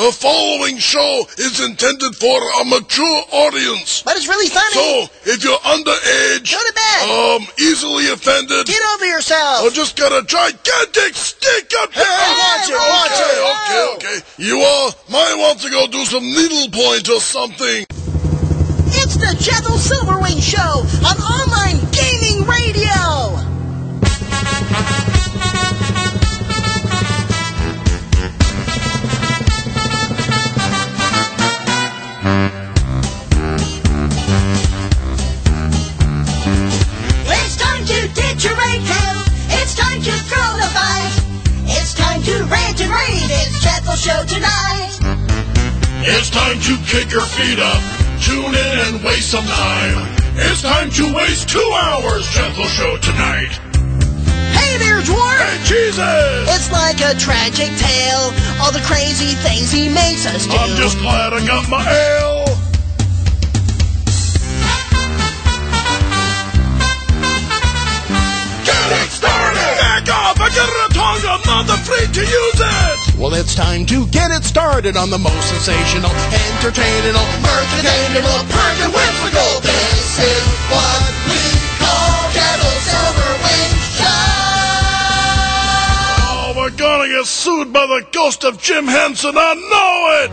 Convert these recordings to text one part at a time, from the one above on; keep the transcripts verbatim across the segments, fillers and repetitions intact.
The following show is intended for a mature audience. But it's really funny. So, if you're underage, go to bed. Um, easily offended, get over yourself, or just got a gigantic stick up hey, there. Hey, watch it, watch okay, it. Okay, okay, okay. You all might want to go do some needlepoint or something. It's the Jethel Silverwing Show on online gaming radio. It's time to ditch your radio. It's time to throw the fight. It's time to rant and rave. It's Jethel Show tonight. It's time to kick your feet up. Tune in and waste some time. It's time to waste two hours, Jethel Show tonight. Hey there, Dwarf! Hey, Jesus! It's like a tragic tale, all the crazy things he makes us do. I'm just glad I got my ale. Get it started! Back off! I get a tongue, I'm not afraid to use it! Well, it's time to get it started on the most sensational, entertaining, mirth-attainable, perk and whimsical. This is what we call Jethel Silverwing Show! Oh, we're gonna get sued by the ghost of Jim Henson, I know it!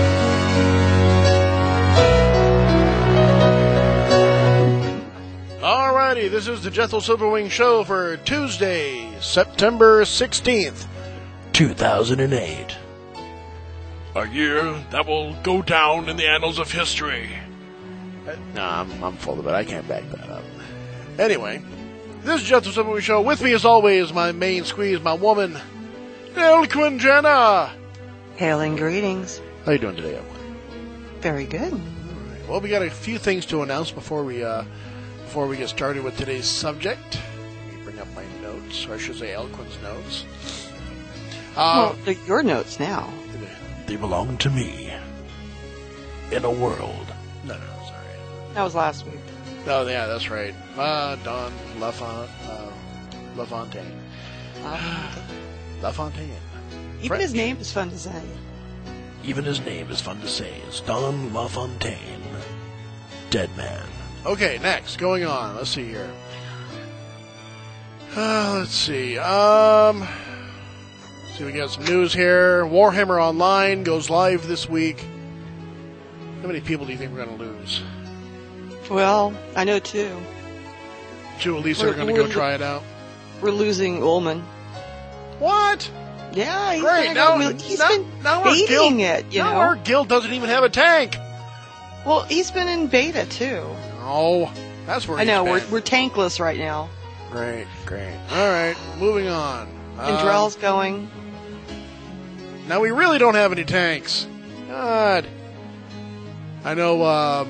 Alrighty, this is the Jethel Silverwing Show for Tuesday, September sixteenth, two thousand eight. A year that will go down in the annals of history. Uh, nah, I'm, I'm full of it. I can't back that up. Anyway, this is Jethel Silverwing Show. With me, as always, my main squeeze, my woman, Elquin Jenna. Hailing greetings. How you doing today, Elquin? Very good. All right. Well, we got a few things to announce before we uh, before we get started with today's subject. Let me bring up my notes, or I should say Elquin's notes. Uh, well, they're your notes now. They belong to me. In a world. No, no, sorry. That was last week. Oh, yeah, that's right. Uh, Don Lafont, uh, LaFontaine. LaFontaine. Even French. his name is fun to say. Even his name is fun to say. It's Don LaFontaine. Dead man. Okay, next. Going on. Let's see here. Uh, let's see. Um... See, we got some news here. Warhammer Online goes live this week. How many people do you think we're going to lose? Well, I know two. Two at least We're- are going to we're go try it out. We're losing Ullman. What? Yeah, he's Great. Now, Now, he's now, been now our baiting guild, it, you now know. our guild doesn't even have a tank. Well, he's been in beta too. Oh, that's where I know. he's We're been. we're tankless right now. Great, great. All right, moving on. And Um, Drell's going. Now we really don't have any tanks. God. I know, um...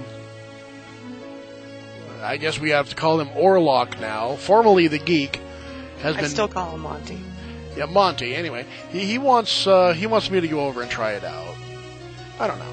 I guess we have to call him Orlok now. Formerly the Geek. Has I been... still call him Monty. Yeah, Monty, anyway. He, he wants, uh, he wants me to go over and try it out. I don't know.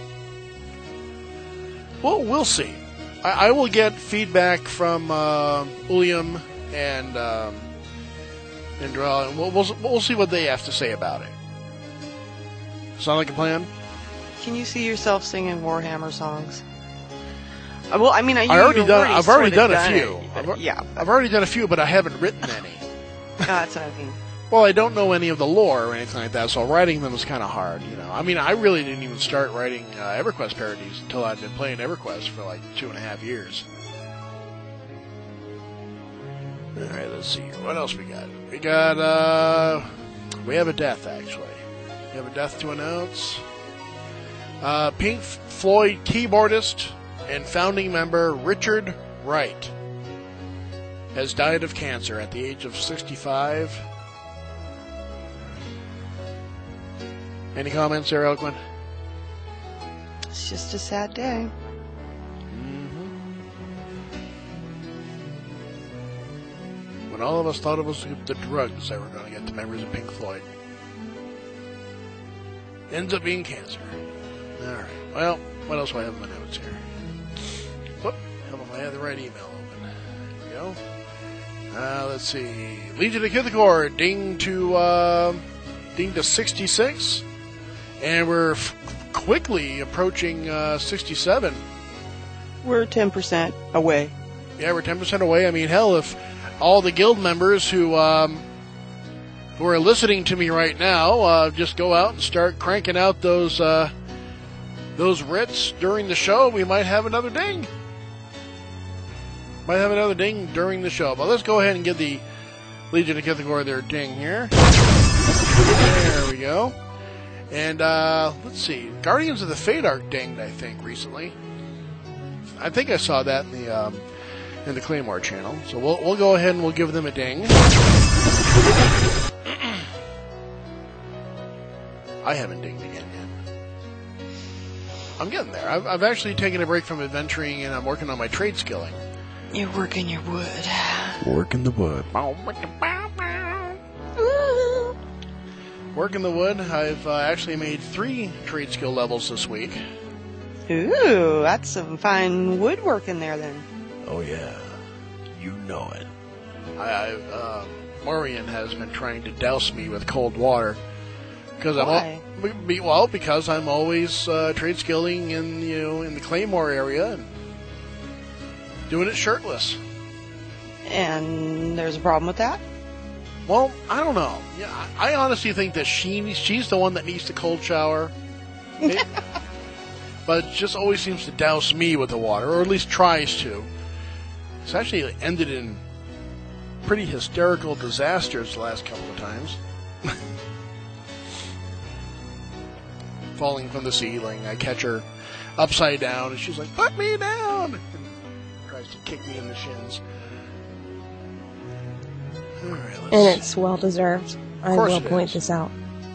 Well, we'll see. I, I will get feedback from, uh, William and, um... and Drell, and we'll, we'll, we'll see what they have to say about it. Sound like a plan? Can you see yourself singing Warhammer songs? Uh, Well, I mean, I, I already you've done. already I've already sort done of a few. it, I've, but yeah, I've already done a few, but I haven't written any. that's what I mean. Well, I don't know any of the lore or anything like that, so writing them is kind of hard. You know, I mean, I really didn't even start writing uh, EverQuest parodies until I'd been playing EverQuest for like two and a half years. All right, let's see here. What else we got? We got. uh... We have a death, actually. We have a death to announce. Uh, Pink Floyd keyboardist and founding member Richard Wright has died of cancer at the age of sixty-five. Any comments there, Elquin? It's just a sad day. Mm-hmm. When all of us thought it was the drugs that were going to get the members of Pink Floyd, ends up being cancer. All right. Well, what else do I have in my notes here? Whoop. Help if I have the right email open. There we go. Uh, let's see. Legion of Kithagor ding to uh, ding to sixty-six, and we're f- quickly approaching uh, sixty-seven. We're ten percent away. Yeah, we're ten percent away. I mean, hell, if all the guild members who um, who are listening to me right now uh, just go out and start cranking out those uh, those writs during the show, we might have another ding. Might have another ding during the show. But let's go ahead and get the Legion of Kithagor their ding here. There we go. And uh, let's see. Guardians of the Fadark dinged, I think, recently. I think I saw that in the um, in the Claymore channel. So we'll we'll go ahead and we'll give them a ding. I haven't dinged again yet. I'm getting there. I've, I've actually taken a break from adventuring and I'm working on my trade skilling. You're working your wood. Working the wood. Working the wood. I've uh, actually made three trade skill levels this week. Ooh, that's some fine woodwork in there then. Oh yeah, you know it. I, I've, uh, Maureen has been trying to douse me with cold water because I'm Why? al- well because I'm always uh, trade skilling in you know in the Claymore area and doing it shirtless. And there's a problem with that? Well, I don't know. Yeah, I, I honestly think that she she's the one that needs the cold shower. It, but it just always seems to douse me with the water, or at least tries to. It's actually ended in pretty hysterical disasters the last couple of times. Falling from the ceiling, I catch her upside down, and she's like, "Put me down!" And tries to kick me in the shins. All right, let's And it's well deserved. I course will it point is. this out.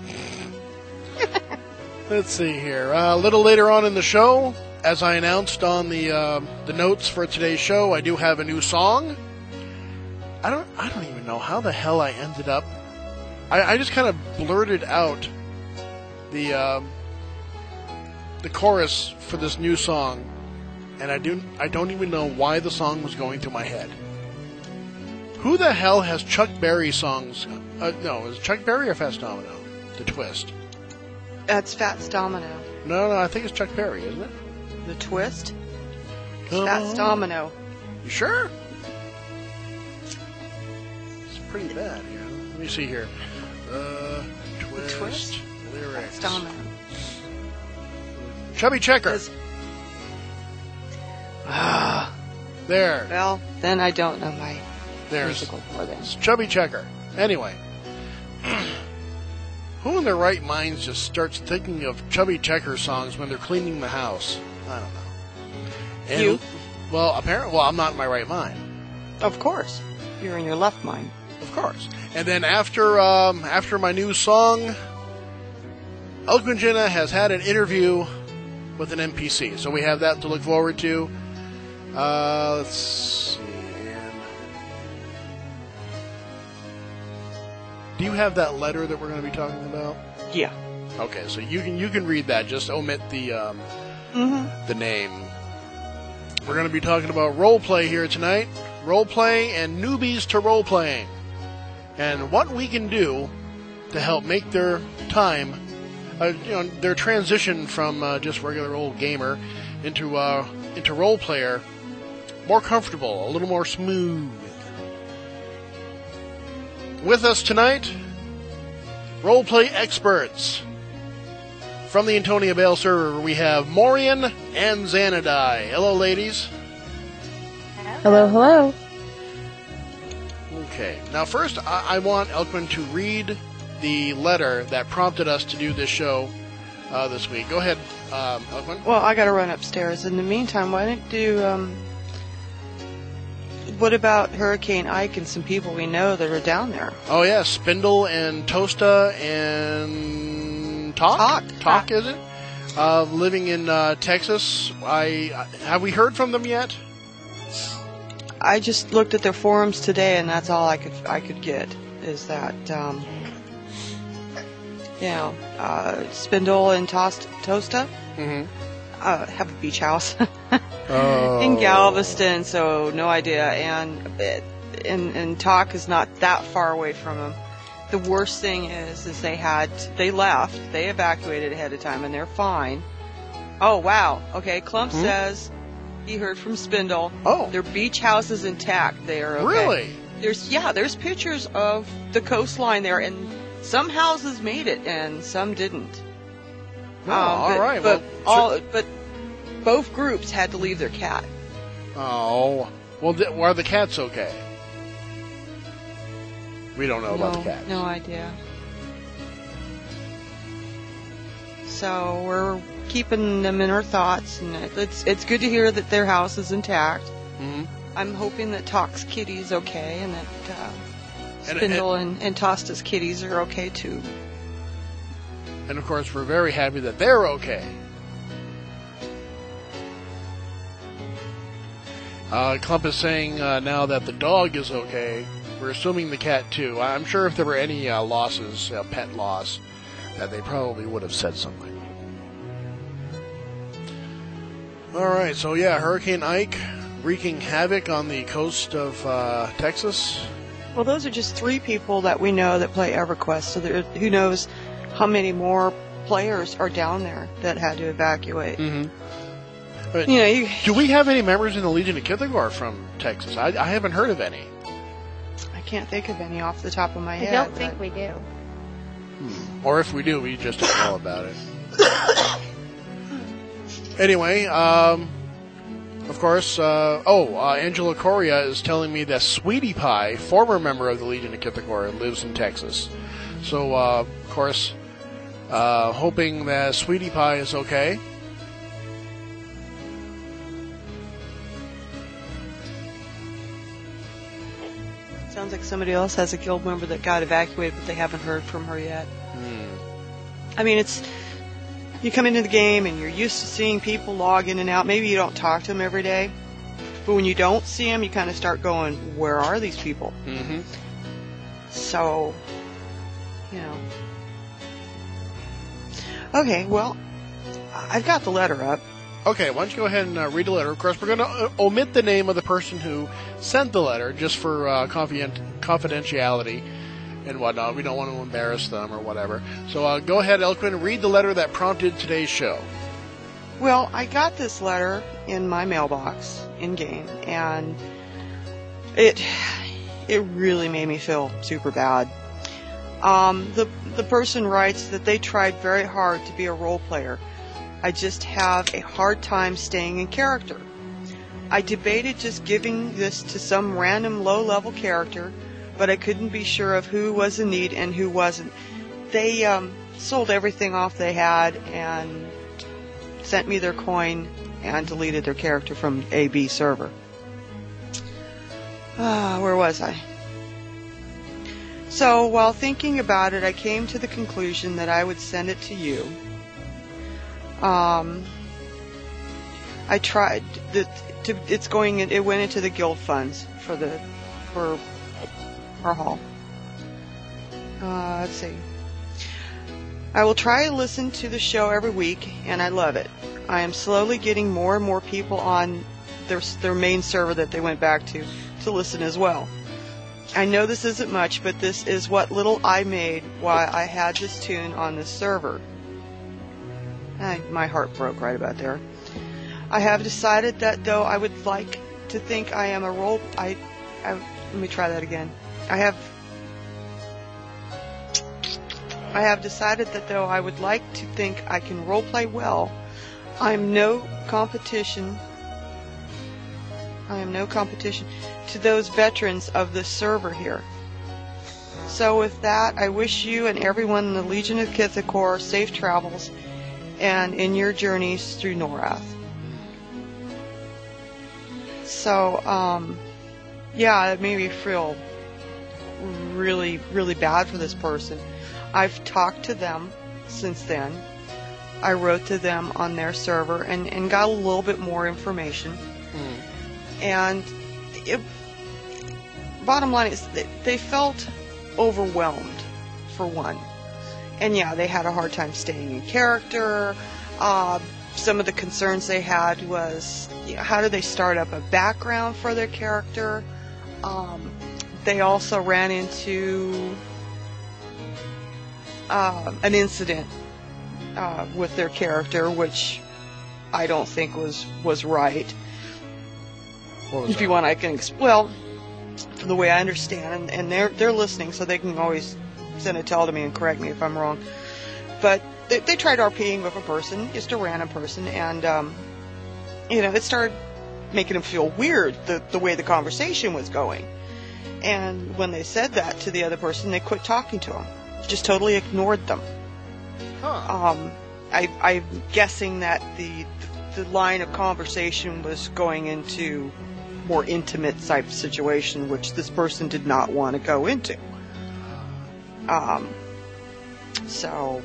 Let's see here. Uh, a little later on in the show, as I announced on the uh, the notes for today's show, I do have a new song. I don't I don't even know how the hell I ended up. I, I just kind of blurted out the um, the chorus for this new song, and I do I don't even know why the song was going through my head. Who the hell has Chuck Berry songs? Uh, no, is it Chuck Berry or Fats Domino? The Twist. That's Fats Domino. No, no, I think it's Chuck Berry, isn't it? The Twist? Oh. Fats Domino. You sure? It's pretty bad here. Let me see here. Uh, twist, Twist? lyrics. Fats Domino. Chubby Checker. Is- Ah. There. Well, then I don't know my There's musical for this. it's Chubby Checker. Anyway. Who in their right minds just starts thinking of Chubby Checker songs when they're cleaning the house? I don't know. And, You? Well, apparently, well, I'm not in my right mind. Of course. You're in your left mind. Of course. And then after um, after my new song, Elkman Jenna has had an interview with an N P C. So we have that to look forward to. Uh, let's see. And do you have that letter that we're going to be talking about? Yeah. Okay, so you can you can read that. Just omit the um, Mm-hmm. the name. We're going to be talking about role play here tonight. Role play and newbies to role playing, and what we can do to help make their time, uh, you know, their transition from uh, just regular old gamer into uh, into role player more comfortable, a little more smooth. With us tonight, role play experts. From the Antonia Bale server, we have Maureen and Xanadai. Hello, ladies. Hello, hello. Okay. Now, first, I, I want Elkman to read the letter that prompted us to do this show uh, this week. Go ahead, um, Elkman. Well, I gotta run upstairs. In the meantime, why don't you, um... what about Hurricane Ike and some people we know that are down there? Oh, yeah, Spindle and Tosta and Talk? Talk. Talk, is it? Uh, living in uh, Texas. I, I Have we heard from them yet? I just looked at their forums today, and that's all I could I could get is that, um, you know, uh, Spindle and Tost- Tosta Mm-hmm. uh, have a beach house Oh. in Galveston, so no idea. And it, and and Talk is not that far away from them. The worst thing is, is they had they left, they evacuated ahead of time, and they're fine. Oh, wow. Okay, Clump Hmm? says he heard from Spindle. Oh. Their beach house is intact. They are okay. Really? There's yeah, there's pictures of the coastline there, and some houses made it and some didn't. Oh, Um, all but, right. But well, all but both groups had to leave their cat. oh. Well, th- are the cats okay? We don't know about the cats. No idea. So we're keeping them in our thoughts, and it's it's good to hear that their house is intact. Mm-hmm. I'm hoping that Talk's kitty's okay, and that uh, And- Spindle and, and Tosta's kitties are okay too. And of course, we're very happy that they're okay. Uh, Clump is saying uh, now that the dog is okay. We're assuming the cat too. I'm sure if there were any uh, losses, uh, pet loss, that they probably would have said something. All right, so yeah, Hurricane Ike wreaking havoc on the coast of uh, Texas. Well, those are just three people that we know that play EverQuest. So there, who knows how many more players are down there that had to evacuate. Mm-hmm. But You know, you, do we have any members in the Legion of Kithagor from Texas? I, I haven't heard of any. I can't think of any off the top of my I head. don't think but- we do. Or if we do, we just don't know about it. Anyway, um, of course, uh, oh, uh, Angela Coria is telling me that Sweetie Pie, former member of the Legion of Kithagor, lives in Texas. So, uh, of course, uh, hoping that Sweetie Pie is okay. Sounds like somebody else has a guild member that got evacuated, but they haven't heard from her yet. Hmm. I mean, it's you come into the game and you're used to seeing people log in and out. Maybe you don't talk to them every day, but when you don't see them, you kind of start going, "Where are these people?" Mm-hmm. So, you know. Okay, well, I've got the letter up. Okay, why don't you go ahead and uh, read the letter. Of course, we're going to uh, omit the name of the person who sent the letter just for uh, confident- confidentiality and whatnot. We don't want to embarrass them or whatever. So uh, go ahead, Elquin, read the letter that prompted today's show. Well, I got this letter in my mailbox in game, and it it really made me feel super bad. Um, the the person writes that they tried very hard to be a role player. I just have a hard time staying in character. I debated just giving this to some random low-level character, but I couldn't be sure of who was in need and who wasn't. They um, sold everything off they had and sent me their coin and deleted their character from A B server. Ah, where was I? So, while thinking about it, I came to the conclusion that I would send it to you. Um, I tried. The, to, it's going. In, it went into the guild funds for the for our hall. Uh, let's see. I will try to listen to the show every week, and I love it. I am slowly getting more and more people on their their main server that they went back to to listen as well. I know this isn't much, but this is what little I made while I had this tune on this server. I, my heart broke right about there. I have decided that though I would like to think I am a role... I, I let me try that again. I have... I have decided that though I would like to think I can roleplay well, I am no competition... I am no competition to those veterans of this server here. So with that, I wish you and everyone in the Legion of Kithagor safe travels and in your journeys through Norath. So, um, yeah, it made me feel really, really bad for this person. I've talked to them since then. I wrote to them on their server and, and got a little bit more information. Mm. And it, bottom line is that they felt overwhelmed, for one. And yeah, they had a hard time staying in character. Uh, some of the concerns they had was, you know, how do they start up a background for their character? Um, they also ran into uh, an incident uh, with their character, which I don't think was was right. What was If that? you want, I can exp- well, from the way I understand, and, and they're they're listening, so they can always send a tell to me and correct me if I'm wrong. But they, they tried RPing with a person, just a random person, and um, you know, it started making them feel weird the the way the conversation was going. And when they said that to the other person, they quit talking to them, just totally ignored them. Huh. Um, I, I'm guessing that the the line of conversation was going into more intimate type situation, which this person did not want to go into. Um, so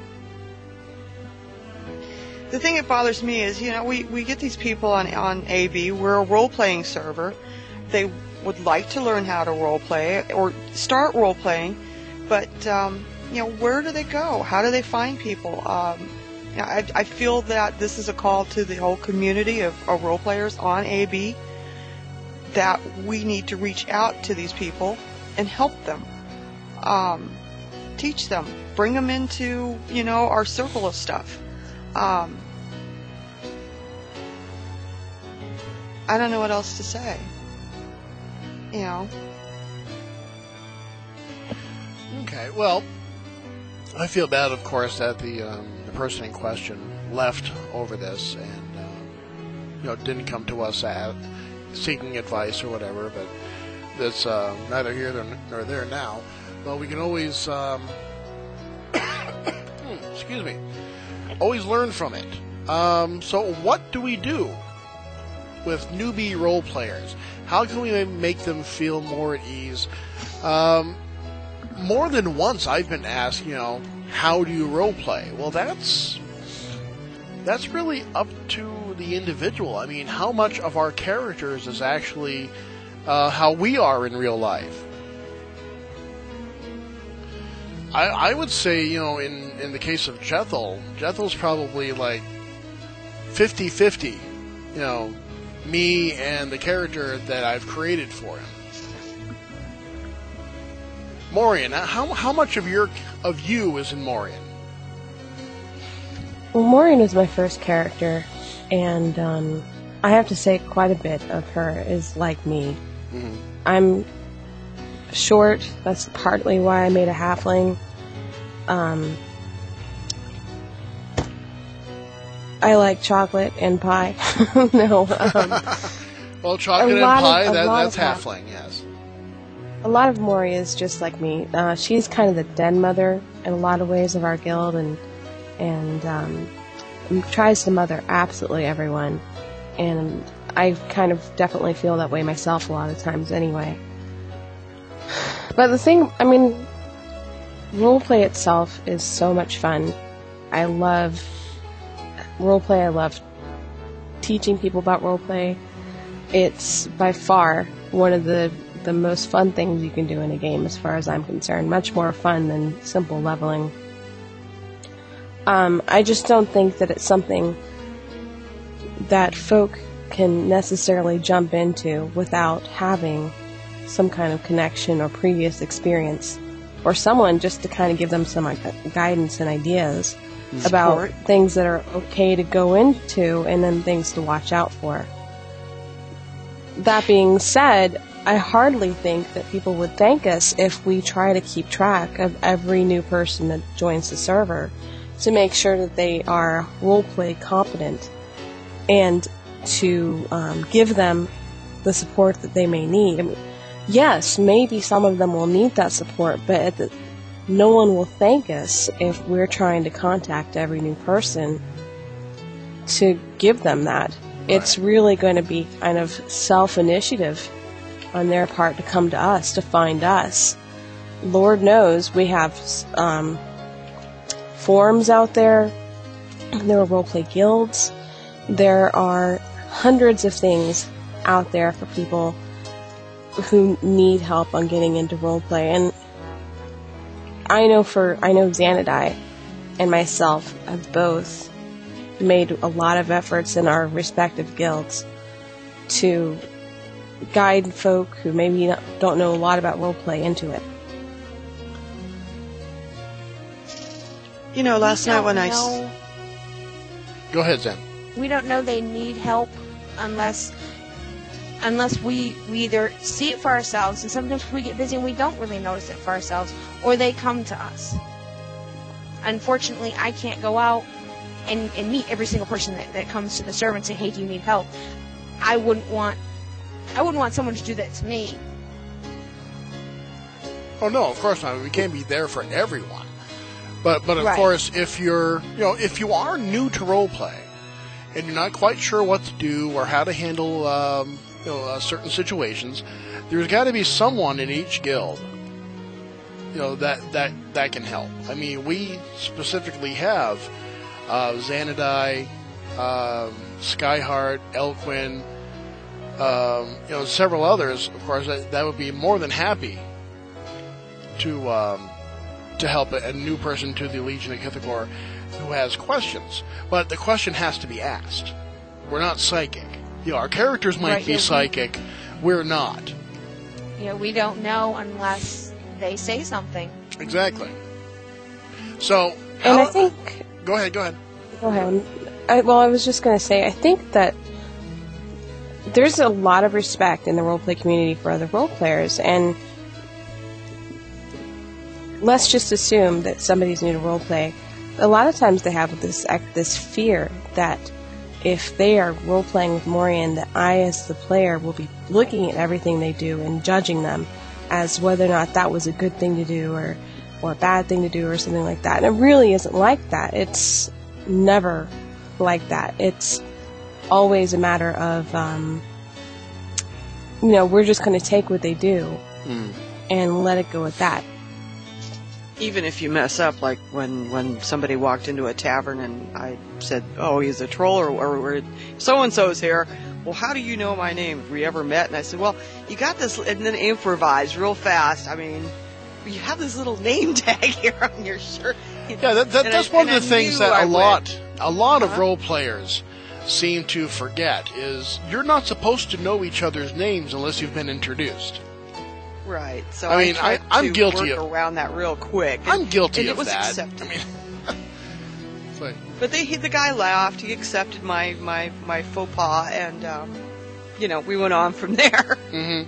the thing that bothers me is, you know, we, we get these people on on A B. We're a role playing server. They would like to learn how to role play or start role playing, but um, you know, where do they go? How do they find people? Um, you know, I, I feel that this is a call to the whole community of, of role players on A B, that we need to reach out to these people and help them, um, teach them, bring them into, you know, our circle of stuff. Um, I don't know what else to say. You know. Okay, well, I feel bad, of course, that the um, the person in question left over this and uh, you know, didn't come to us at seeking advice or whatever. But that's uh, neither here nor there now. But we can always, um, excuse me, always learn from it. Um, so, what do we do with newbie role players? How can we make them feel more at ease? Um, more than once I've been asked, you know, how do you role play? Well, that's that's really up to the individual. I mean, how much of our characters is actually uh, how we are in real life? I, I would say, you know, in, in the case of Jethel, Jethel's probably like fifty-fifty, you know, me and the character that I've created for him. Morian, how how much of your of you is in Morian? Well, Maureen is my first character, and um, I have to say quite a bit of her is like me. Mm-hmm. I'm short, that's partly why I made a halfling. Um, I like chocolate and pie. no, um, Well, chocolate and lot of- pie, a that, lot that's of halfling, yes. a lot of Mori is just like me. Uh, she's kind of the den mother in a lot of ways of our guild, and and um, tries to mother absolutely everyone. And I kind of definitely feel that way myself a lot of times anyway. But the thing, I mean, roleplay itself is so much fun. I love roleplay. I love teaching people about roleplay. It's by far one of the the most fun things you can do in a game, as far as I'm concerned. Much more fun than simple leveling. Um, I just don't think that it's something that folk can necessarily jump into without having some kind of connection or previous experience, or someone just to kind of give them some like, guidance and ideas Support. about things that are okay to go into and then things to watch out for. That being said, I hardly think that people would thank us if we try to keep track of every new person that joins the server to make sure that they are roleplay competent and to um, give them the support that they may need. I mean, yes, maybe some of them will need that support, but at the, no one will thank us if we're trying to contact every new person to give them that. Right. It's really going to be kind of self-initiative on their part to come to us, to find us. Lord knows we have um, forums out there. There are roleplay guilds. There are hundreds of things out there for people who need help on getting into roleplay. And I know for I know Xanadai and myself have both made a lot of efforts in our respective guilds to guide folk who maybe not, don't know a lot about roleplay into it. You know, last night when I... know. Go ahead, Zen. we don't know they need help unless unless we, we either see it for ourselves, and sometimes we get busy and we don't really notice it for ourselves, or they come to us. Unfortunately, I can't go out and, and meet every single person that, that comes to the server and say, hey, do you need help? I wouldn't want I wouldn't want someone to do that to me. Oh no, of course not. We can't be there for everyone. But but of Right. course, if you're you know if you are new to role play and you're not quite sure what to do or how to handle um, you know uh, certain situations, there's got to be someone in each guild you know that that that can help. I mean, we specifically have uh, Xanadai, um, Skyheart, Elquin, um, you know, several others. Of course, that, that would be more than happy to um, to help a, a new person to the Legion of Kithagor who has questions. But the question has to be asked. We're not psychic. You know, our characters might Right, be yeah, we- psychic. We're not. You know, we don't know unless they say something. Exactly. So, And how- I think, Go ahead, go ahead. go ahead. I, well, I was just going to say, I think that there's a lot of respect in the roleplay community for other role players, and let's just assume that somebody's new to roleplay. A lot of times they have this act- this fear that if they are role-playing with Morian, that I, as the player, will be looking at everything they do and judging them as whether or not that was a good thing to do or, or a bad thing to do or something like that. And it really isn't like that. It's never like that. It's always a matter of, um, you know, we're just going to take what they do Mm. and let it go at that. Even if you mess up, like when, when somebody walked into a tavern and I said, oh, he's a troll, or, or, or so-and-so's here. Well, how do you know my name? Have we ever met? And I said, well, you got this, and then improvised real fast. I mean, you have this little name tag here on your shirt. Yeah, that, that, And that's I- one and of the I things knew that I a would. lot, a lot of Uh-huh. role players seem to forget is you're not supposed to know each other's names unless you've been introduced. Right. So I mean, tried I- I'm to guilty work of- around that real quick. And, I'm guilty and it of was that. accepted. I mean, it's like, But they, he, the guy laughed. He accepted my, my, my faux pas, and um, you know, we went on from there. mm-hmm.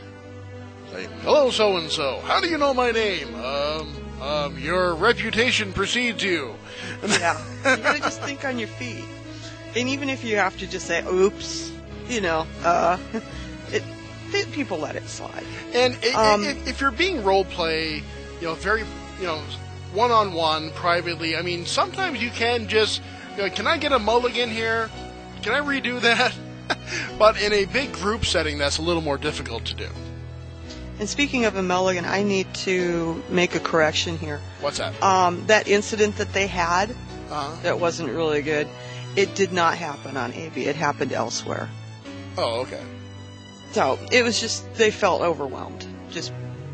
Say, hello, so and so. How do you know my name? Um, um, your reputation precedes you. Yeah, you gotta just think on your feet. And even if you have to just say, "Oops," you know, uh, it, it people let it slide. And i Um, i if you're being role play, you know, very, you know, one on one, privately. I mean, sometimes you can just, you know, can I get a mulligan here? Can I redo that? But in a big group setting, that's a little more difficult to do. And speaking of a mulligan, I need to make a correction here. What's that? Um, that incident that they had Uh-huh. that wasn't really good. It did not happen on A B. It happened elsewhere. Oh, okay. So it was just they felt overwhelmed, just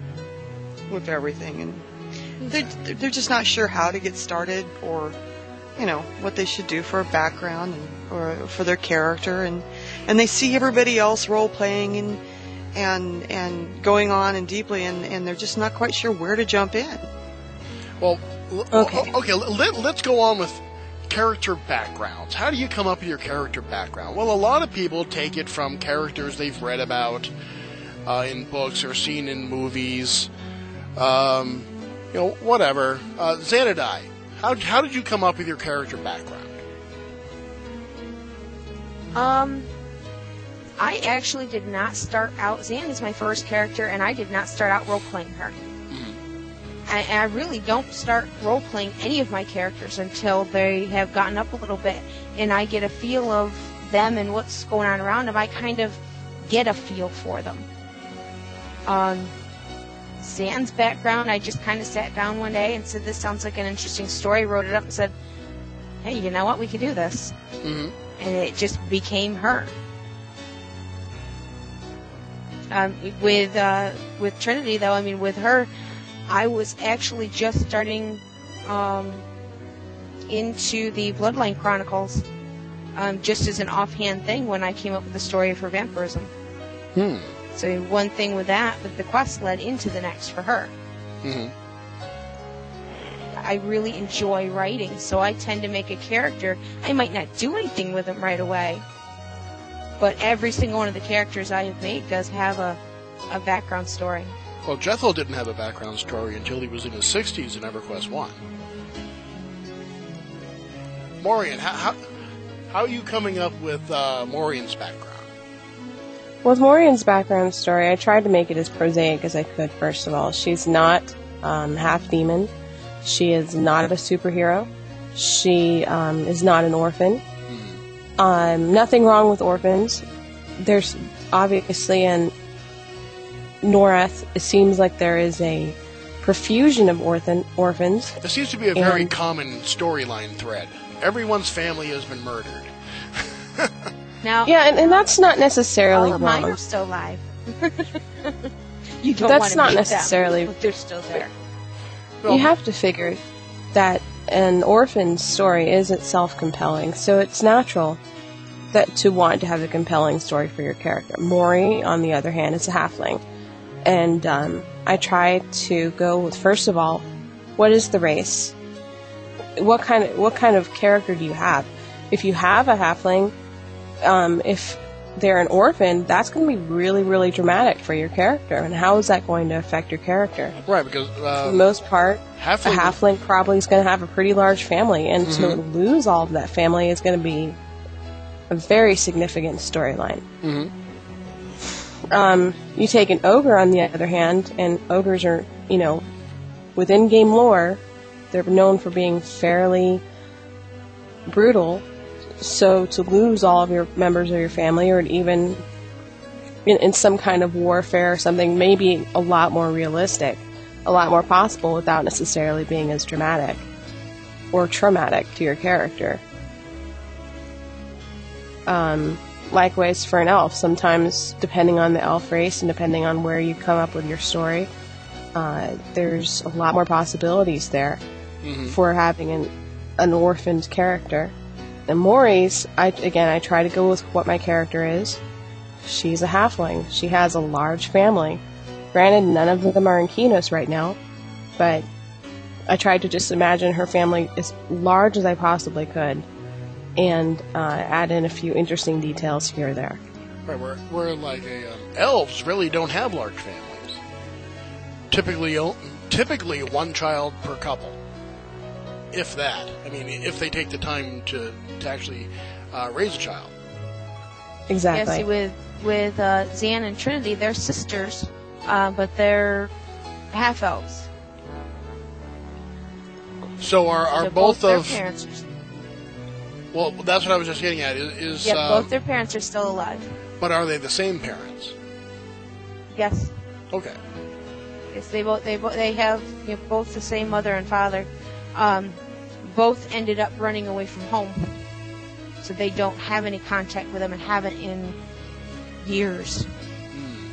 with everything, and they're, they're just not sure how to get started, or you know what they should do for a background and, or for their character, and and they see everybody else role playing and and and going on and deeply, and, and they're just not quite sure where to jump in. Well, l- Okay. o- okay. Let, let's go on with character backgrounds. How do you come up with your character background? Well, a lot of people take it from characters they've read about uh, in books or seen in movies. Um, you know, whatever. Uh, Xanadai, how how did you come up with your character background? Um, I actually did not start out. Zan is my first character, and I did not start out role playing her. I, I really don't start role playing any of my characters until they have gotten up a little bit, and I get a feel of them and what's going on around them. I kind of get a feel for them. Um, Zan's background, I just kind of sat down one day and said, "This sounds like an interesting story." Wrote it up and said, "Hey, you know what? We could do this." Mm-hmm. And it just became her. Um, with uh, with Trinity, though, I mean, with her, I was actually just starting um, into the Bloodline Chronicles, um, just as an offhand thing when I came up with the story of her vampirism. Hmm. So one thing with that, with the quest, led into the next for her. Mm-hmm. I really enjoy writing, so I tend to make a character. I might not do anything with them right away, but every single one of the characters I have made does have a, a background story. Well, Jethro didn't have a background story until he was in his sixties in EverQuest one. Maureen, how, how, how are you coming up with uh, Maureen's background? With Maureen's background story, I tried to make it as prosaic as I could, first of all. She's not um, half demon. She is not a superhero. She um, is not an orphan. Mm-hmm. Um, nothing wrong with orphans. There's obviously in Noreth, it seems like there is a profusion of orphan, orphans. There seems to be a very common storyline thread. Everyone's family has been murdered. Now, yeah, and, and that's not necessarily all of wrong. mine are still alive. You don't that's want to not meet necessarily. them, but they're still there. You have to figure that an orphan's story is itself compelling, so it's natural that to want to have a compelling story for your character. Maury, on the other hand, is a halfling, and um, I try to go with, first of all, what is the race? What kind of what kind of character do you have? If you have a halfling, um, if they're an orphan, that's going to be really, really dramatic for your character. And how is that going to affect your character? Right, because uh, for the most part, halfling, a halfling probably is going to have a pretty large family, and mm-hmm. to lose all of that family is going to be a very significant storyline. Mm-hmm. Um, you take an ogre, on the other hand, and ogres are, you know, within game lore, they're known for being fairly brutal. So to lose all of your members of your family, or even in, in some kind of warfare or something, may be a lot more realistic, a lot more possible without necessarily being as dramatic or traumatic to your character. Um, likewise for an elf, sometimes depending on the elf race and depending on where you come up with your story, uh, there's a lot more possibilities there mm-hmm. for having an, an orphaned character. And Maury's, I, again, I try to go with what my character is. She's a halfling. She has a large family. Granted, none of them are in Kinos right now, but I tried to just imagine her family as large as I possibly could, and uh, add in a few interesting details here or there. Right, where, where like a, um, elves really don't have large families. Typically, typically one child per couple. If that. I mean, if they take the time to, to actually uh, raise a child. Exactly. Yeah, see, with, with uh, Zan and Trinity, they're sisters, uh, but they're half-elves. So are, are so both, both of... their parents are, well, that's what I was just getting at. Is, is yeah, uh, both their parents are still alive. But are they the same parents? Yes. Okay. Yes, they both they both they have you know, both the same mother and father. Um, both ended up running away from home, so they don't have any contact with them and haven't in years. Hmm.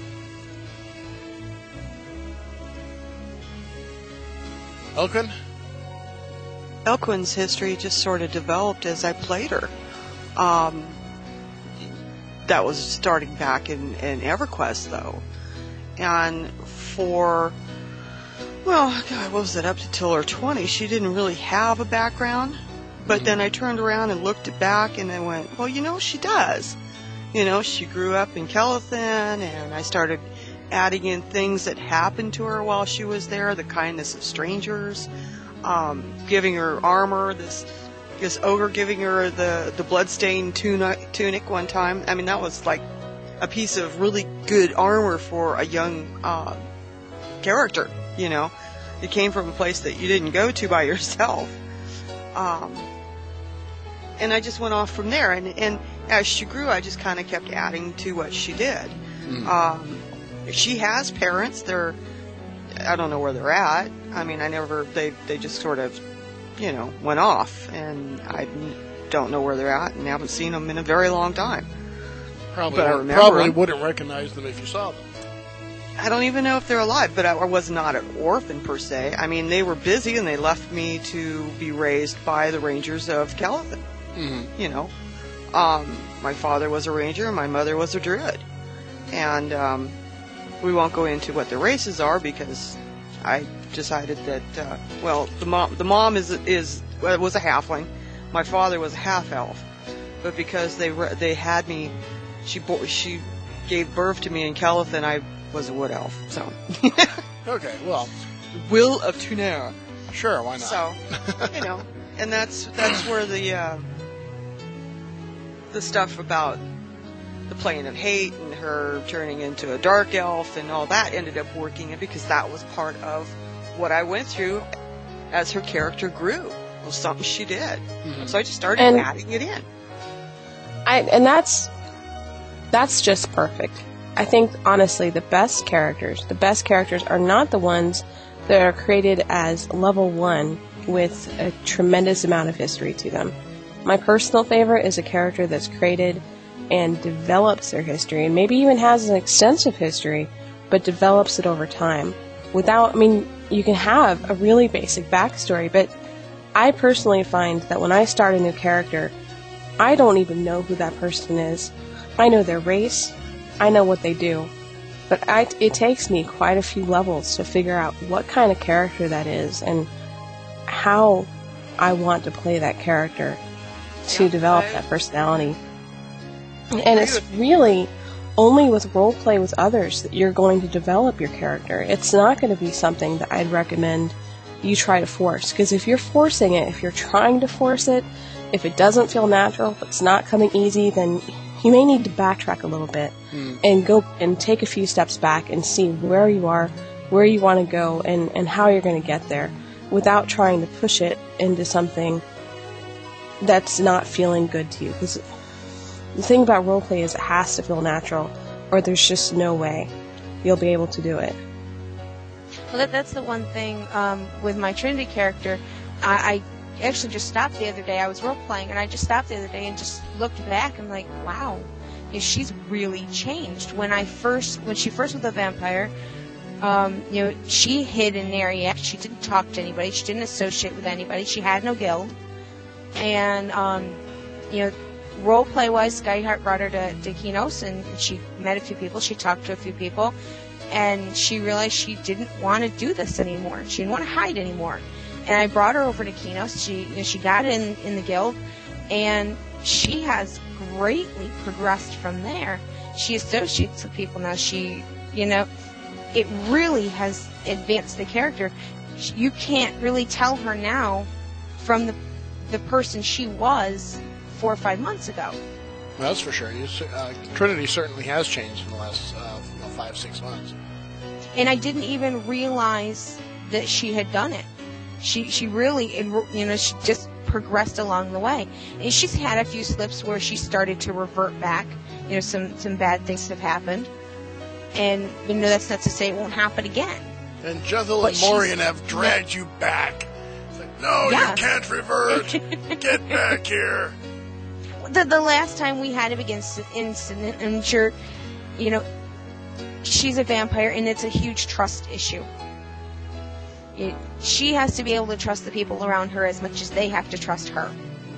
Elquin? Elquin's history just sort of developed as I played her. Um, that was starting back in, in EverQuest, though. And for, well, God, what was it, up to till her twenties, she didn't really have a background. But then I turned around and looked it back and I went, well, you know, she does. You know, she grew up in Kelethin, and I started adding in things that happened to her while she was there, the kindness of strangers, um, giving her armor, this this ogre giving her the, the bloodstained tunic, tunic one time. I mean, that was like a piece of really good armor for a young uh, character, you know. It came from a place that you didn't go to by yourself. Um, and I just went off from there. And, and as she grew, I just kind of kept adding to what she did. Mm. Um, she has parents. They're, I don't know where they're at. I mean, I never, they, they just sort of, you know, went off. And I don't know where they're at and haven't seen them in a very long time. Probably, but I remember probably them. Wouldn't recognize them if you saw them. I don't even know if they're alive, but I, I was not an orphan per se. I mean, they were busy and they left me to be raised by the Rangers of Kelethin. Mm-hmm. You know, um, my father was a ranger and my mother was a druid. And um, we won't go into what the races are because I decided that uh, well, the mom the mom is is well, was a halfling. My father was a half elf, but because they re- they had me, she bo- she gave birth to me in Kelithan, I was a wood elf. So Okay, well, Will of Tuner. sure, why not? So you know, and that's that's where the uh, the stuff about the plane of hate and her turning into a dark elf and all that ended up working in, because that was part of what I went through as her character grew. It was something she did. Mm-hmm. So I just started And- adding it in. I and that's that's just perfect. I think honestly the best characters, the best characters are not the ones that are created as level one with a tremendous amount of history to them. My personal favorite is a character that's created and develops their history, and maybe even has an extensive history, but develops it over time. Without, I mean, you can have a really basic backstory, but I personally find that when I start a new character, I don't even know who that person is. I know their race, I know what they do, but I, it takes me quite a few levels to figure out what kind of character that is and how I want to play that character to Yeah, develop I- that personality. And it's really only with roleplay with others that you're going to develop your character. It's not going to be something that I'd recommend you try to force. Because if you're forcing it, if you're trying to force it, if it doesn't feel natural, if it's not coming easy, then you may need to backtrack a little bit Hmm. and go and take a few steps back and see where you are, where you want to go, and, and how you're going to get there without trying to push it into something that's not feeling good to you. Because the thing about roleplay is it has to feel natural, or there's just no way you'll be able to do it. Well, that, that's the one thing um, with my Trinity character. I, I actually just stopped the other day. I was role playing, and I just stopped the other day and just looked back and like, wow, you know, she's really changed. When I first, when she first was a vampire, um, you know, she hid in Nariak. She didn't talk to anybody. She didn't associate with anybody. She had no guild, and um, you know. Role play wise, Skyheart brought her to, to Kinos, and she met a few people. She talked to a few people, and she realized she didn't want to do this anymore. She didn't want to hide anymore. And I brought her over to Kinos. She you know, she got in in the guild, and she has greatly progressed from there. She associates with people now. She, you know, it really has advanced the character. You can't really tell her now from the the person she was four or five months ago. That's for sure. You, uh, Trinity certainly has changed in the last uh, you know, five, six months. And I didn't even realize that she had done it. She she really, you know, she just progressed along the way. And she's had a few slips where she started to revert back. You know, some, some bad things have happened. And, you know, that's not to say it won't happen again. And Jethel But and she's- Morian have dragged you back. It's like, no, Yeah. you can't revert. Get back here. The, the last time we had a big inc- incident, and sure, you know, she's a vampire, and it's a huge trust issue. It, she has to be able to trust the people around her as much as they have to trust her.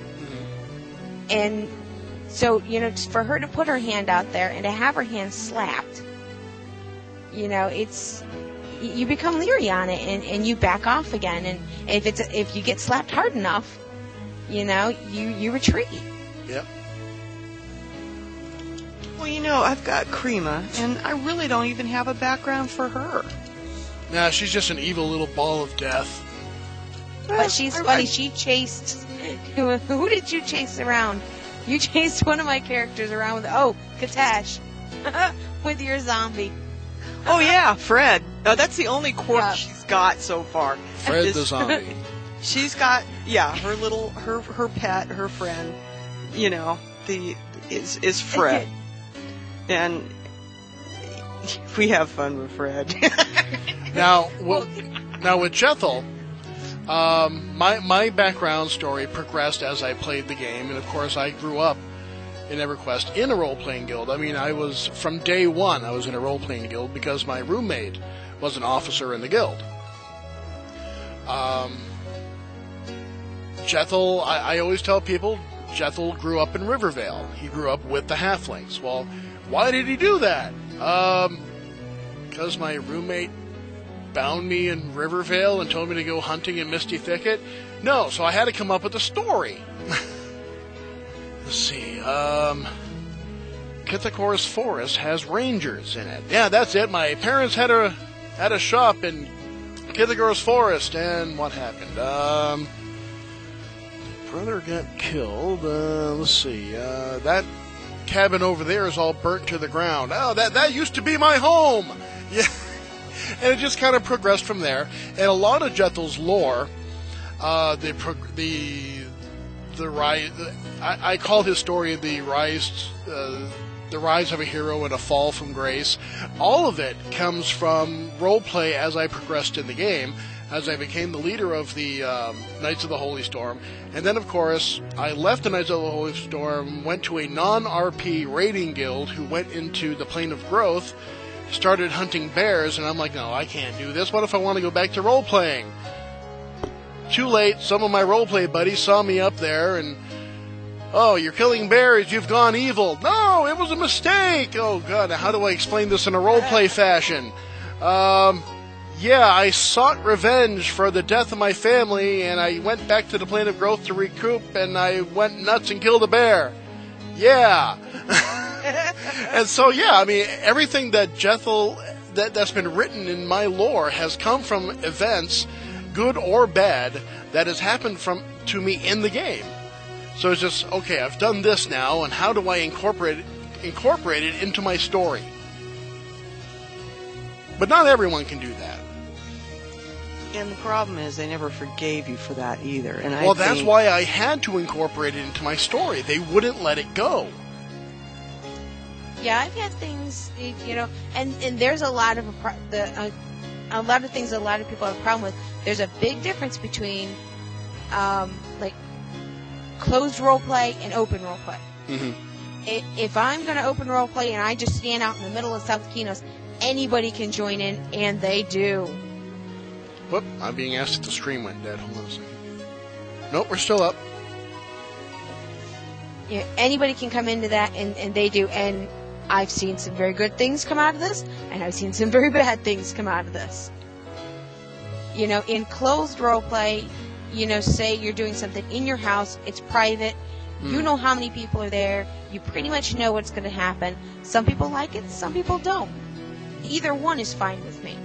And so, you know, for her to put her hand out there and to have her hand slapped, you know, it's you become leery on it, and, and you back off again. And if it's if you get slapped hard enough, you know, you you retreat. Yep. Well, you know, I've got Krima, and I really don't even have a background for her. Nah, she's just an evil little ball of death. But she's I- funny. I- She chased. Who did you chase around? You chased one of my characters around with. Oh, Katash. With your zombie. Oh yeah, Fred. Uh, that's the only quirk Yeah. she's got so far. Fred Is- the zombie. She's got, yeah, her little, her her pet, her friend, you know, the is is Fred, and we have fun with Fred. Now, w- now with Jethel, um, my my background story progressed as I played the game, and of course, I grew up in EverQuest in a role-playing guild. I mean, I was from day one. I was in a role-playing guild because my roommate was an officer in the guild. Um, Jethel, I, I always tell people, Jethel grew up in Rivervale. He grew up with the halflings. Well, why did he do that? Um, because my roommate bound me in Rivervale and told me to go hunting in Misty Thicket? No, so I had to come up with a story. Let's see, um... Kithikor's Forest has rangers in it. Yeah, that's it. My parents had a had a shop in Kithikor's Forest, and what happened? Um, brother got killed. Uh, let's see. Uh, that cabin over there is all burnt to the ground. Oh, that that used to be my home. Yeah, and it just kind of progressed from there. And a lot of Jethel's lore, uh, the prog- the the rise. I, I call his story the rise. Uh, The rise of a hero and a fall from grace. All of it comes from roleplay as I progressed in the game, as I became the leader of the um, Knights of the Holy Storm. And then, of course, I left the Knights of the Holy Storm, went to a non-R P raiding guild who went into the Plane of Growth, started hunting bears, and I'm like, no, I can't do this. What if I want to go back to roleplaying? Too late. Some of my roleplay buddies saw me up there and, oh, you're killing bears, you've gone evil. No, it was a mistake. Oh, God, how do I explain this in a roleplay fashion? Um, yeah, I sought revenge for the death of my family, and I went back to the Plane of Growth to recoup, and I went nuts and killed a bear. Yeah. And so, yeah, I mean, everything that Jethel, that, that's been written in my lore has come from events, good or bad, that has happened from to me in the game. So it's just, okay, I've done this now, and how do I incorporate it, incorporate it into my story? But not everyone can do that. And the problem is they never forgave you for that either. And I well, that's think, why I had to incorporate it into my story. They wouldn't let it go. Yeah, I've had things, you know, and, and there's a lot of a, pro- the, uh, a lot of things that a lot of people have a problem with. There's a big difference between, um, like, closed roleplay and open roleplay. Mm-hmm. If I'm going to open roleplay and I just stand out in the middle of South Kinos, anybody can join in, and they do. Whoop, I'm being asked if the stream went dead. Hold on a second. Nope, we're still up. Yeah, anybody can come into that, and, and they do. And I've seen some very good things come out of this, and I've seen some very bad things come out of this. You know, in closed roleplay, you know, say you're doing something in your house, it's private, mm. you know how many people are there, you pretty much know what's going to happen. Some people like it, some people don't. Either one is fine with me.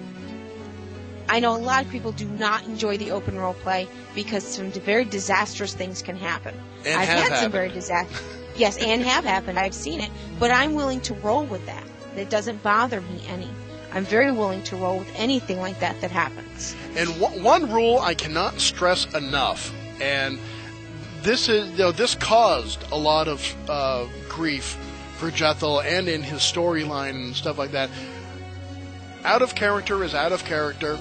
I know a lot of people do not enjoy the open role play because some very disastrous things can happen. And I've have had happened. some very disastrous... Yes, and have happened. I've seen it. But I'm willing to roll with that. It doesn't bother me any. I'm very willing to roll with anything like that that happens. And w- one rule I cannot stress enough, and this is, you know, this caused a lot of uh, grief for Jethel and in his storyline and stuff like that. Out of character is out of character.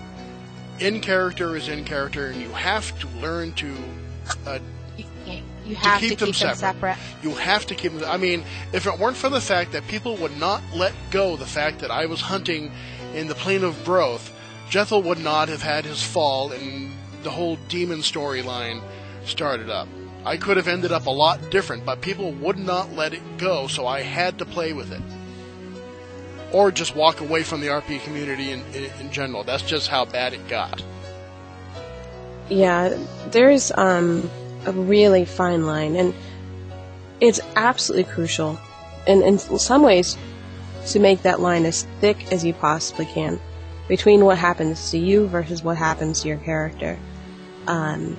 In character is in character, and you have to learn to uh, You, you have to keep, to them, keep them separate. separate. You have to keep them. I mean, if it weren't for the fact that people would not let go the fact that I was hunting in the Plane of Growth, Jethel would not have had his fall, and the whole demon storyline started up. I could have ended up a lot different, but people would not let it go, so I had to play with it. Or just walk away from the R P community in, in, in general. That's just how bad it got. Yeah, there's um, a really fine line, and it's absolutely crucial, and in some ways, to make that line as thick as you possibly can between what happens to you versus what happens to your character. Um,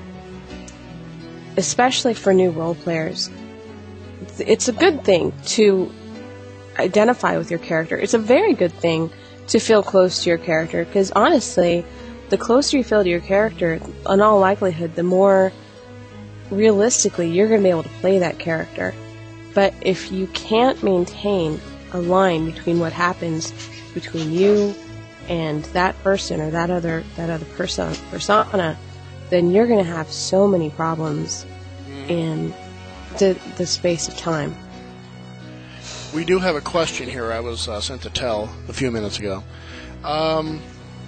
especially for new role players, it's a good thing to identify with your character. It's a very good thing to feel close to your character, because honestly, the closer you feel to your character, in all likelihood, the more realistically you're going to be able to play that character. But if you can't maintain a line between what happens between you and that person or that other that other person persona, then you're going to have so many problems in the the space of time. We do have a question here I was uh, sent to tell a few minutes ago. Um,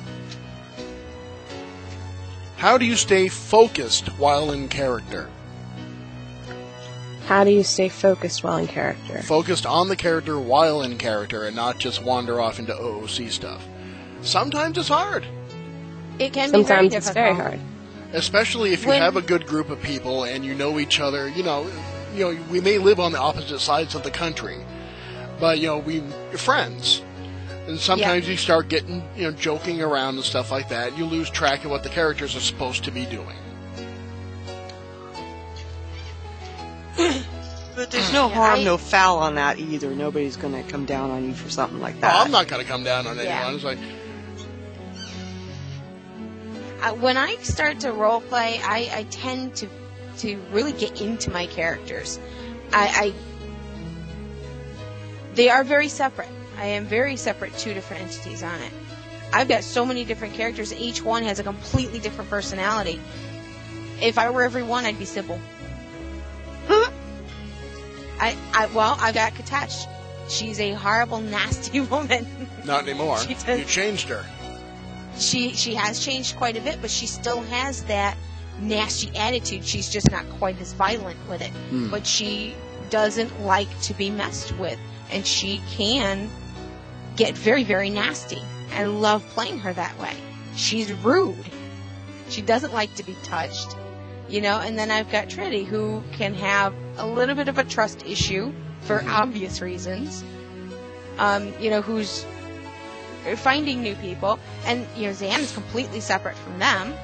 how do you stay focused while in character? How do you stay focused while in character? Focused on the character while in character and not just wander off into O O C stuff. sometimes it's hard. It can be very Sometimes difficult. it's very hard. Especially if you When- have a good group of people and you know each other. You know, you know, we may live on the opposite sides of the country, but you know, we friends. And sometimes Yeah. you start getting, you know, joking around and stuff like that. You lose track of what the characters are supposed to be doing. But there's no Yeah, harm, I- no foul on that either. Nobody's going to come down on you for something like Oh, that. I'm not going to come down on anyone. Yeah. It's like, Uh, when I start to role play, I, I tend to to really get into my characters. I, I they are very separate. I am very separate, two different entities on it. I've got so many different characters, and each one has a completely different personality. If I were every one, I'd be Sybil. I, I well, I've got Katach. She's a horrible, nasty woman. not anymore. She does- You changed her. She she has changed quite a bit, but she still has that nasty attitude. She's just not quite as violent with it. Hmm. But she doesn't like to be messed with, and she can get very, very nasty. I love playing her that way. She's rude. She doesn't like to be touched. You know, and then I've got Trinity, who can have a little bit of a trust issue for Mhm. obvious reasons. Um, you know, who's finding new people, and you know, Zan is completely separate from them.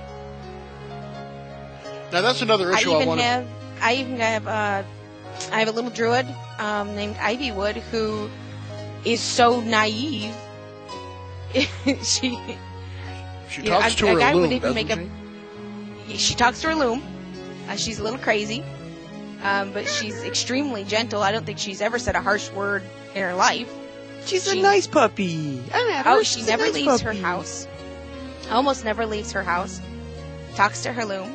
Now that's another I issue I, even want to. have, I even have, uh, I have a little druid um, named Ivywood who is so naive. she, She you know, talks a- to a her guy would loom, even doesn't make she? she talks to her loom. Uh, she's a little crazy, um, but she's extremely gentle. I don't think she's ever said a harsh word in her life. She's a she- nice puppy. I met her. Oh, she She's a never nice leaves her puppy. house. Almost never leaves her house. Talks to her loom.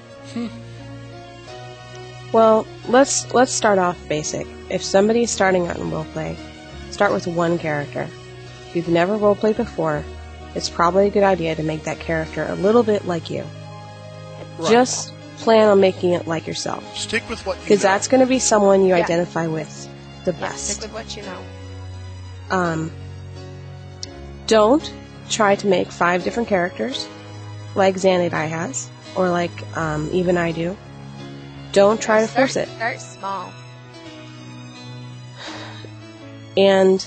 Well, let's let's start off basic. If somebody's starting out in roleplay, start with one character. If you've never roleplayed before, it's probably a good idea to make that character a little bit like you. Right. Just plan on making it like yourself, Stick with what you because know. that's going to be someone you Yeah. identify with the Yeah, best. stick with what you know. Um, don't try to make five different characters like Xanadai has, or like um, even I do. Don't try to Start- force it. Start small. And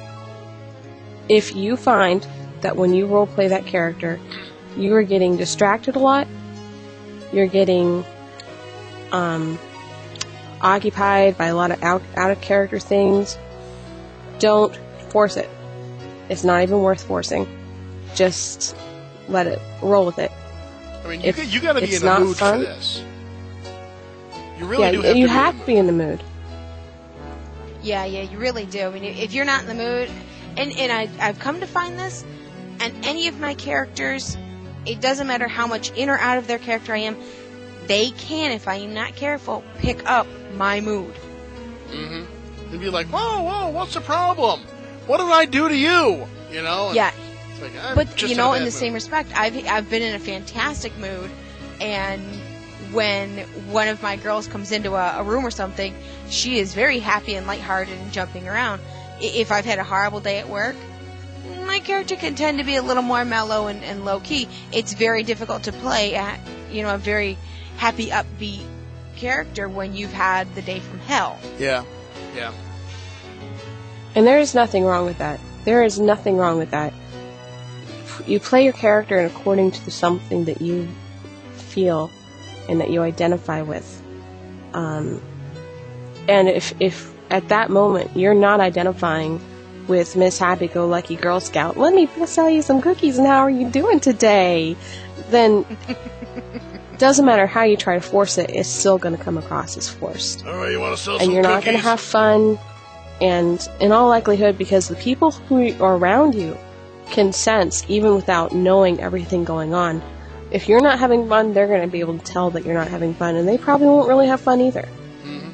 if you find that when you roleplay that character, you are getting distracted a lot, you're getting um, occupied by a lot of out, out of character things, don't force it. It's not even worth forcing. Just let it roll with it. I mean, you, if got- you got to be it's in the not mood fun- for this. You really yeah, do have you to be have in to the be in the mood. Yeah, yeah, you really do. I mean, if you're not in the mood, and and I I've come to find this, and any of my characters, it doesn't matter how much in or out of their character I am, they can, if I am not careful, pick up my mood. Mm-hmm. And be like, whoa, whoa, what's the problem? What did I do to you? You know? And Yeah, it's like, I'm but just you know, a in bad the same mood. respect, I've I've been in a fantastic mood, and when one of my girls comes into a, a room or something, she is very happy and lighthearted and jumping around. I- If I've had a horrible day at work, my character can tend to be a little more mellow and, and low key. It's very difficult to play at, you know, a very happy, upbeat character when you've had the day from hell. Yeah, yeah. And there is nothing wrong with that. There is nothing wrong with that. You play your character in according to something that you feel and that you identify with. Um, and if, if at that moment you're not identifying with Miss Happy-Go-Lucky Girl Scout, let me sell you some cookies and how are you doing today? Then doesn't matter how you try to force it, it's still going to come across as forced. All right, you want to sell And some you're not going to cookies? have fun. And in all likelihood, because the people who are around you can sense, even without knowing everything going on, if you're not having fun, they're going to be able to tell that you're not having fun, and they probably won't really have fun either. Mhm.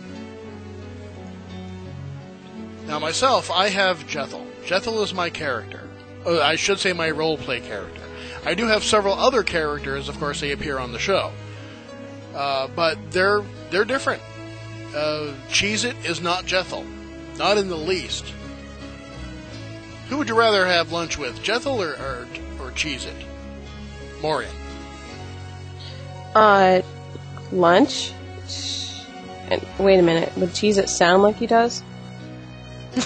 Now, myself, I have Jethel. Jethel is my character. Uh, I should say my role-play character. I do have several other characters, of course, they appear on the show. Uh, but they're they're different. Uh, Cheez-It is not Jethel. Not in the least. Who would you rather have lunch with, Jethel or or, or Cheez-It? Morian. Uh, lunch? And wait a minute, would Cheez-It sound like he does? Would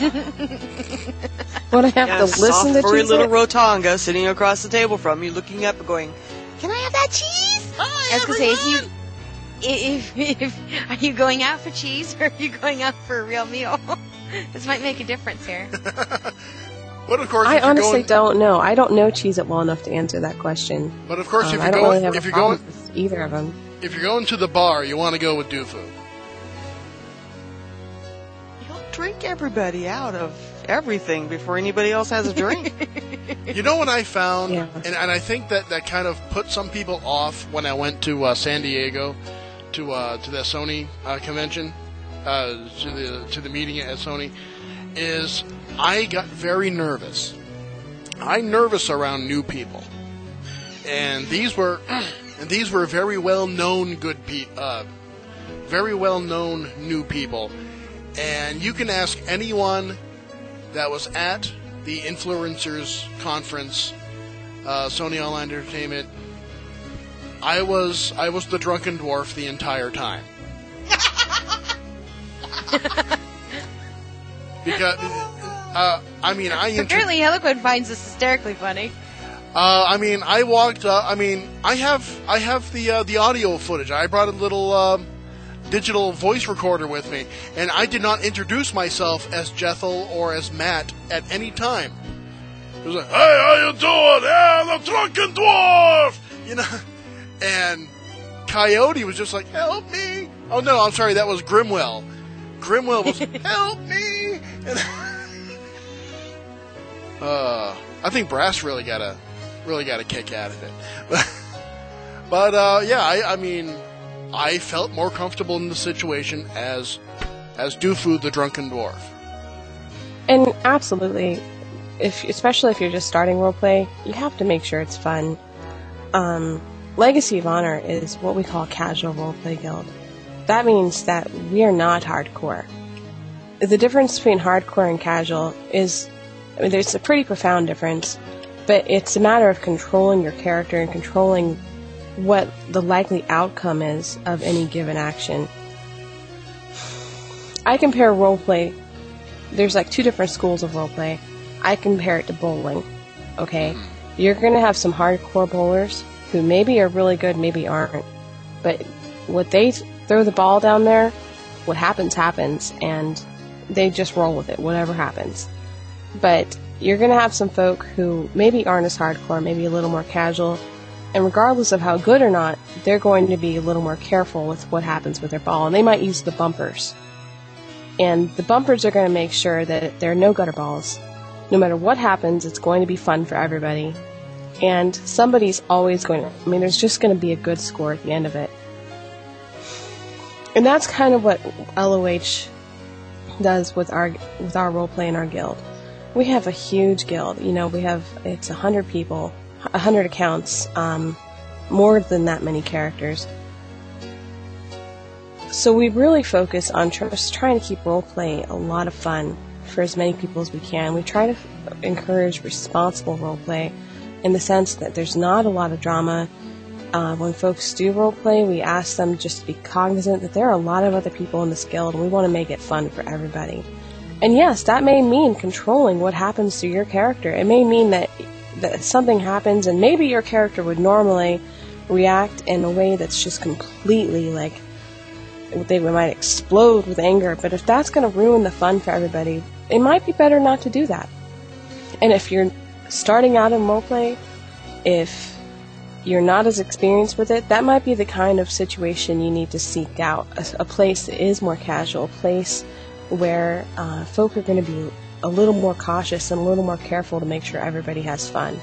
I have Yeah, to listen to soft, furry Cheez-It? little Rotanga sitting across the table from you, looking up and going, "Can I have that cheese?" I was gonna say, if you, if, if, are you going out for cheese or are you going out for a real meal? This might make a difference here. But of course, I if you're honestly going, don't know. I don't know Cheez-It well enough to answer that question. But of course, Um, if I you're don't going, really have if a you're problem going, with either of them. if you're going to the bar, you want to go with Doofu. He'll drink everybody out of everything before anybody else has a drink. You know what I found, Yeah. and, and I think that, that kind of put some people off when I went to uh, San Diego to uh, to the Sony uh, convention, uh, to the to the meeting at Sony, is I got very nervous. I'm nervous around new people, and these were and these were very well known good pe- uh, very well known new people, and you can ask anyone that was at the influencers conference, uh, Sony Online Entertainment. I was I was the drunken dwarf the entire time. Because uh, I mean I inter- Apparently, Eloquent finds this hysterically funny. uh, I mean I walked. Uh, I mean I have I have the uh, the audio footage. I brought a little um, digital voice recorder with me, and I did not introduce myself as Jethel or as Matt at any time. It was like, "Hey, how you doing? Yeah, the drunken dwarf," you know. And Coyote was just like, "Help me!" Oh no, I'm sorry, that was Grimwell. Grimwell was, "Help me!" And uh, I think Brass really got a really got a kick out of it. But, but uh, yeah, I, I mean, I felt more comfortable in the situation as as Doofu the drunken dwarf. And absolutely, if especially if you're just starting roleplay, you have to make sure it's fun. Um, Legacy of Honor is what we call a casual roleplay guild. That means that we are not hardcore. The difference between hardcore and casual is, I mean, there's a pretty profound difference, but it's a matter of controlling your character and controlling what the likely outcome is of any given action. I compare roleplay, there's like two different schools of roleplay. I compare it to bowling, okay? You're going to have some hardcore bowlers who maybe are really good, maybe aren't. But what they throw the ball down there, what happens, happens, and they just roll with it, whatever happens. But you're going to have some folk who maybe aren't as hardcore, maybe a little more casual, and regardless of how good or not, they're going to be a little more careful with what happens with their ball, and they might use the bumpers. And the bumpers are going to make sure that there are no gutter balls. No matter what happens, it's going to be fun for everybody. And somebody's always going to, I mean, there's just going to be a good score at the end of it. And that's kind of what L O H does with our with our roleplay in our guild. We have a huge guild. You know, we have, it's one hundred people, one hundred accounts, um, more than that many characters. So we really focus on tr- just trying to keep roleplay a lot of fun for as many people as we can. We try to f- encourage responsible roleplay in the sense that there's not a lot of drama. Uh, when folks do roleplay, we ask them just to be cognizant that there are a lot of other people in this guild, and we want to make it fun for everybody. And yes, that may mean controlling what happens to your character. It may mean that, that something happens, and maybe your character would normally react in a way that's just completely like, they might explode with anger, but if that's going to ruin the fun for everybody, it might be better not to do that. And if you're starting out in roleplay, if you're not as experienced with it, that might be the kind of situation you need to seek out. A, a place that is more casual, a place where uh, folk are going to be a little more cautious and a little more careful to make sure everybody has fun.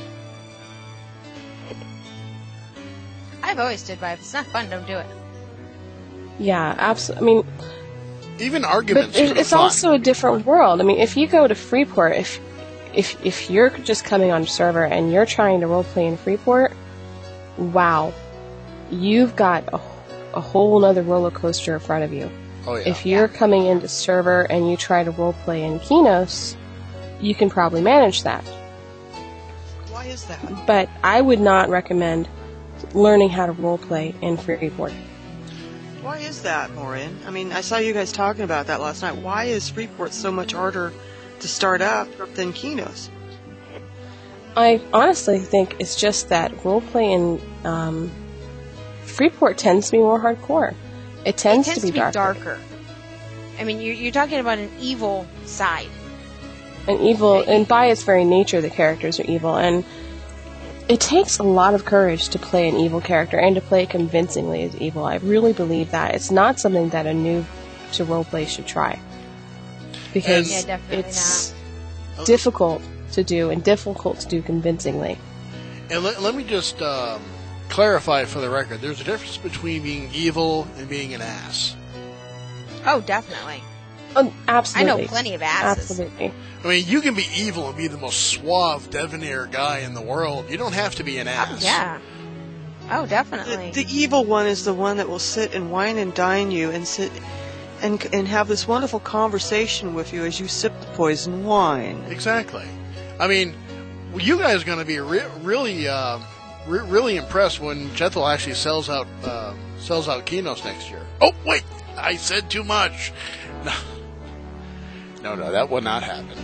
I've always stood by. If it's not fun, don't do it. Yeah, absolutely. I mean, Even arguments. but it- it's fun. also a different world. I mean, if you go to Freeport, if if if you're just coming on a server and you're trying to roleplay in Freeport, wow, you've got a, a whole other roller coaster in front of you. Oh yeah. If you're coming into server and you try to roleplay in Kinos, you can probably manage that. Why is that? But I would not recommend learning how to roleplay in Freeport. Why is that, Maureen? I mean, I saw you guys talking about that last night. Why is Freeport so much harder to start up than Kinos? I honestly think it's just that roleplay in um, Freeport tends to be more hardcore. It tends, it tends to be, to be darker. darker. I mean, you're, you're talking about an evil side. An evil, and by its very nature, the characters are evil, and it takes a lot of courage to play an evil character and to play convincingly as evil. I really believe that. It's not something that a new to roleplay should try. Because Yeah, definitely it's difficult to do and difficult to do convincingly. And let, let me just um, clarify for the record. There's a difference between being evil and being an ass. Oh, definitely. Um, absolutely. I know plenty of asses. Absolutely. I mean, you can be evil and be the most suave, debonair guy in the world. You don't have to be an ass. Oh, yeah. Oh, definitely. The, the evil one is the one that will sit and wine and dine you and sit and and have this wonderful conversation with you as you sip the poison wine. Exactly. I mean, you guys are going to be re- really, uh, re- really impressed when Jethel actually sells out uh, sells out Kinos next year. Oh, wait, I said too much. No, no, no that will not happen.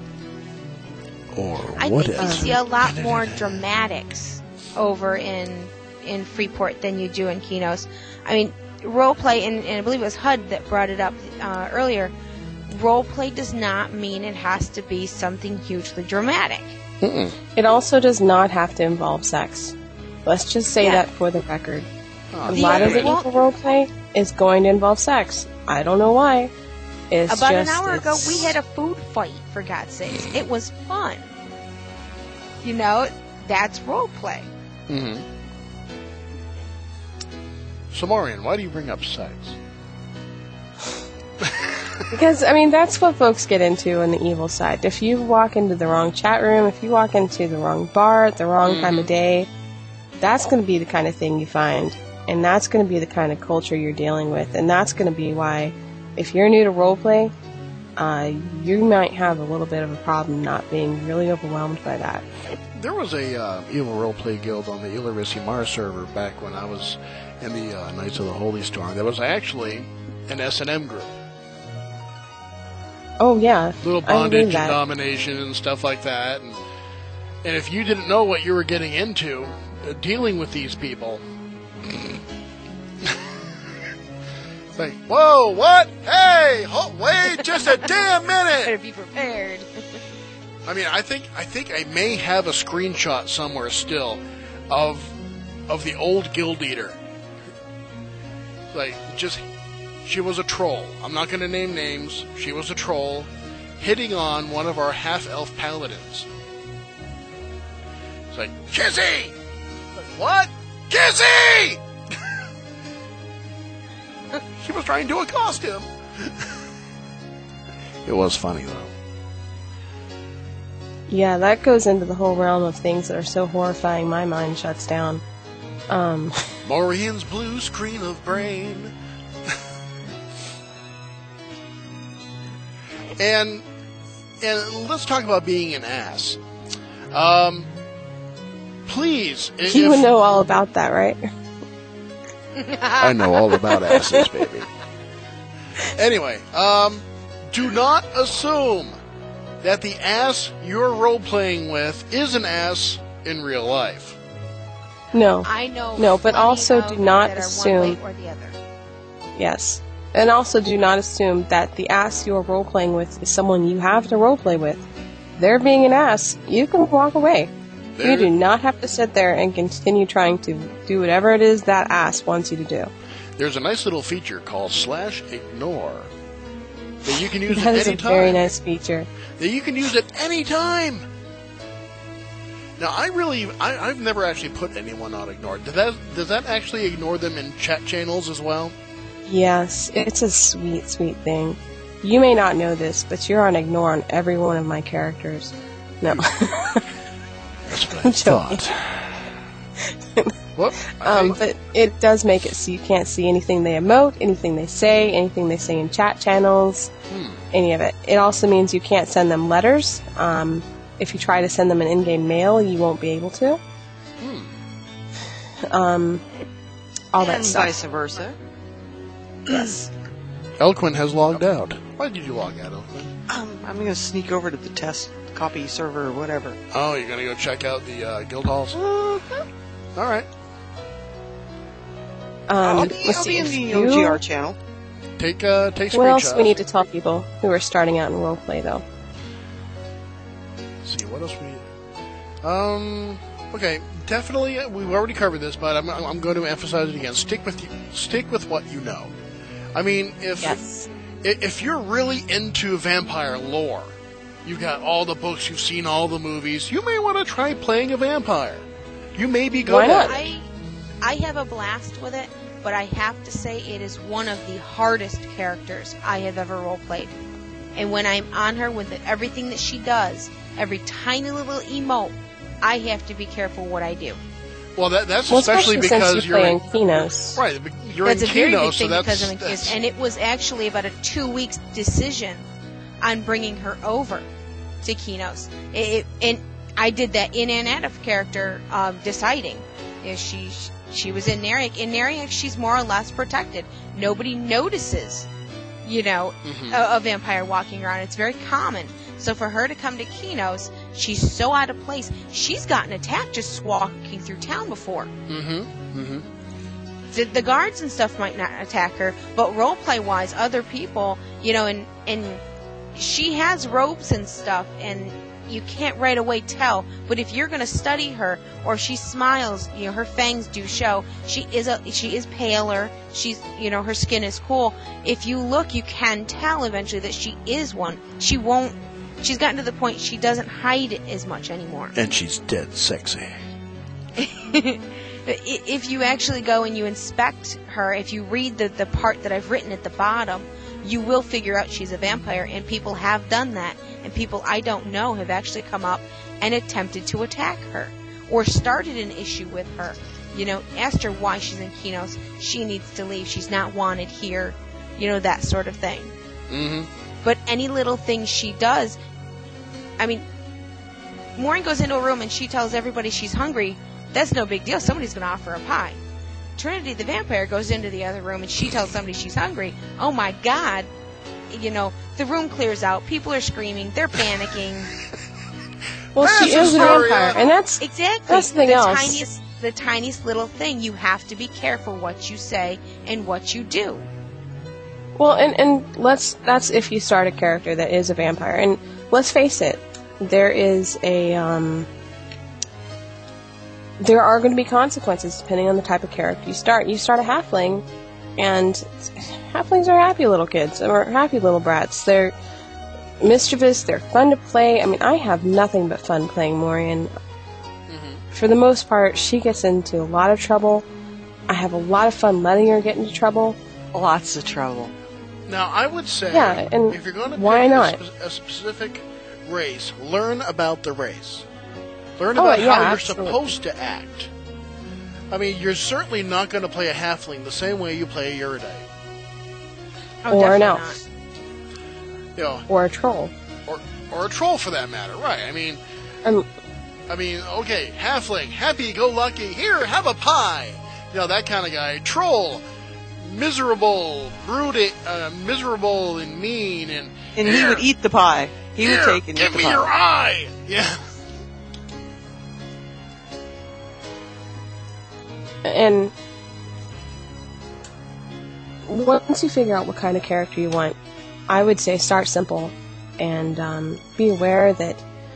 Or I what think you if? see a lot more dramatics over in in Freeport than you do in Kinos. I mean, roleplay, and, and I believe it was H U D that brought it up uh, earlier. Roleplay does not mean it has to be something hugely dramatic. Mm-mm. It also does not have to involve sex. Let's just say Yeah. that for the record. Oh, A The lot of the only- evil roleplay is going to involve sex. I don't know why. It's About just, an hour ago, it's- we had a food fight, for God's sakes. It was fun. You know, that's roleplay. Mm-hmm. So, Maureen, why do you bring up sex? Because, I mean, that's what folks get into on the evil side. If you walk into the wrong chat room, if you walk into the wrong bar at the wrong Mhm. time of day, that's going to be the kind of thing you find. And that's going to be the kind of culture you're dealing with. And that's going to be why, if you're new to roleplay, uh, you might have a little bit of a problem not being really overwhelmed by that. There was a uh, evil roleplay guild on the Illyrissi Mars server back when I was in the uh, Knights of the Holy Storm. There was actually an S and M group. Oh, yeah. Little I bondage believe and that. domination and stuff like that. And, and if you didn't know what you were getting into, uh, dealing with these people... it's like, whoa, what? Hey, ho- wait just a damn minute! Better be prepared. I mean, I think I think I may have a screenshot somewhere still of of the old guild leader. Like, just she was a troll. I'm not going to name names. She was a troll hitting on one of our half-elf paladins. It's like, Kizzy! Like, what? Kizzy! She was trying to accost him. It was funny, though. Yeah, that goes into the whole realm of things that are so horrifying my mind shuts down. Um, Maureen's blue screen of brain. and and let's talk about being an ass. Um, please, if, you would know all about that, right? I know all about asses, baby. Anyway, um, do not assume that the ass you're role-playing with is an ass in real life. No. I know. No, but plenty also of do not that are assume- one way or the other. Yes. And also do not assume that the ass you're role-playing with is someone you have to role-play with. They're being an ass. You can walk away. There- You do not have to sit there and continue trying to do whatever it is that ass wants you to do. There's a nice little feature called slash ignore that you can use That at is a any time. very nice feature. That you can use at any time. Now, I really, I, I've never actually put anyone on ignore. Does that, does that actually ignore them in chat channels as well? Yes, it's a sweet, sweet thing. You may not know this, but you're on ignore on every one of my characters. No. That's what I'm I joking. thought. Whoop. I Um, think- but it does make it so you can't see anything they emote, anything they say, anything they say in chat channels. hmm. any of it. It also means you can't send them letters. Um, if you try to send them an in-game mail, you won't be able to. Hmm. Um, all and that stuff. vice versa. Yes. Eloquent has logged out. Why did you log out, Eloquent? Um, I'm going to sneak over to the test copy server or whatever. Oh, you're going to go check out the uh, guild halls? Mm-hmm. All right. Um, I'll be, let's I'll see, be in if the you- O G R channel. Take uh, take What else screenshots. we need to tell people who are starting out in roleplay, though? Let's see, what else we need? Um, okay, definitely, uh, we've already covered this, but I'm, I'm going to emphasize it again. Stick with you, stick with what you know. I mean, if Yes. i- if you're really into vampire lore, you've got all the books, you've seen all the movies, you may want to try playing a vampire. You may be good Why at not? it. I, I have a blast with it, but I have to say it is one of the hardest characters I have ever roleplayed. And when I'm on her with everything that she does, every tiny little emote, I have to be careful what I do. Well, that, that's Well, especially, especially because since you you're play in, in Kinos. right. You're That's in a very Kino, big so thing that's, because I'm in that's Kinos. And it was actually about a two weeks decision on bringing her over to Kinos. It, it, and I did that in and out of character uh, deciding. You know, she she was in Nariak. In Nariak, she's more or less protected. Nobody notices, you know, Mhm. a, a vampire walking around. It's very common. So for her to come to Kinos, she's so out of place. She's gotten attacked just walking through town before. Mm-hmm. Mm-hmm. The, the guards and stuff might not attack her, but roleplay wise, other people, you know, and and she has robes and stuff, and you can't right away tell. But if you're going to study her, or she smiles, you know, her fangs do show. She is a she is paler. She's, you know, her skin is cool. If you look, you can tell eventually that she is one. She won't. She's gotten to the point she doesn't hide it as much anymore. And she's dead sexy. If you actually go and you inspect her, if you read the, the part that I've written at the bottom, you will figure out she's a vampire, and people have done that. And people I don't know have actually come up and attempted to attack her, or started an issue with her. You know, asked her why she's in Kinos. She needs to leave. She's not wanted here. You know, that sort of thing. Mm-hmm. But any little thing she does, I mean, Maureen goes into a room and she tells everybody she's hungry. That's no big deal. Somebody's going to offer a pie. Trinity the vampire goes into the other room and she tells somebody she's hungry. Oh my God. You know, the room clears out. People are screaming. They're panicking. Well, she That's is a Astoria. vampire, and that's Exactly. That's the thing the else. tiniest, the tiniest little thing. You have to be careful what you say and what you do. well, and and let's that's if you start a character that is a vampire, and let's face it, there is a um, there are going to be consequences depending on the type of character you start. You start a halfling, and halflings are happy little kids, or happy little brats. They're mischievous, they're fun to play. I mean, I have nothing but fun playing Maureen. Mm-hmm. For the most part, she gets into a lot of trouble. I have a lot of fun letting her get into trouble. Lots of trouble. Now, I would say, Yeah, and if you're going to why pick not? A, spe- a specific race, learn about the race. Learn Oh, about yeah, how you're absolutely. supposed to act. I mean, you're certainly not going to play a halfling the same way you play a Uriday. Oh, Or an definitely elf. not. You know, Or a troll. or or a troll for that matter, right? I mean, Um, I mean, okay, halfling, happy-go-lucky, here, have a pie. You know, that kind of guy. Troll, miserable, brooding, uh, miserable and mean, and And he here, would eat the pie. He here, would take and give eat the me pie. your eye. Yeah. and once you figure out what kind of character you want, I would say start simple and um, be aware that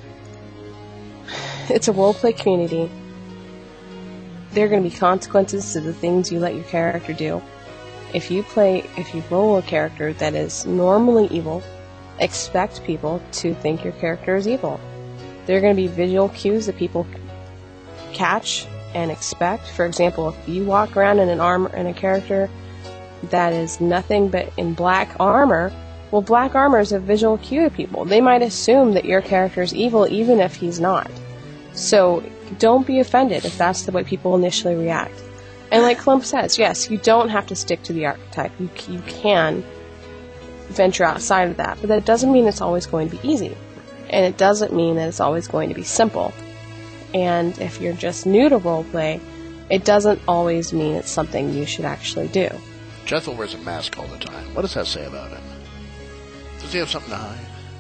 it's a roleplay community. There are going to be consequences to the things you let your character do. If you play, if you roll a character that is normally evil, expect people to think your character is evil. There are going to be visual cues that people catch and expect. For example, if you walk around in an armor in a character that is nothing but in black armor, well, black armor is a visual cue to people. They might assume that your character is evil even if he's not. So don't be offended if that's the way people initially react. And like Clump says, yes, you don't have to stick to the archetype. You you can venture outside of that. But that doesn't mean it's always going to be easy. And it doesn't mean that it's always going to be simple. And if you're just new to roleplay, it doesn't always mean it's something you should actually do. Jethro wears a mask all the time. What does that say about him? Does he have something to hide?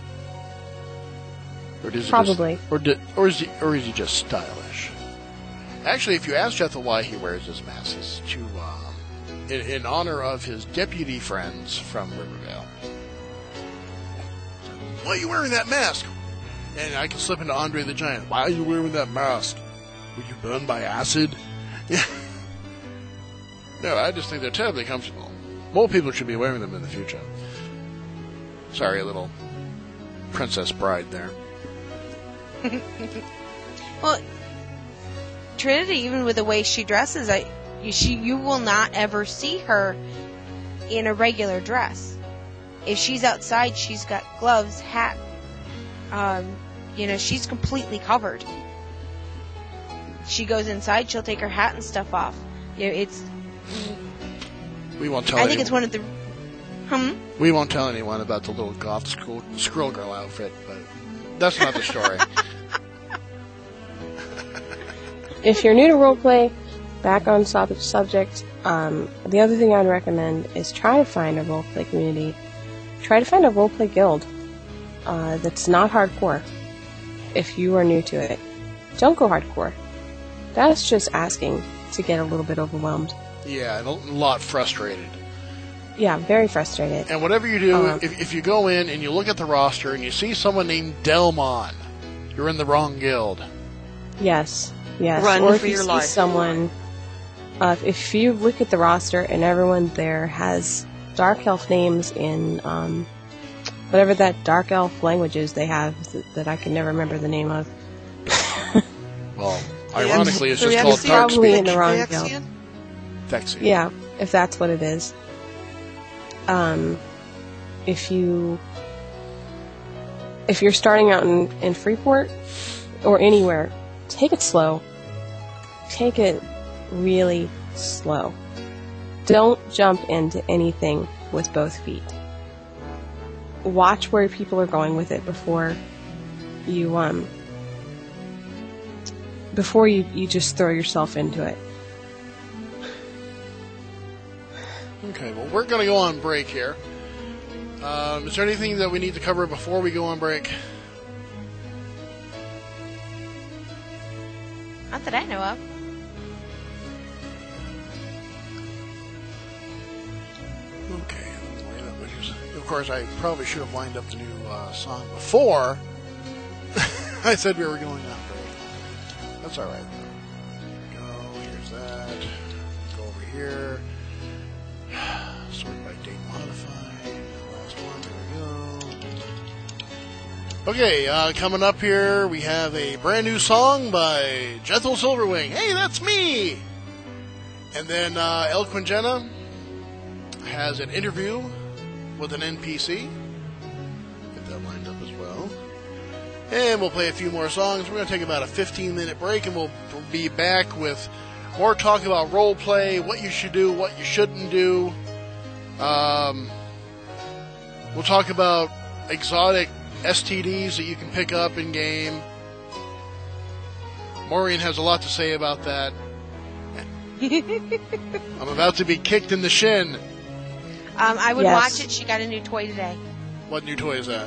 Or does Probably. He just, or, do, or, is he, or is he just stylish? Actually, if you ask Jethro why he wears his mask, it's to, um, in, in honor of his deputy friends from Riverdale. Why are you wearing that mask? And I can slip into Andre the Giant. Why are you wearing that mask? Were you burned by acid? Yeah. No, I just think they're terribly comfortable. More people should be wearing them in the future. Sorry, a little Princess Bride there. Well, Trinity, even with the way she dresses, I, you, she, you will not ever see her in a regular dress. If she's outside, she's got gloves, hat. Um, you know, she's completely covered. She goes inside, she'll take her hat and stuff off. You know, it's. We won't tell. I think anyone. it's one of the. Hmm. We won't tell anyone about the little goth squirrel, squirrel girl outfit, but that's not the story. If you're new to roleplay, back on sub- subject, um, the other thing I'd recommend is try to find a roleplay community. Try to find a roleplay guild uh, that's not hardcore. If you are new to it, don't go hardcore. That's just asking to get a little bit overwhelmed. Yeah, and a lot frustrated. Yeah, very frustrated. And whatever you do, Uh-huh. if, if you go in and you look at the roster and you see someone named Delmon, you're in the wrong guild. Yes, yes. Run or if for you your see life. someone, uh, if you look at the roster and everyone there has dark elf names in um, whatever that dark elf language is they have that, that I can never remember the name of. Well, ironically, it's So just you called have to Dark probably Speech. in the wrong Phyrexian? guild. Thexy. Yeah, if that's what it is. Um, if you if you're starting out in, in Freeport or anywhere, take it slow. Take it really slow. Don't jump into anything with both feet. Watch where people are going with it before you um before you, you just throw yourself into it. Okay, well, we're going to go on break here. Um, is there anything that we need to cover before we go on break? Not that I know of. Okay. Of course, I probably should have lined up the new uh, song before I said we were going on break. That's all right. There we go. Here's that. Go over here. Sort by date modified. Last one. There we go. Okay, uh, coming up here, we have a brand new song by Jethro Silverwing. Hey, that's me! And then uh, El Quinjena has an interview with an N P C. Get that lined up as well. And we'll play a few more songs. We're going to take about a fifteen minute break, and we'll be back with more talk about role play, what you should do, what you shouldn't do. Um, we'll talk about exotic S T Ds that you can pick up in game. Maureen has a lot to say about that. I'm about to be kicked in the shin. Um, I would Yes. watch it. She got a new toy today. What new toy is that?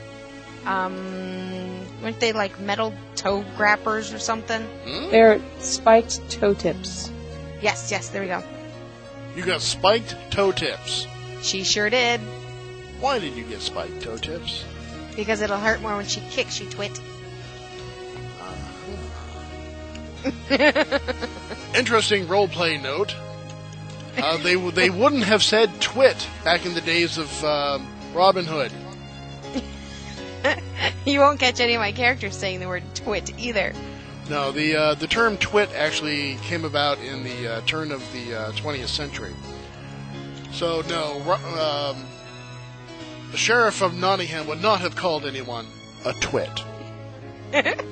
Um, weren't they like metal toe grappers or something? Hmm? They're spiked toe tips. Yes, yes, there we go. You got spiked toe tips. She sure did. Why did you get spiked toe tips? Because it'll hurt more when she kicks, you twit. Interesting roleplay note. Uh, they they wouldn't have said twit back in the days of um, Robin Hood. You won't catch any of my characters saying the word twit either. No, the uh, the term twit actually came about in the uh, turn of the uh, twentieth century. So no, ro- um, the sheriff of Nottingham would not have called anyone a twit.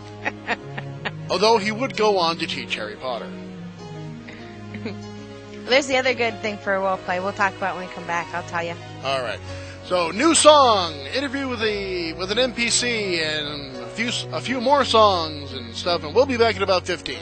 Although he would go on to teach Harry Potter. there's the other good thing for role play. We'll talk about it when we come back. I'll tell you. All right. So, new song, interview with the with an N P C, and a few a few more songs and stuff, and we'll be back in about fifteen.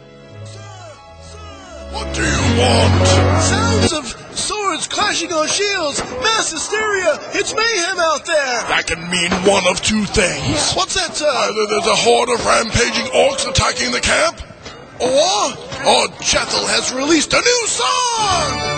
What do you want? Sounds of swords clashing on shields, mass hysteria. It's mayhem out there. That can mean one of two things. What's that? Uh, Either there's a horde of rampaging orcs attacking the camp, or or Jethel has released a new song.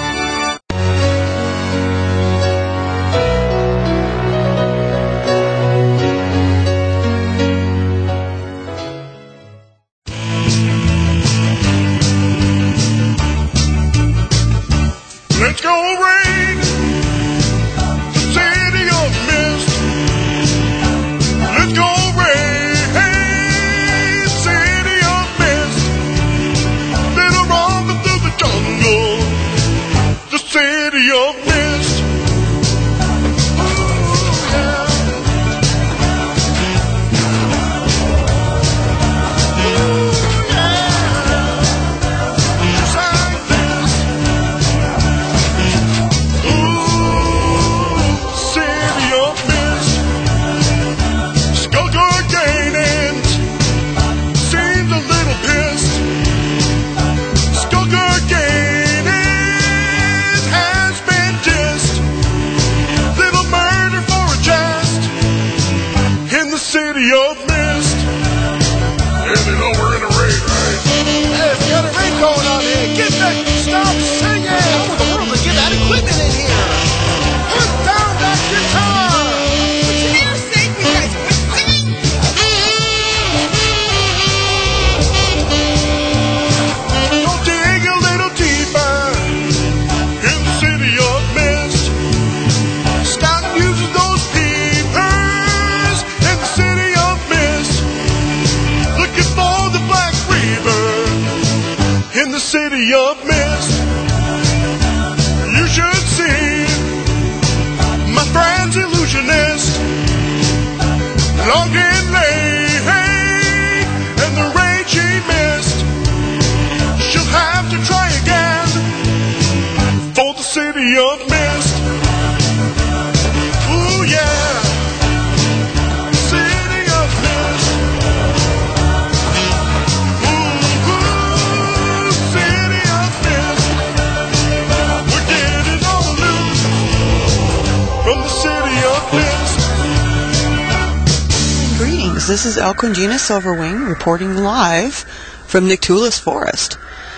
Let's go raid the city of mist. Let's go raid city of mist. Little romper through the jungle, the city of mist. Ooh, yeah. Ooh, yeah. Just like this. City of mist, Skulker gaining, seems a little pissed. Skulker gaining has been dissed. Little murder for a jest in the city of mist. Yeah, they know we're in a raid, right? hey, if you got a raid going on here, get that. Stop singing. How in the world to get that equipment in here? Put down that guitar. For your sake, you guys quit singing! Go dig a little deeper in the city of mist. Stop using those peepers in the city of mist. Looking for the Black Reaver in the city of mist. You should see my friend's illusionist. Long and late, and the rage she missed. She'll have to try again for the city of mist. Ooh, yeah. City of mist. Ooh, ooh, city of mist. We're getting all loose from the city of mist. Greetings, this is Elquingina Silverwing reporting live from Nictulus Forest.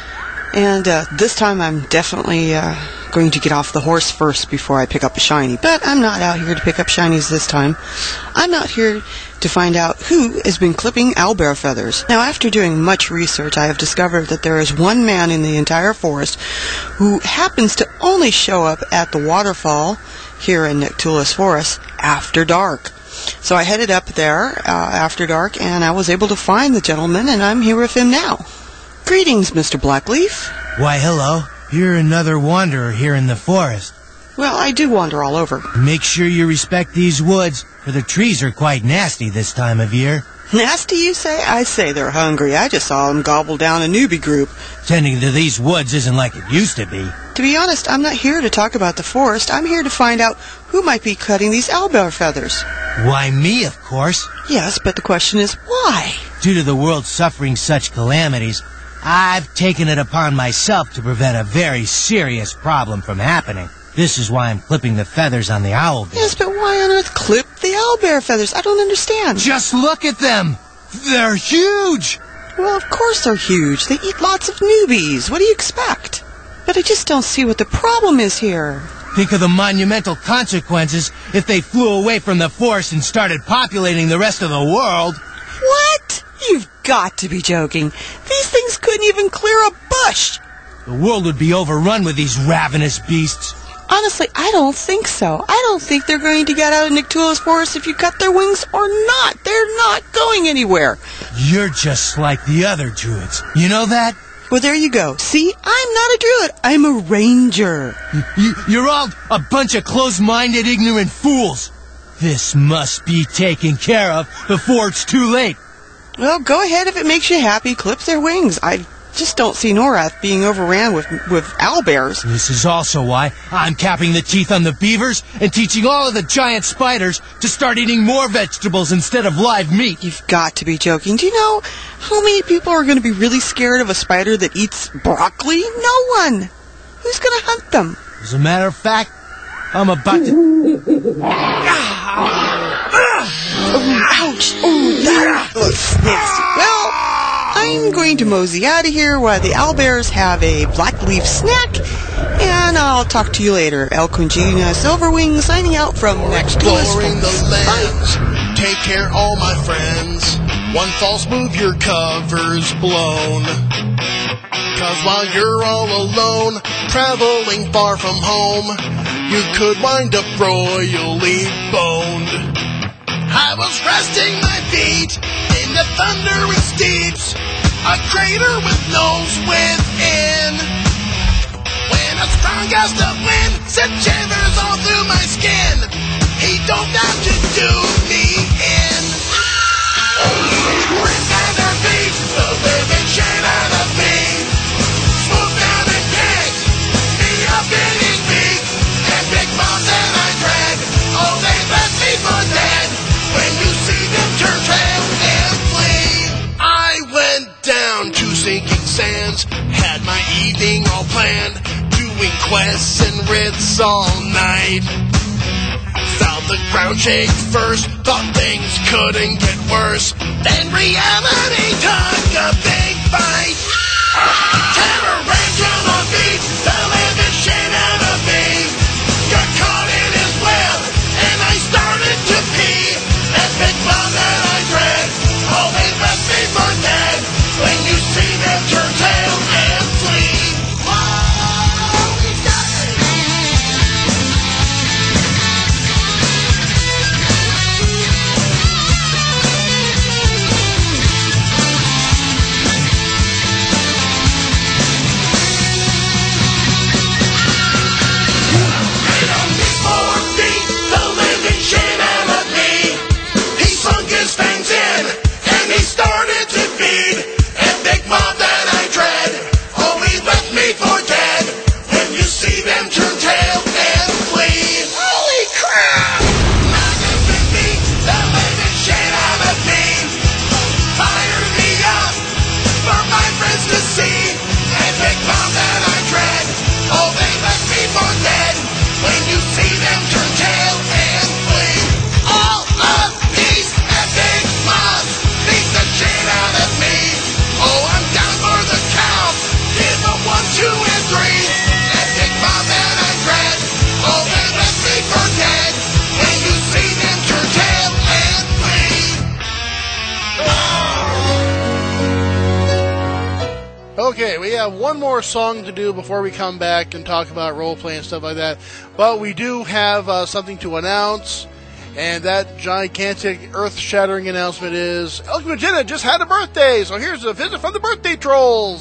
And uh, this time I'm definitely uh, going to get off the horse first before I pick up a shiny. But I'm not out here to pick up shinies this time. I'm out here to find out who has been clipping owlbear feathers. Now, after doing much research, I have discovered that there is one man in the entire forest who happens to only show up at the waterfall here in Nictulus Forest after dark. So I headed up there uh, after dark, and I was able to find the gentleman, and I'm here with him now. Greetings, Mister Blackleaf. Why, hello. You're another wanderer here in the forest. Well, I do wander all over. Make sure you respect these woods, for the trees are quite nasty this time of year. Nasty, you say? I say they're hungry. I just saw them gobble down a newbie group. Tending to these woods isn't like it used to be. To be honest, I'm not here to talk about the forest. I'm here to find out who might be cutting these owlbear feathers. Why, me, of course. Yes, but the question is, why? Due to the world suffering such calamities, I've taken it upon myself to prevent a very serious problem from happening. This is why I'm clipping the feathers on the owlbear. Yes, but why on earth clip the owlbear feathers? I don't understand. Just look at them! They're huge! Well, of course they're huge. They eat lots of newbies. What do you expect? But I just don't see what the problem is here. Think of the monumental consequences if they flew away from the forest and started populating the rest of the world. What? You've got to be joking. These things couldn't even clear a bush. The world would be overrun with these ravenous beasts. Honestly, I don't think so. I don't think they're going to get out of Nictulus Forest if you cut their wings or not. They're not going anywhere. You're just like the other druids. You know that? Well, there you go. See, I'm not a druid. I'm a ranger. You, you're all a bunch of closed-minded, ignorant fools. This must be taken care of before it's too late. Well, go ahead if it makes you happy. Clip their wings. I just don't see Norath being overran with with owlbears. This is also why I'm capping the teeth on the beavers and teaching all of the giant spiders to start eating more vegetables instead of live meat. You've got to be joking. Do you know how many people are going to be really scared of a spider that eats broccoli? No one. Who's going to hunt them? As a matter of fact, I'm about to... Ouch! Oh, that looks nasty. Well, I'm going to mosey out of here while the owlbears have a black leaf snack, and I'll talk to you later. El Quingina Silverwing signing out from next to us. Exploring the lands. Take care, all my friends. One false move, your cover's blown. Cause while you're all alone, traveling far from home, you could wind up royally boned. I was resting my feet in the thundering steeps, a crater with nose within, when a strong gust of wind sent shivers all through my skin. He don't have to do me in. Rip at their feet, the living shit out of me. Swoop down and kick me up in beak, and big moms that I dread, oh they left me for dead. When you see them turn tail and flee. I went down to sinking sands, had my evening all planned, doing quests and writs all night. Felt the ground shake first, thought things couldn't get worse. Then reality took a big bite. Terror raged on my feet, the living shit out of me. Got caught in his web, and I started to pee. That big bomb that I dread, oh they left me for dead. When you see them turn tail and flee. Whoa, we got it. Right on these four feet, the living shit out of me. He sunk his fangs in, and he started to feed. And big mob that I dread, oh he left me for dead. When you see them turn tail and flee. Holy crap! Knock up and beat the living shit out of me. Fire me up for my friends to see. And big mob that I dread, oh they left me for dead. When you see them turn tail and flee. All of these epic mobs beat the shit out of me. Oh, I'm down for the count. Give them one, two, and three. Epic mob that I dread. Oh, they left me for dead. When you see them turn tail and flee. Okay, we have one more song to do before we come back and talk about roleplay and stuff like that. But we do have uh, something to announce, and that gigantic, earth-shattering announcement is El Quingina just had a birthday, so here's a visit from the birthday trolls.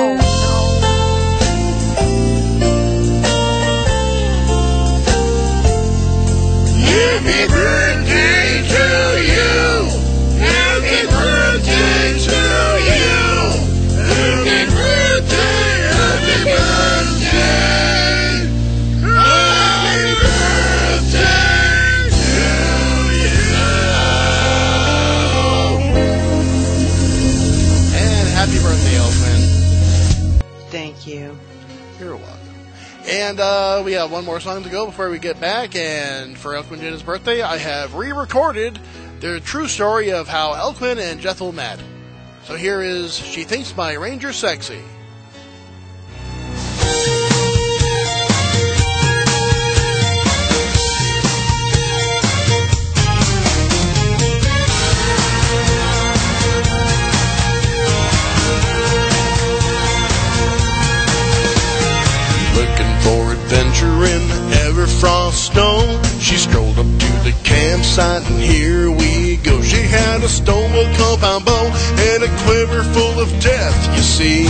Happy birthday to you! Happy birthday to you! Happy birthday, happy birthday! Happy birthday to you! And happy birthday, Elfman. Thank you. You're welcome. And uh, we have one more song to go before we get back. And for Elquin birthday, I have re-recorded the true story of how Elquin and Jethel met. So here is She Thinks My Ranger Sexy. Looking for adventure in Everfrost Stone. She strolled up to the campsite and here we go. She had a stonewood compound bow and a quiver full of death, you see.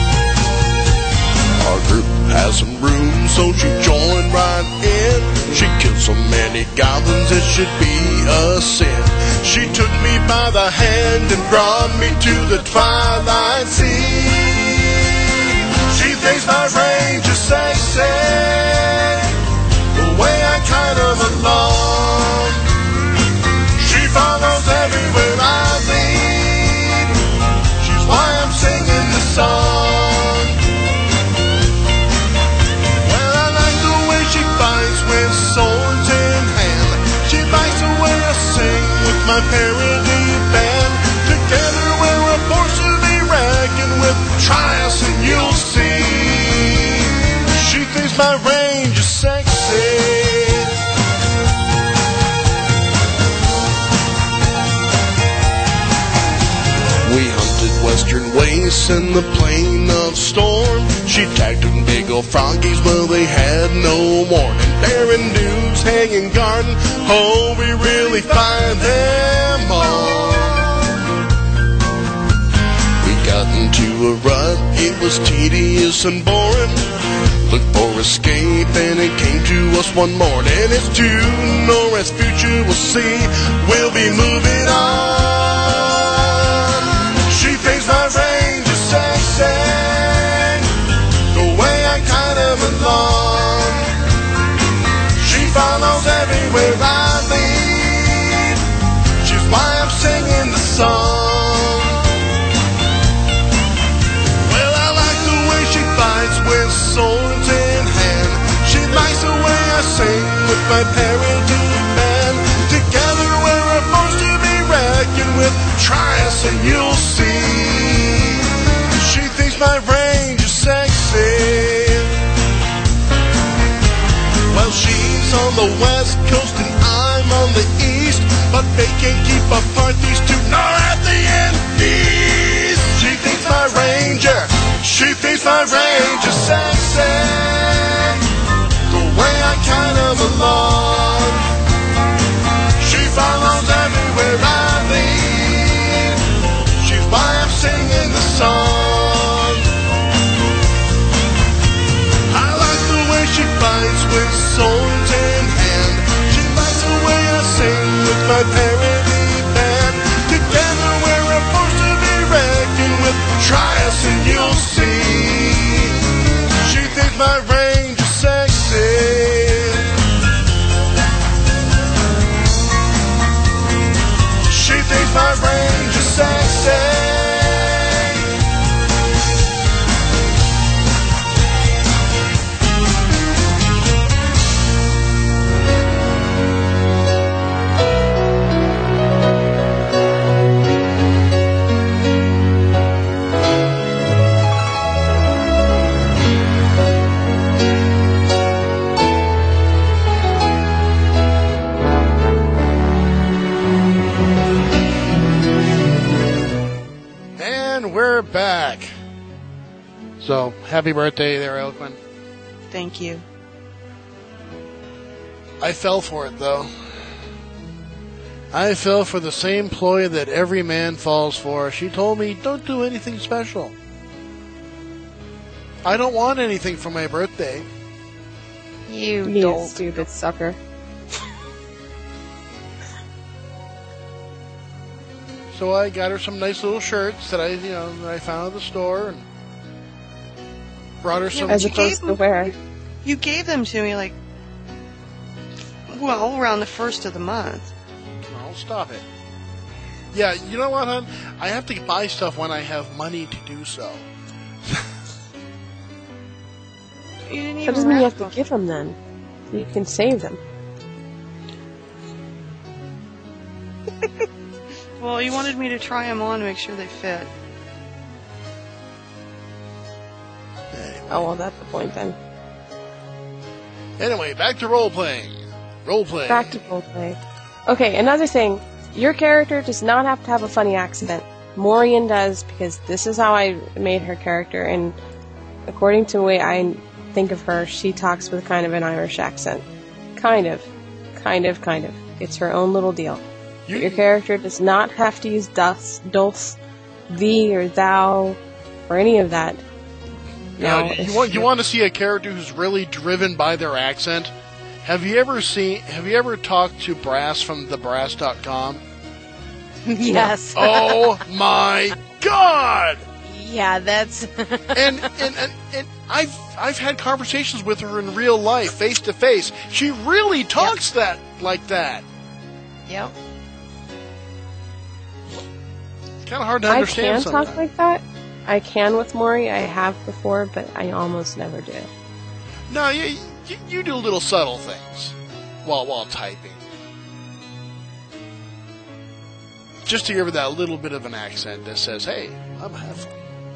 Our group has some room, so she joined right in. She Killed so many goblins it should be a sin. She took me by the hand and brought me to the twilight sea. She thinks my range is sexy, the way I kind of belong. She follows everywhere I lead. She's why I'm singing the song. Well, I like the way she fights with swords in hand. She likes the way I sing with my parody band. Together we're a force to be reckoned with. Try us and you'll see. She thinks my range is sexy. We hunted western wastes in the plain of storm. She tagged them big old froggies, well they had no more. And barren dudes hanging garden, oh we really find them all. We got into a rut, it was tedious and boring. Looked for escape and it came to us one morning. It's due north, future we'll see, we'll be moving on. She thinks my range is sexy, the way I kind of belong. She follows everywhere I lead. She's why I'm singing the song. Well, I like the way she fights with swords in hand. She likes the way I sing with my parody band. Together we're a force to be reckoned with. Try us and you'll see. She thinks my range is sexy. Well, she's on the west coast and I'm on the east, but they can't keep apart these two, nor at the Indies. She thinks my ranger, she thinks my range is sexy, the way I kind of belong. She follows everywhere I lead. She's why I'm singing the song. I like the way she fights with swords in hand. She likes the way I sing with my parody band. Together we're a force to be reckoned with. Try us and you'll see. She thinks my range is sexy. She thinks my range is sexy. We're back. So, happy birthday there, Eloquent. Thank you. I fell for it, though. I fell for the same ploy that every man falls for. She told me, don't do anything special. I don't want anything for my birthday. You You dolt. stupid sucker. So I got her some nice little shirts that I, you know, that I found at the store, and brought her some. As you opposed gave to where? You gave them to me like, well, around the first of the month. Oh, stop it. Yeah, you know what, hon? I have to buy stuff when I have money to do so. You didn't even That doesn't mean you wrap have to them. give them then. You can save them. Well, you wanted me to try them on to make sure they fit. Oh, well, that's the point then. Anyway, back to role playing. Role playing. Back to roleplay. Okay, another thing. Your character does not have to have a funny accent. Morian does, because this is how I made her character, and according to the way I think of her, she talks with kind of an Irish accent. Kind of. Kind of, kind of. It's her own little deal. You- Your character does not have to use dus, dulse, thee, or thou, or any of that. Now, No, you want you want to see a character who's really driven by their accent? Have you ever seen? Have you ever talked to Brass from the brass dot com? Yes. Oh my God! Yeah, that's. and, and and and I've I've had conversations with her in real life, face to face. She really talks yep. that like that. Yep. Kind of hard to understand. I can sometimes. talk like that. I can with Maury. I have before, but I almost never do. No, you you, you do little subtle things while while typing, just to give her that little bit of an accent that says, "Hey, I'm having fun."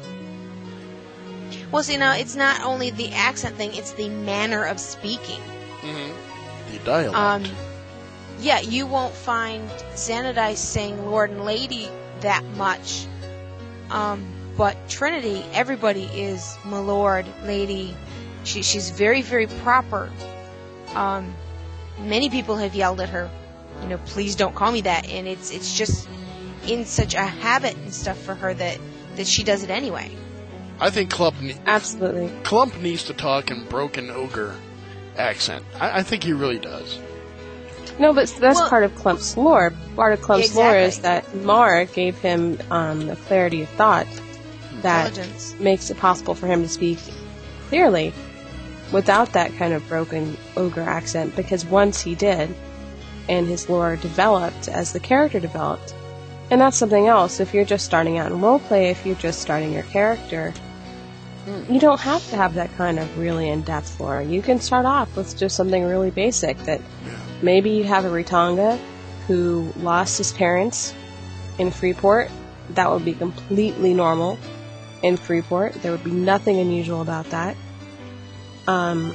Well, see, now it's not only the accent thing; it's the manner of speaking. Mm-hmm. The dialect. Um, yeah, you won't find Xanadice saying "Lord" and "Lady" that much. Um, but Trinity, everybody is "my lord," "lady." She, she's very, very proper. Um, many people have yelled at her, you know, "Please don't call me that," and it's it's just in such a habit and stuff for her that, that she does it anyway. I think Clump ne- absolutely Clump needs to talk in broken ogre accent. I, I think he really does. No, but that's well, part of Clump's lore. Part of Clump's exactly. lore is that Mar gave him um, a clarity of thought that makes it possible for him to speak clearly without that kind of broken ogre accent, because once he did, and his lore developed as the character developed, and that's something else. If you're just starting out in roleplay, if you're just starting your character, you don't have to have that kind of really in-depth lore. You can start off with just something really basic, that maybe you have a Ritanga who lost his parents in Freeport. That would be completely normal in Freeport. There would be nothing unusual about that. Um,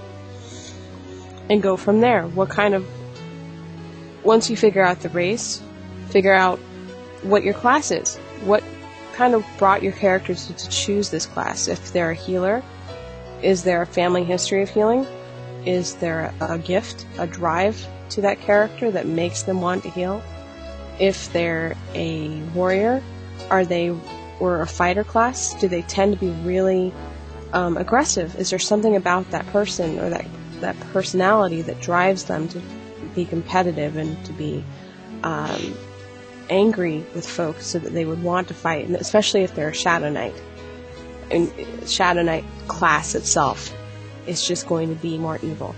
and go from there. What kind of... Once you figure out the race, figure out what your class is. What kind of brought your characters to, to choose this class? If they're a healer, is there a family history of healing? Is there a, a gift, a drive to that character that makes them want to heal? If they're a warrior, are they or a fighter class? Do they tend to be really um, aggressive? Is there something about that person or that that personality that drives them to be competitive and to be um, angry with folks so that they would want to fight? And especially if they're a Shadow Knight. And Shadow Knight class itself is just going to be more evil.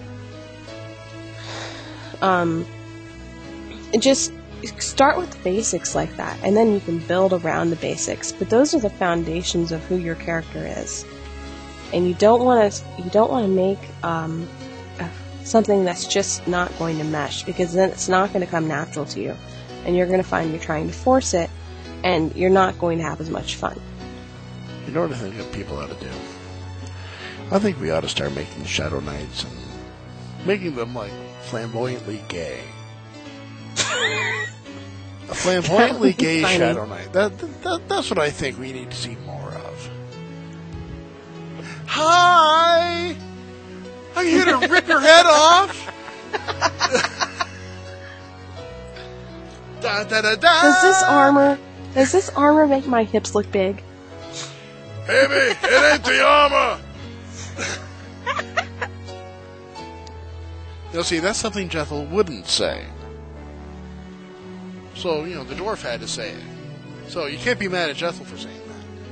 Um, just start with the basics like that, and then you can build around the basics. But those are the foundations of who your character is, and you don't want to you don't want to make um, something that's just not going to mesh, because then it's not going to come natural to you, and you're going to find you're trying to force it, and you're not going to have as much fun. You know what I think that people ought to do? I think we ought to start making Shadow Knights and making them, like, flamboyantly gay. A flamboyantly gay funny. Shadow Knight. That, that, that's what I think we need to see more of. Hi! I'm here to rip your head off! da, da, da, da. Does this armor, does this armor make my hips look big? Baby, it ain't the armor! Now, see, that's something Jethel wouldn't say. So, you know, the dwarf had to say it. So, you can't be mad at Jethel for saying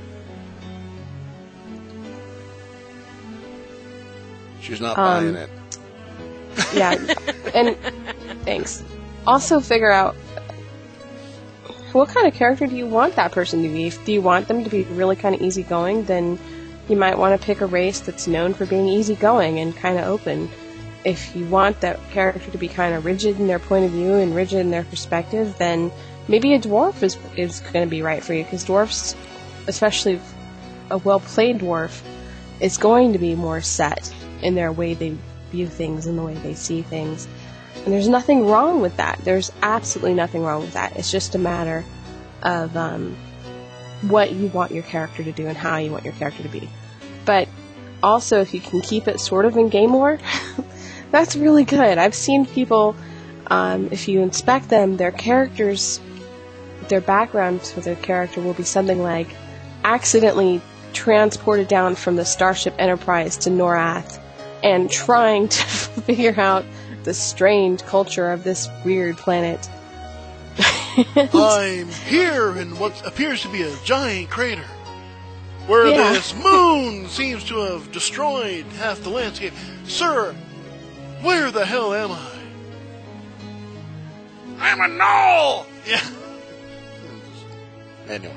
that. She's not Um, buying it. Yeah, and thanks. Also, figure out what kind of character do you want that person to be. If do you want them to be really kind of easygoing, then you might want to pick a race that's known for being easygoing and kind of open. If you want that character to be kind of rigid in their point of view and rigid in their perspective, then maybe a dwarf is is going to be right for you, because dwarfs, especially a well-played dwarf, is going to be more set in their way they view things and the way they see things. And there's nothing wrong with that. There's absolutely nothing wrong with that. It's just a matter of um, what you want your character to do and how you want your character to be. But also, if you can keep it sort of in game lore, that's really good. I've seen people, um, if you inspect them, their characters, their background for their character will be something like accidentally transported down from the Starship Enterprise to Norath and trying to figure out the strange culture of this weird planet. I'm here in what appears to be a giant crater, where Yeah. this moon seems to have destroyed half the landscape. Sir, where the hell am I? I'm a knoll! Yeah. Anyway.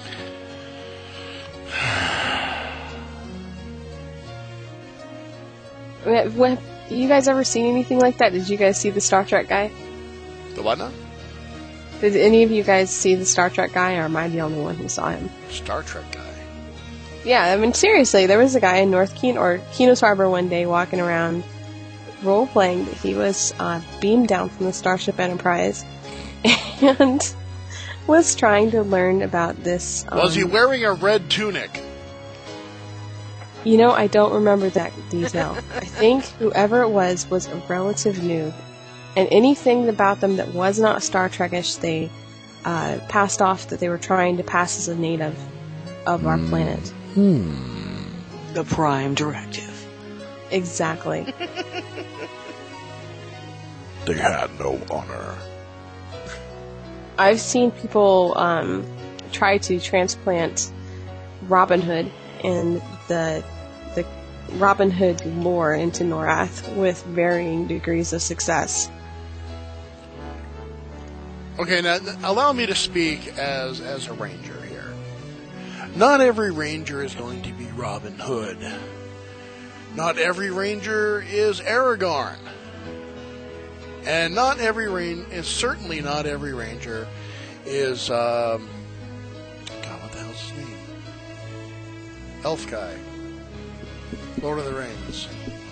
Have have you guys ever seen anything like that? Did you guys see the Star Trek guy? The what now? Did any of you guys see the Star Trek guy, or am I the only one who saw him? Star Trek guy. Yeah, I mean, seriously, there was a guy in North Keen or Keno's Harbor one day walking around role-playing that he was uh, beamed down from the Starship Enterprise and was trying to learn about this. Um, Was he wearing a red tunic? You know, I don't remember that detail. I think whoever it was was a relative noob, and anything about them that was not Star Trek-ish, they uh, passed off that they were trying to pass as a native of our planet. The Prime Directive. Exactly. They had no honor. I've seen people um, try to transplant Robin Hood and the the Robin Hood lore into Norath with varying degrees of success. Okay, now allow me to speak as as a ranger here. Not every ranger is going to be Robin Hood. Not every ranger is Aragorn. And not every ranger, and certainly not every ranger is, um, God, what the hell's his name? Elf guy. Lord of the Rings.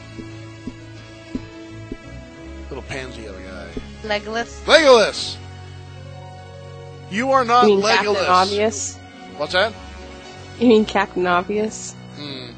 Little pansy of a guy. Legolas. Legolas! You are not You mean Legolas. Captain Obvious? What's that? You mean Captain Obvious? Hmm.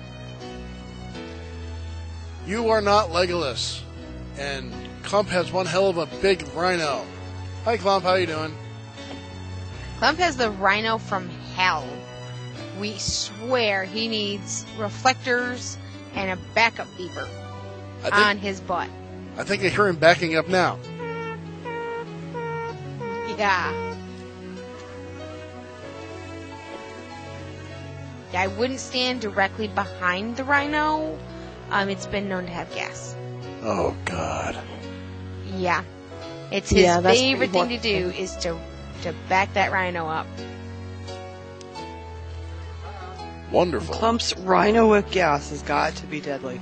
You are not Legolas. And Clump has one hell of a big rhino. Hi, Clump. How you doing? Clump has the rhino from hell. We swear he needs reflectors and a backup beeper I think, on his butt. I think I hear him backing up now. Yeah. Yeah, I wouldn't stand directly behind the rhino. Um, it's been known to have gas. Oh, God. Yeah. It's his Yeah, that's favorite pretty thing to do is to to back that rhino up. Wonderful. Clump's rhino with gas has got to be deadly.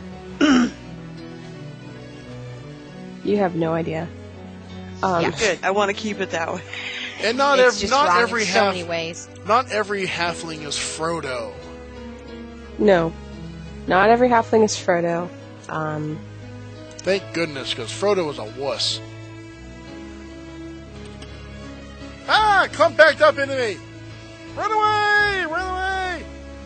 You have no idea. Um, Yeah. Good. I want to keep it that way. And not, It's ev- just not wrong every in so half, many ways. not every halfling is Frodo. No. Not every halfling is Frodo. Um, Thank goodness, because Frodo was a wuss. Ah! Clump backed up into me! Run away! Run away!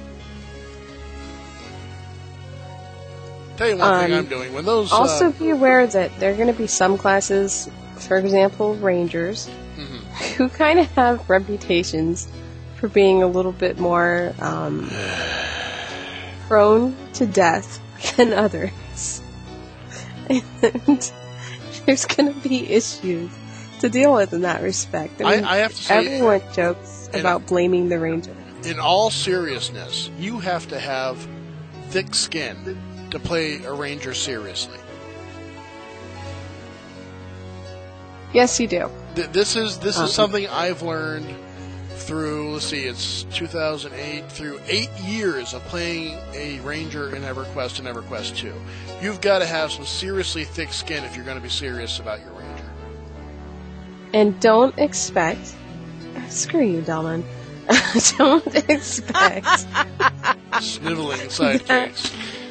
Tell you one thing Um, I'm doing. When those... also uh, be aware that there are going to be some classes, for example, Rangers, mhm. who kind of have reputations for being a little bit more um, prone to death than others. And there's going to be issues to deal with in that respect. I, mean, I, I have to say, everyone jokes and- about blaming the ranger. in all seriousness, you have to have thick skin to play a ranger seriously. Yes, you do. Th- This is this Um, is something I've learned through, let's see, it's two thousand eight, through eight years of playing a ranger in EverQuest and EverQuest two. You've got to have some seriously thick skin if you're going to be serious about your ranger. And don't expect... Screw you, Delman. Don't expect Sniveling sidekicks.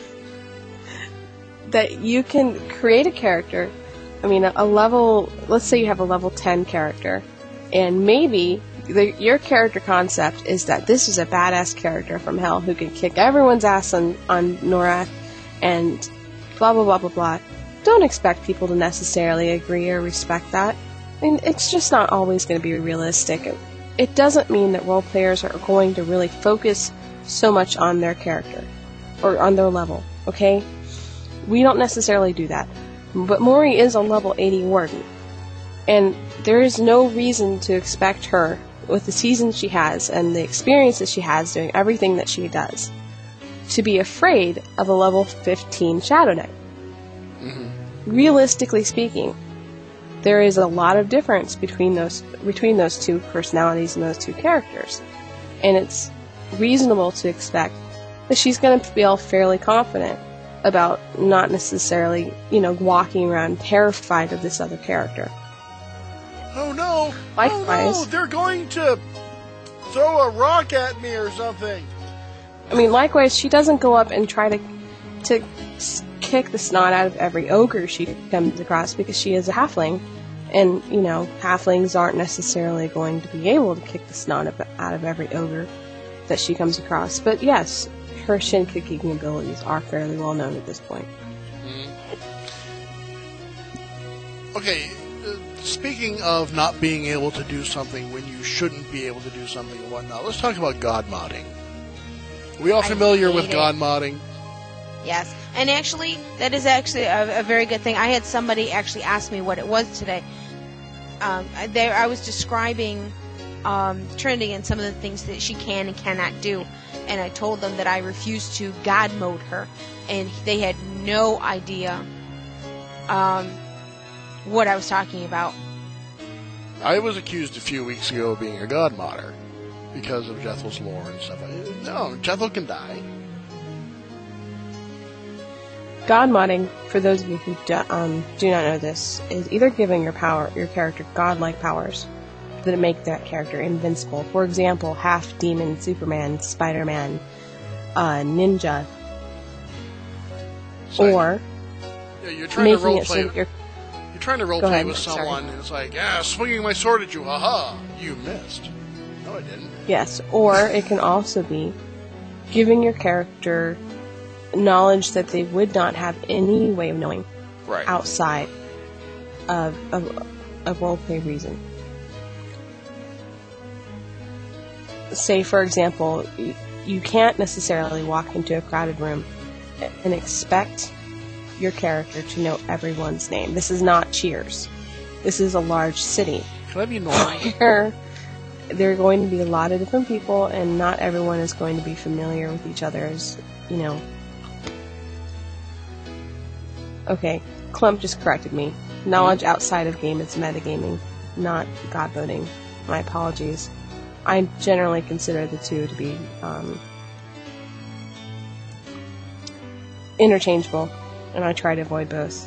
that you can create a character. I mean, a, a level... Let's say you have a level ten character, and maybe the, your character concept is that this is a badass character from hell who can kick everyone's ass on, on Norath, and blah, blah, blah, blah, blah. Don't expect people to necessarily agree or respect that. I mean, it's just not always going to be realistic. It, it doesn't mean that role players are going to really focus so much on their character or on their level, okay? We don't necessarily do that. But Mori is a level eighty warden. And there is no reason to expect her, with the seasons she has and the experiences she has doing everything that she does, to be afraid of a level fifteen Shadow Knight. Mm-hmm. Realistically speaking, there is a lot of difference between those between those two personalities and those two characters. And it's reasonable to expect that she's going to feel fairly confident about not necessarily, you know, walking around terrified of this other character. Oh no! Likewise. Oh no! They're going to throw a rock at me or something. I mean, likewise, she doesn't go up and try to to s- kick the snot out of every ogre she comes across because she is a halfling, and you know, halflings aren't necessarily going to be able to kick the snot of, out of every ogre that she comes across. But yes, her shin kicking abilities are fairly well known at this point. Mm. Okay. Speaking of not being able to do something when you shouldn't be able to do something and whatnot, let's talk about God modding. Are we all familiar with it. God modding? Yes, and actually, that is actually a, a very good thing. I had somebody actually ask me what it was today. Um, they, I was describing um, Trinity and some of the things that she can and cannot do, and I told them that I refused to God mode her, and they had no idea um, what I was talking about. I was accused a few weeks ago of being a God modder because of Jethel's lore and stuff. No, Jethel can die. God modding, for those of you who do, um, do not know this, is either giving your power, your character godlike powers that make that character invincible. For example, half demon Superman, Spider-Man, uh, ninja, So or yeah, you're trying to making role it so play. that you're You're trying to role Go play ahead, with sorry. someone, and it's like, yeah, swinging my sword at you, haha, you missed. No, I didn't. Yes, or it can also be giving your character knowledge that they would not have any way of knowing Right. outside of of a roleplay reason. Say, for example, you, you can't necessarily walk into a crowded room and expect your character to know everyone's name. This is not Cheers. This is a large city. Can I be normal? Where there are going to be a lot of different people, and not everyone is going to be familiar with each other's, you know. Okay, Clump just corrected me. Knowledge outside of game is metagaming, not god voting. My apologies. I generally consider the two to be um, interchangeable, and I try to avoid both.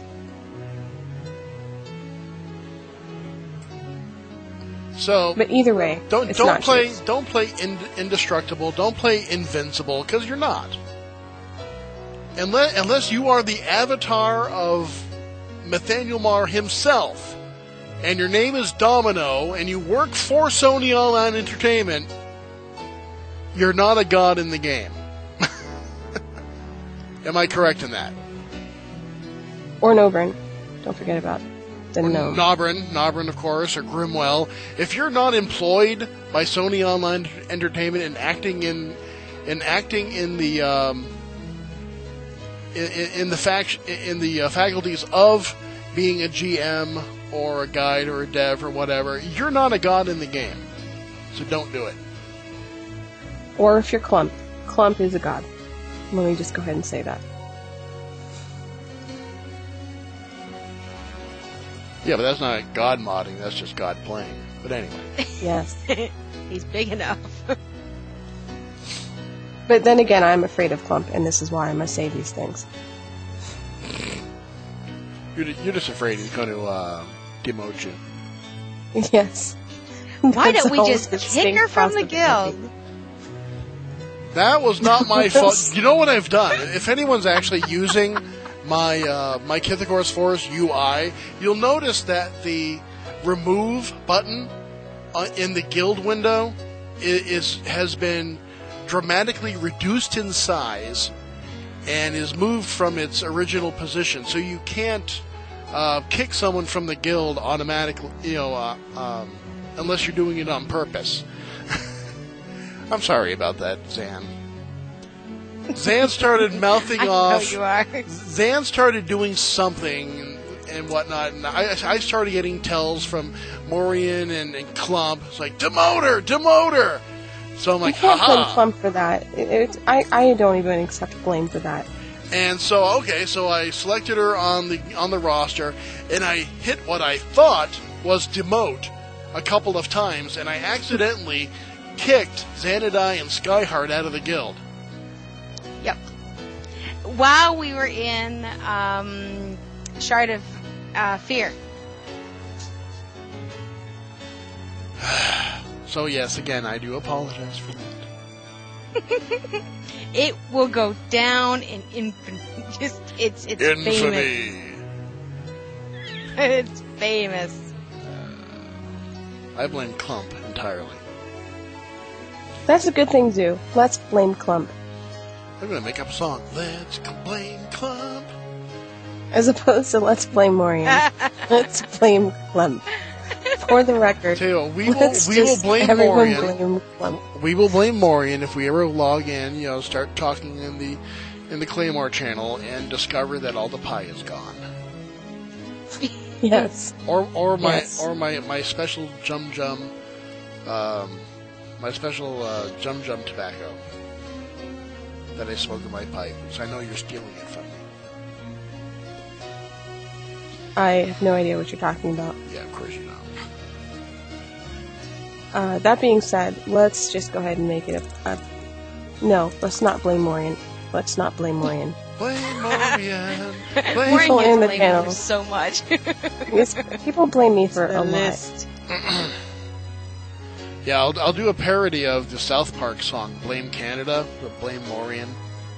So, But either way, don't it's don't not play Cheers. don't play ind- indestructible. Don't play invincible because you're not. Unless unless you are the avatar of Nathaniel Marr himself, and your name is Domino, and you work for Sony Online Entertainment, you're not a god in the game. Am I correct in that? Or Nobrin. Don't forget about the Or gnome. Nobrin, Nobrin, of course, or Grimwell. If you're not employed by Sony Online Entertainment and acting in, in acting in the um, in, in the fact in the uh, faculties of being a G M or a guide or a dev or whatever, you're not a god in the game. So don't do it. Or if you're Clump. Clump is a god. Let me just go ahead and say that. Yeah, but that's not god modding. That's just god playing. But anyway. Yes. He's big enough. But then again, I'm afraid of Clump, and this is why I must say these things. You're, you're just afraid he's going to uh, demote you. Yes. Why That's don't we always just the kick distinct her from the possibility. guild? That was not my fault. You know what I've done? If anyone's actually using my uh, my Kythagor's Forest U I, you'll notice that the remove button uh, in the guild window is, is has been dramatically reduced in size and is moved from its original position. So you can't uh, kick someone from the guild automatically, you know, uh, um, unless you're doing it on purpose. I'm sorry about that, Zan. Zan started mouthing I know off. you are. Zan started doing something and whatnot, and I, I started getting tells from Morian and, and Clump. It's like, demote her, demote her. So I'm You like, can't blame haha. Clump for that. It, it, I, I don't even accept blame for that. And so, okay, so I selected her on the on the roster, and I hit what I thought was demote a couple of times, and I accidentally kicked Xanadai and Skyheart out of the guild. Yep. While we were in um, Shard of uh, Fear. So yes, again, I do apologize for that. It will go down in infamy. Just it's it's famous. Infamy. It's famous. I blame Clump entirely. That's a good thing to do. Let's blame Clump. I'm gonna make up a song. Let's blame Clump. As opposed to let's blame Morian. Let's blame Clump. For the record, Tell you what, we will let's we will just blame everyone Morian. blame Clump. We will blame Morian if we ever log in, you know, start talking in the in the Claymore channel and discover that all the pie is gone. Yes. Or or my Yes. or my, my special Jum Jum um my special uh, Jum Jum tobacco that I smoke in my pipe, which I know you're stealing it from me. I have no idea what you're talking about. Yeah, of course you know. Uh, that being said, let's just go ahead and make it a, a... No, let's not blame Morian. Let's not blame Morian. Blame Morian. Blame Morian People gets in the blamed channel. for so much. Yes, people blame me for The a lot. list. Yeah, I'll, I'll do a parody of the South Park song, Blame Canada, but Blame Morian.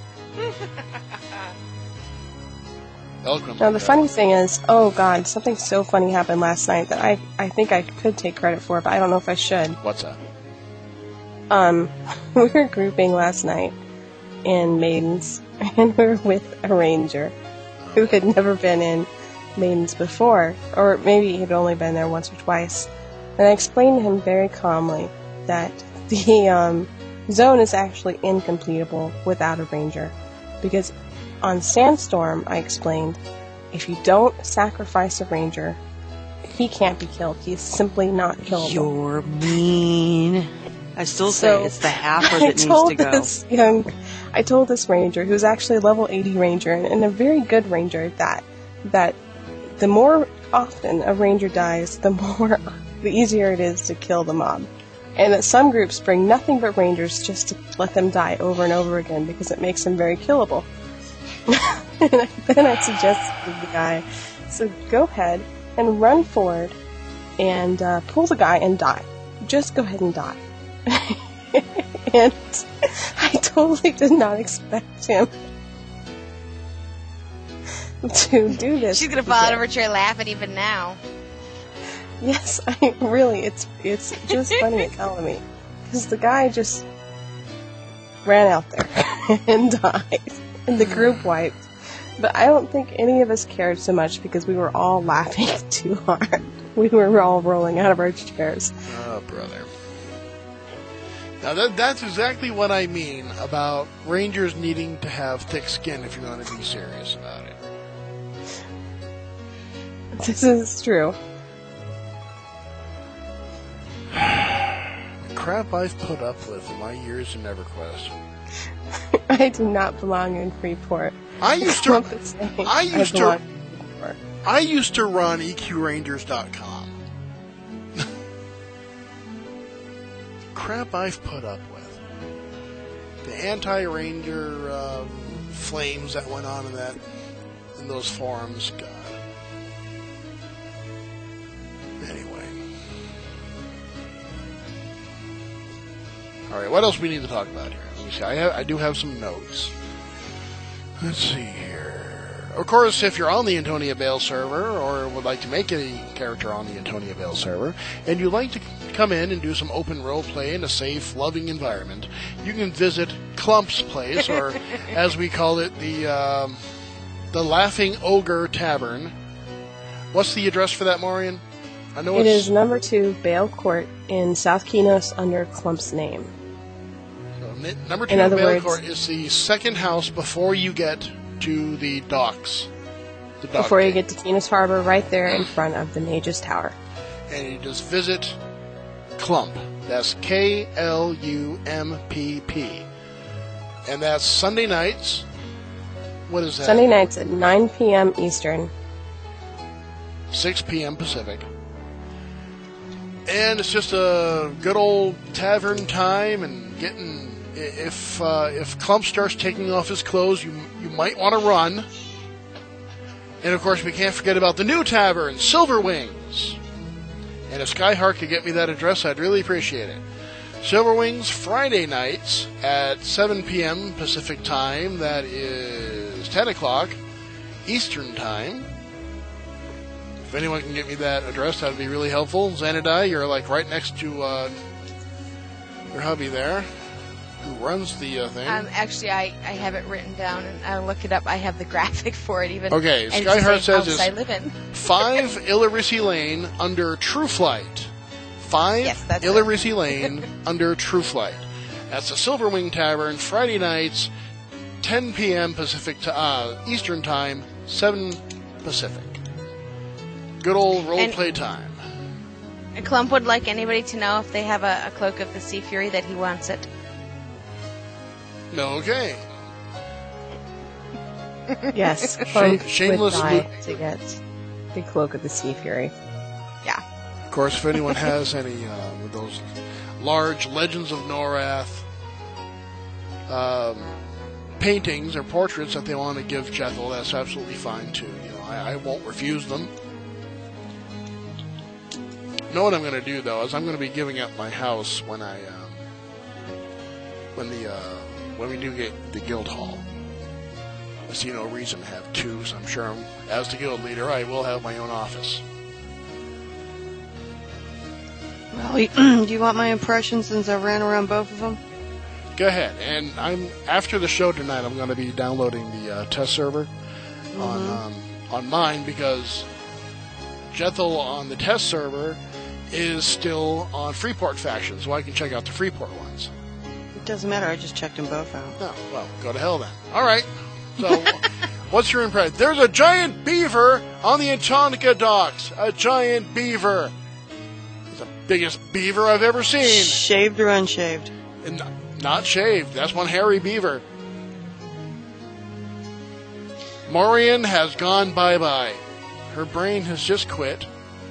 Eloquent Now, like the that. funny thing is, oh god, something so funny happened last night that I, I think I could take credit for, but I don't know if I should. What's that? Um, we were grouping last night in Maidens, and we were with a ranger who had never been in Maidens before, or maybe he'd only been there once or twice. And I explained to him very calmly that the um, zone is actually incompletable without a ranger, because on Sandstorm, I explained, if you don't sacrifice a ranger, he can't be killed. He's simply not killable. You're mean. I still say So, it's the halfer I that needs told to go. This young, I told this ranger, who's actually a level eighty ranger, and, and a very good ranger at that, that the more often a ranger dies, the more, the easier it is to kill the mob. And that some groups bring nothing but rangers just to let them die over and over again, because it makes them very killable. And I, then I suggested to the guy, so go ahead and run forward and uh, pull the guy and die. Just go ahead and die. And I totally did not expect him to do this. She's gonna fall out of her chair laughing even now. Yes, I really, it's it's just funny at telling me. Because the guy just ran out there and died. And the group wiped. But I don't think any of us cared so much because we were all laughing too hard. We were all rolling out of our chairs. Oh, brother. Now, that, that's exactly what I mean about Rangers needing to have thick skin if you're going to be serious about it. This is true. The crap I've put up with in my years in EverQuest. I do not belong in Freeport. I used to, Trump is saying I used to, belong in Freeport. I used to run E Q Rangers dot com. Crap I've put up with. The anti-Ranger um, flames that went on in that, in those forums. God. Anyway. All right, what else we need to talk about here? Let me see. I have, I do have some notes. Let's see here. Of course, if you're on the Antonia Vale server, or would like to make a character on the Antonia Vale server, and you'd like to come in and do some open role play in a safe, loving environment, you can visit Clump's place, or as we call it, the um, the Laughing Ogre Tavern. What's the address for that, Maureen? I know It it's is number two, Bale Court, in South Kenos under Clump's name. so mi- number two In other Bailey words- Court is the second house before you get to the docks. The dock Before you gate. get to Keenest Harbor, right there in front of the Mage's Tower. And you just visit Clump. That's K L U M P P. And that's Sunday nights. What is that? Sunday nights at nine p.m. Eastern. six p.m. Pacific. And it's just a good old tavern time and getting... If uh, if Clump starts taking off his clothes, you you might want to run. And of course, we can't forget about the new tavern, Silver Wings. And if Skyheart could get me that address, I'd really appreciate it. Silver Wings, Friday nights at seven p.m. Pacific time. That is ten o'clock Eastern time. If anyone can get me that address, that would be really helpful. Xanadai, you're like right next to uh, your hubby there, who runs the uh, thing. Um, actually, I, I have it written down, and I'll look it up. I have the graphic for it even. Okay, and it's Skyheart the says house it's I live in. five Illyrissi Lane under True Flight. five Yes, that's it. Illyrissi Lane under True Flight. That's the Silver Wing Tavern, Friday nights, ten p.m. Pacific t- uh, Eastern Time, seven Pacific. Good old role And- play time. And Clump would like anybody to know if they have a, a Cloak of the Sea Fury that he wants it. Okay. Yes, Cloak shameless would die lo- to get the Cloak of the Sea Fury. Yeah. Of course, if anyone has any uh, of those large Legends of Norath um, paintings or portraits that they want to give Jethel, that's absolutely fine too. You know, I, I won't refuse them. Know what I'm going to do though is I'm going to be giving up my house when I um, when the uh, when we do get the guild hall. I see no reason to have two, so I'm sure I'm, as the guild leader, I will have my own office. Well, do you want my impressions since I ran around both of them? Go ahead. And I'm after the show tonight. I'm going to be downloading the uh, test server Mm-hmm. on um, on mine because Jethel on the test server is still on Freeport faction, so I can check out the Freeport ones. It doesn't matter. I just checked them both out. No, well, go to hell then. All right. So, what's your impression? There's a giant beaver on the Antonica docks. A giant beaver. It's the biggest beaver I've ever seen. Shaved or unshaved? And not, not shaved. That's one hairy beaver. Morian has gone bye-bye. Her brain has just quit.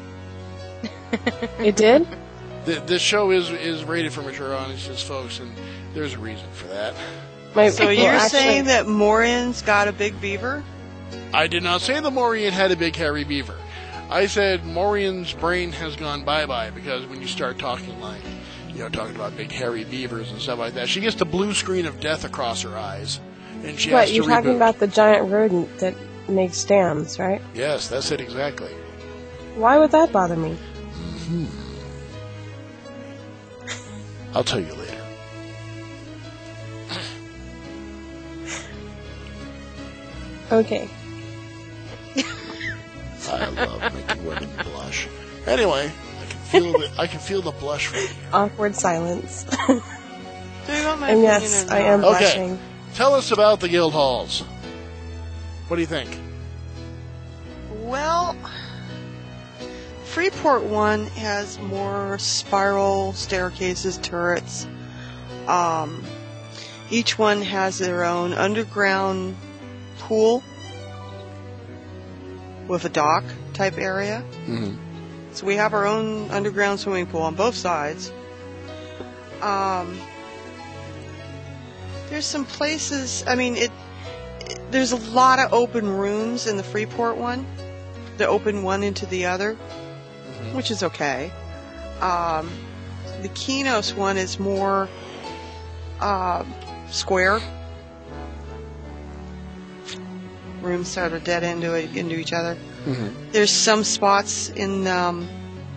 It did? The, this show is is rated for mature audiences, folks, and there's a reason for that. My, So well, you're actually, saying that Morian's got a big beaver? I did not say the Morian had a big hairy beaver. I said Morian's brain has gone bye-bye because when you start talking like, you know, talking about big hairy beavers and stuff like that, she gets the blue screen of death across her eyes, and she What, has to you're talking reboot. about the giant rodent that makes dams, right? Yes, that's it exactly. Why would that bother me? I'll tell you later. Okay. I love making women blush. Anyway, I can feel the I can feel the blush from you. Awkward silence. Do you want my and opinion yes, or I not? am Okay. blushing. Tell us about the guild halls. What do you think? Well, Freeport one has more spiral staircases, turrets. Um, each one has their own underground pool with a dock type area. Mm-hmm. So we have our own underground swimming pool on both sides. Um, there's some places, I mean, it, it there's a lot of open rooms in the Freeport one. The open one into the other, which is okay. Um, the Kinos one is more uh, square. Rooms sort of dead into it, into each other. Mm-hmm. There's some spots in um,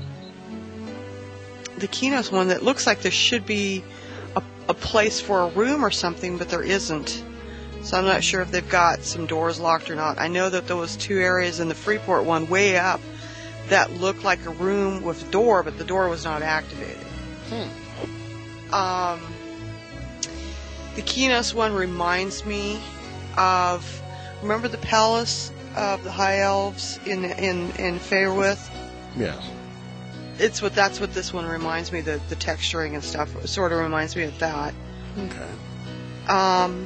the Kinos one that looks like there should be a, a place for a room or something, but there isn't. So I'm not sure if they've got some doors locked or not. I know that there was two areas in the Freeport one way up that looked like a room with a door, but the door was not activated. Hmm. Um, the Kinos one reminds me of, remember the palace of the High Elves in in in Faerwith? Yes. It's what that's what this one reminds me. The the texturing and stuff sort of reminds me of that. Okay. Um,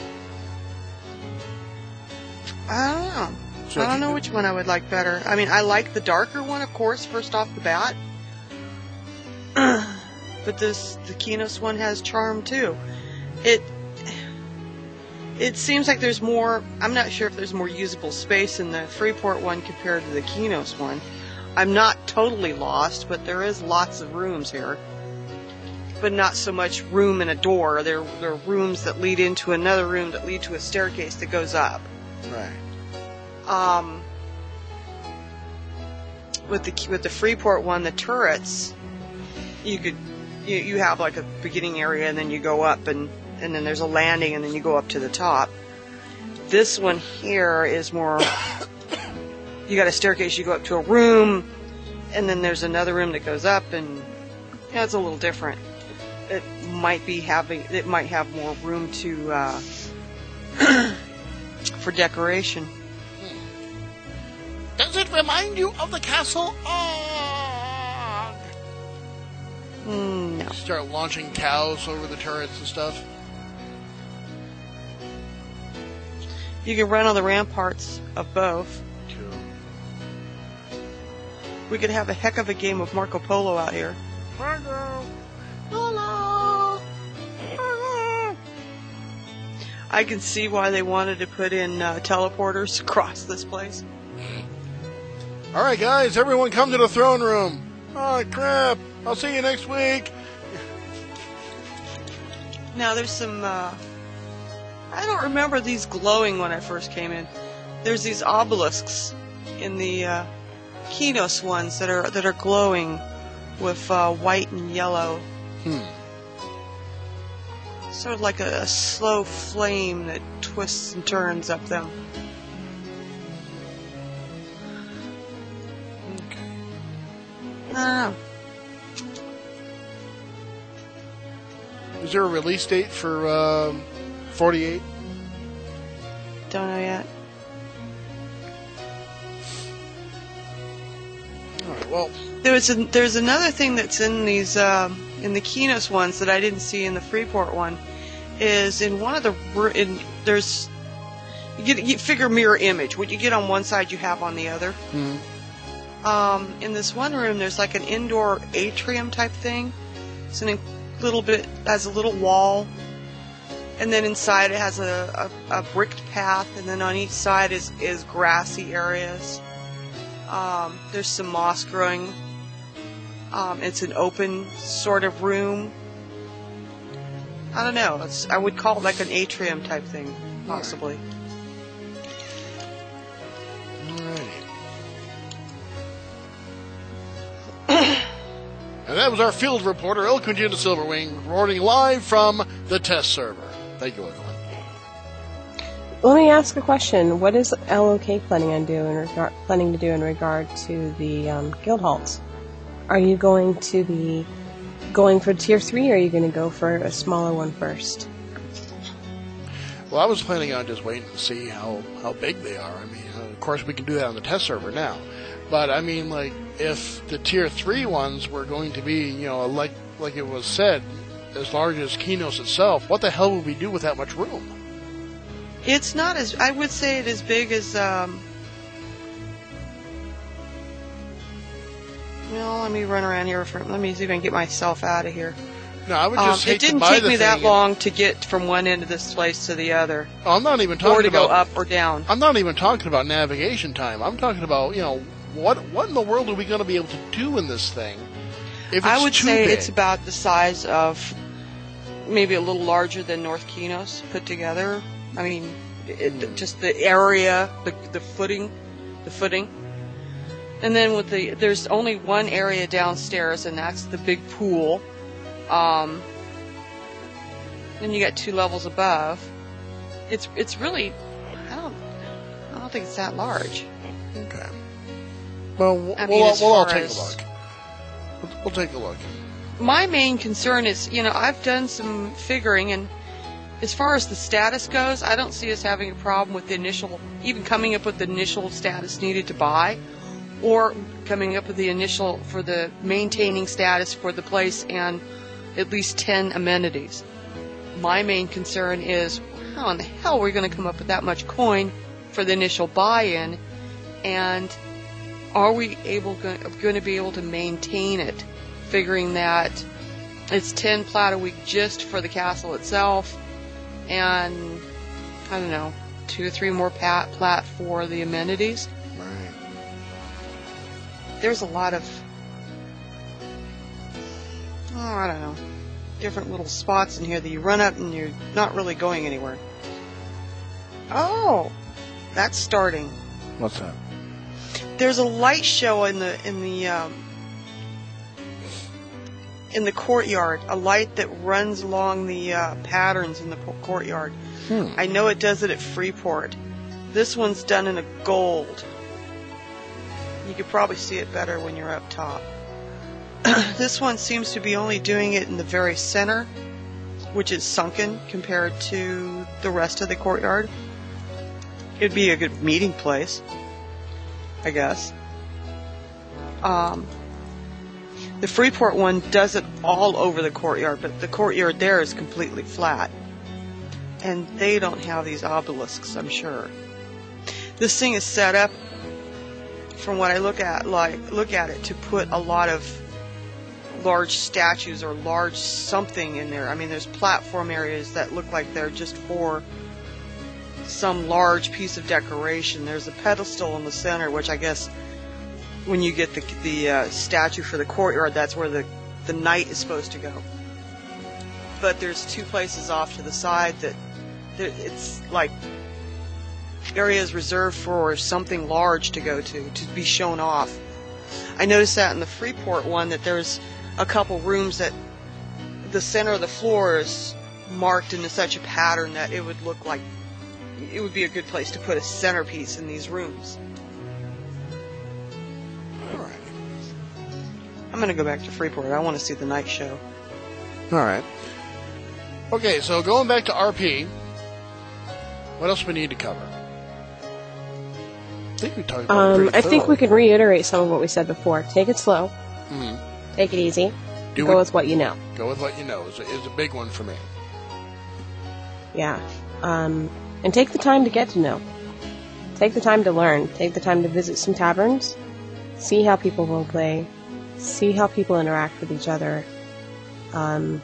I don't know. So I if don't you know could- which one I would like better. I mean, I like the darker one, of course, first off the bat. But this the Kinos one has charm too. It it seems like there's more. I'm not sure if there's more usable space in the Freeport one compared to the Kinos one. I'm not totally lost, but there is lots of rooms here. But not so much room and a door. There, there are rooms that lead into another room that lead to a staircase that goes up. Right. Um, with the with the Freeport one, the turrets, you could you, you have like a beginning area and then you go up and and then there's a landing and then you go up to the top. This one here is more. You got a staircase, you go up to a room, and then there's another room that goes up, and yeah, it's a little different. It might be having, it might have more room to uh, for decoration. Does it remind you of the Castle Og? Mm, no. Start launching cows over the turrets and stuff. You can run on the ramparts of both. Cool. We could have a heck of a game of Marco Polo out here. Marco. Polo. I can see why they wanted to put in uh, teleporters across this place. All right, guys, everyone come to the throne room. Oh, crap. I'll see you next week. Now, there's some, uh, I don't remember these glowing when I first came in. There's these obelisks in the uh, Kinos ones that are that are glowing with uh, white and yellow. Hmm. Sort of like a, a slow flame that twists and turns up them. Okay. I don't know. Is there a release date for um, forty-eight? Don't know yet. All right, well, There was a, there's another thing that's in these um, in the Kinos ones that I didn't see in the Freeport one. Is in one of the ru- in there's you get you figure mirror image. What you get on one side, you have on the other. hmm. Um, in this one room, there's like an indoor atrium type thing. It's a little bit has a little wall, and then inside it has a, a, a bricked path, and then on each side is is grassy areas. Um, there's some moss growing. Um, it's an open sort of room. I don't know. It's, I would call it like an atrium type thing, possibly. Alrighty. And that was our field reporter, El Quintina Silverwing, reporting live from the test server. Thank you, everyone. Let me ask a question. What is L O K planning on doing? Regard, planning to do in regard to the um, guild halls? Are you going to be going for tier three, or are you going to go for a smaller one first? Well, I was planning on just waiting to see how, how big they are. I mean, uh, of course, we can do that on the test server now. But, I mean, like, if the tier three ones were going to be, you know, like like it was said, as large as Kinos itself, what the hell would we do with that much room? It's not as I would say it as big as. Um, well, let me run around here for. Let me see if I can get myself out of here. No, I would Um, just hate it didn't to buy take the me thing that and- long to get from one end of this place to the other, I'm not even or talking to go about. up or down. I'm not even talking about navigation time. I'm talking about, you know, what what in the world are we going to be able to do in this thing? If it's I would too say big? it's about the size of maybe a little larger than North Kinos put together. I mean, it, just the area, the the footing, the footing. And then with the there's only one area downstairs, and that's the big pool. Um, then you got two levels above. It's it's really I don't I don't think it's that large. Okay. Well, we'll, I mean, we'll, as we'll all far take as- a look. We'll, we'll take a look. My main concern is, you know, I've done some figuring, and as far as the status goes, I don't see us having a problem with the initial, even coming up with the initial status needed to buy, or coming up with the initial for the maintaining status for the place and at least ten amenities. My main concern is, how in the hell are we going to come up with that much coin for the initial buy-in, and are we able going to be able to maintain it, figuring that it's ten plat a week just for the castle itself, and I don't know, two or three more pat plat for the amenities. Right. There's a lot of, oh, I don't know, different little spots in here that you run up and you're not really going anywhere. Oh, that's starting. What's that? There's a light show in the in the um, in the courtyard. A light that runs along the uh, patterns in the courtyard. Hmm. I know it does it at Freeport. This one's done in a gold. You could probably see it better when you're up top. This one seems to be only doing it in the very center, which is sunken compared to the rest of the courtyard. It'd be a good meeting place, I guess. Um, the Freeport one does it all over the courtyard, but the courtyard there is completely flat. And they don't have these obelisks, I'm sure. This thing is set up, from what I look at, like look at it, to put a lot of large statues or large something in there. I mean, there's platform areas that look like they're just for some large piece of decoration. There's a pedestal in the center, which I guess when you get the the uh, statue for the courtyard, that's where the the knight is supposed to go. But there's two places off to the side that, that it's like areas reserved for something large to go to, to be shown off. I noticed that in the Freeport one, that there's a couple rooms that the center of the floor is marked into such a pattern that it would look like it would be a good place to put a centerpiece in these rooms. Alright. I'm going to go back to Freeport. I want to see the night show. Alright. Okay, so going back to R P, what else we need to cover? I think we talked about it Um, pretty I think thoroughly. we could reiterate some of what we said before. Take it slow. Mhm. Take it easy. Do Go it- with what you know. Go with what you know is a, is a big one for me. Yeah. Um, and take the time to get to know. Take the time to learn. Take the time to visit some taverns. See how people roleplay. See how people interact with each other. Um,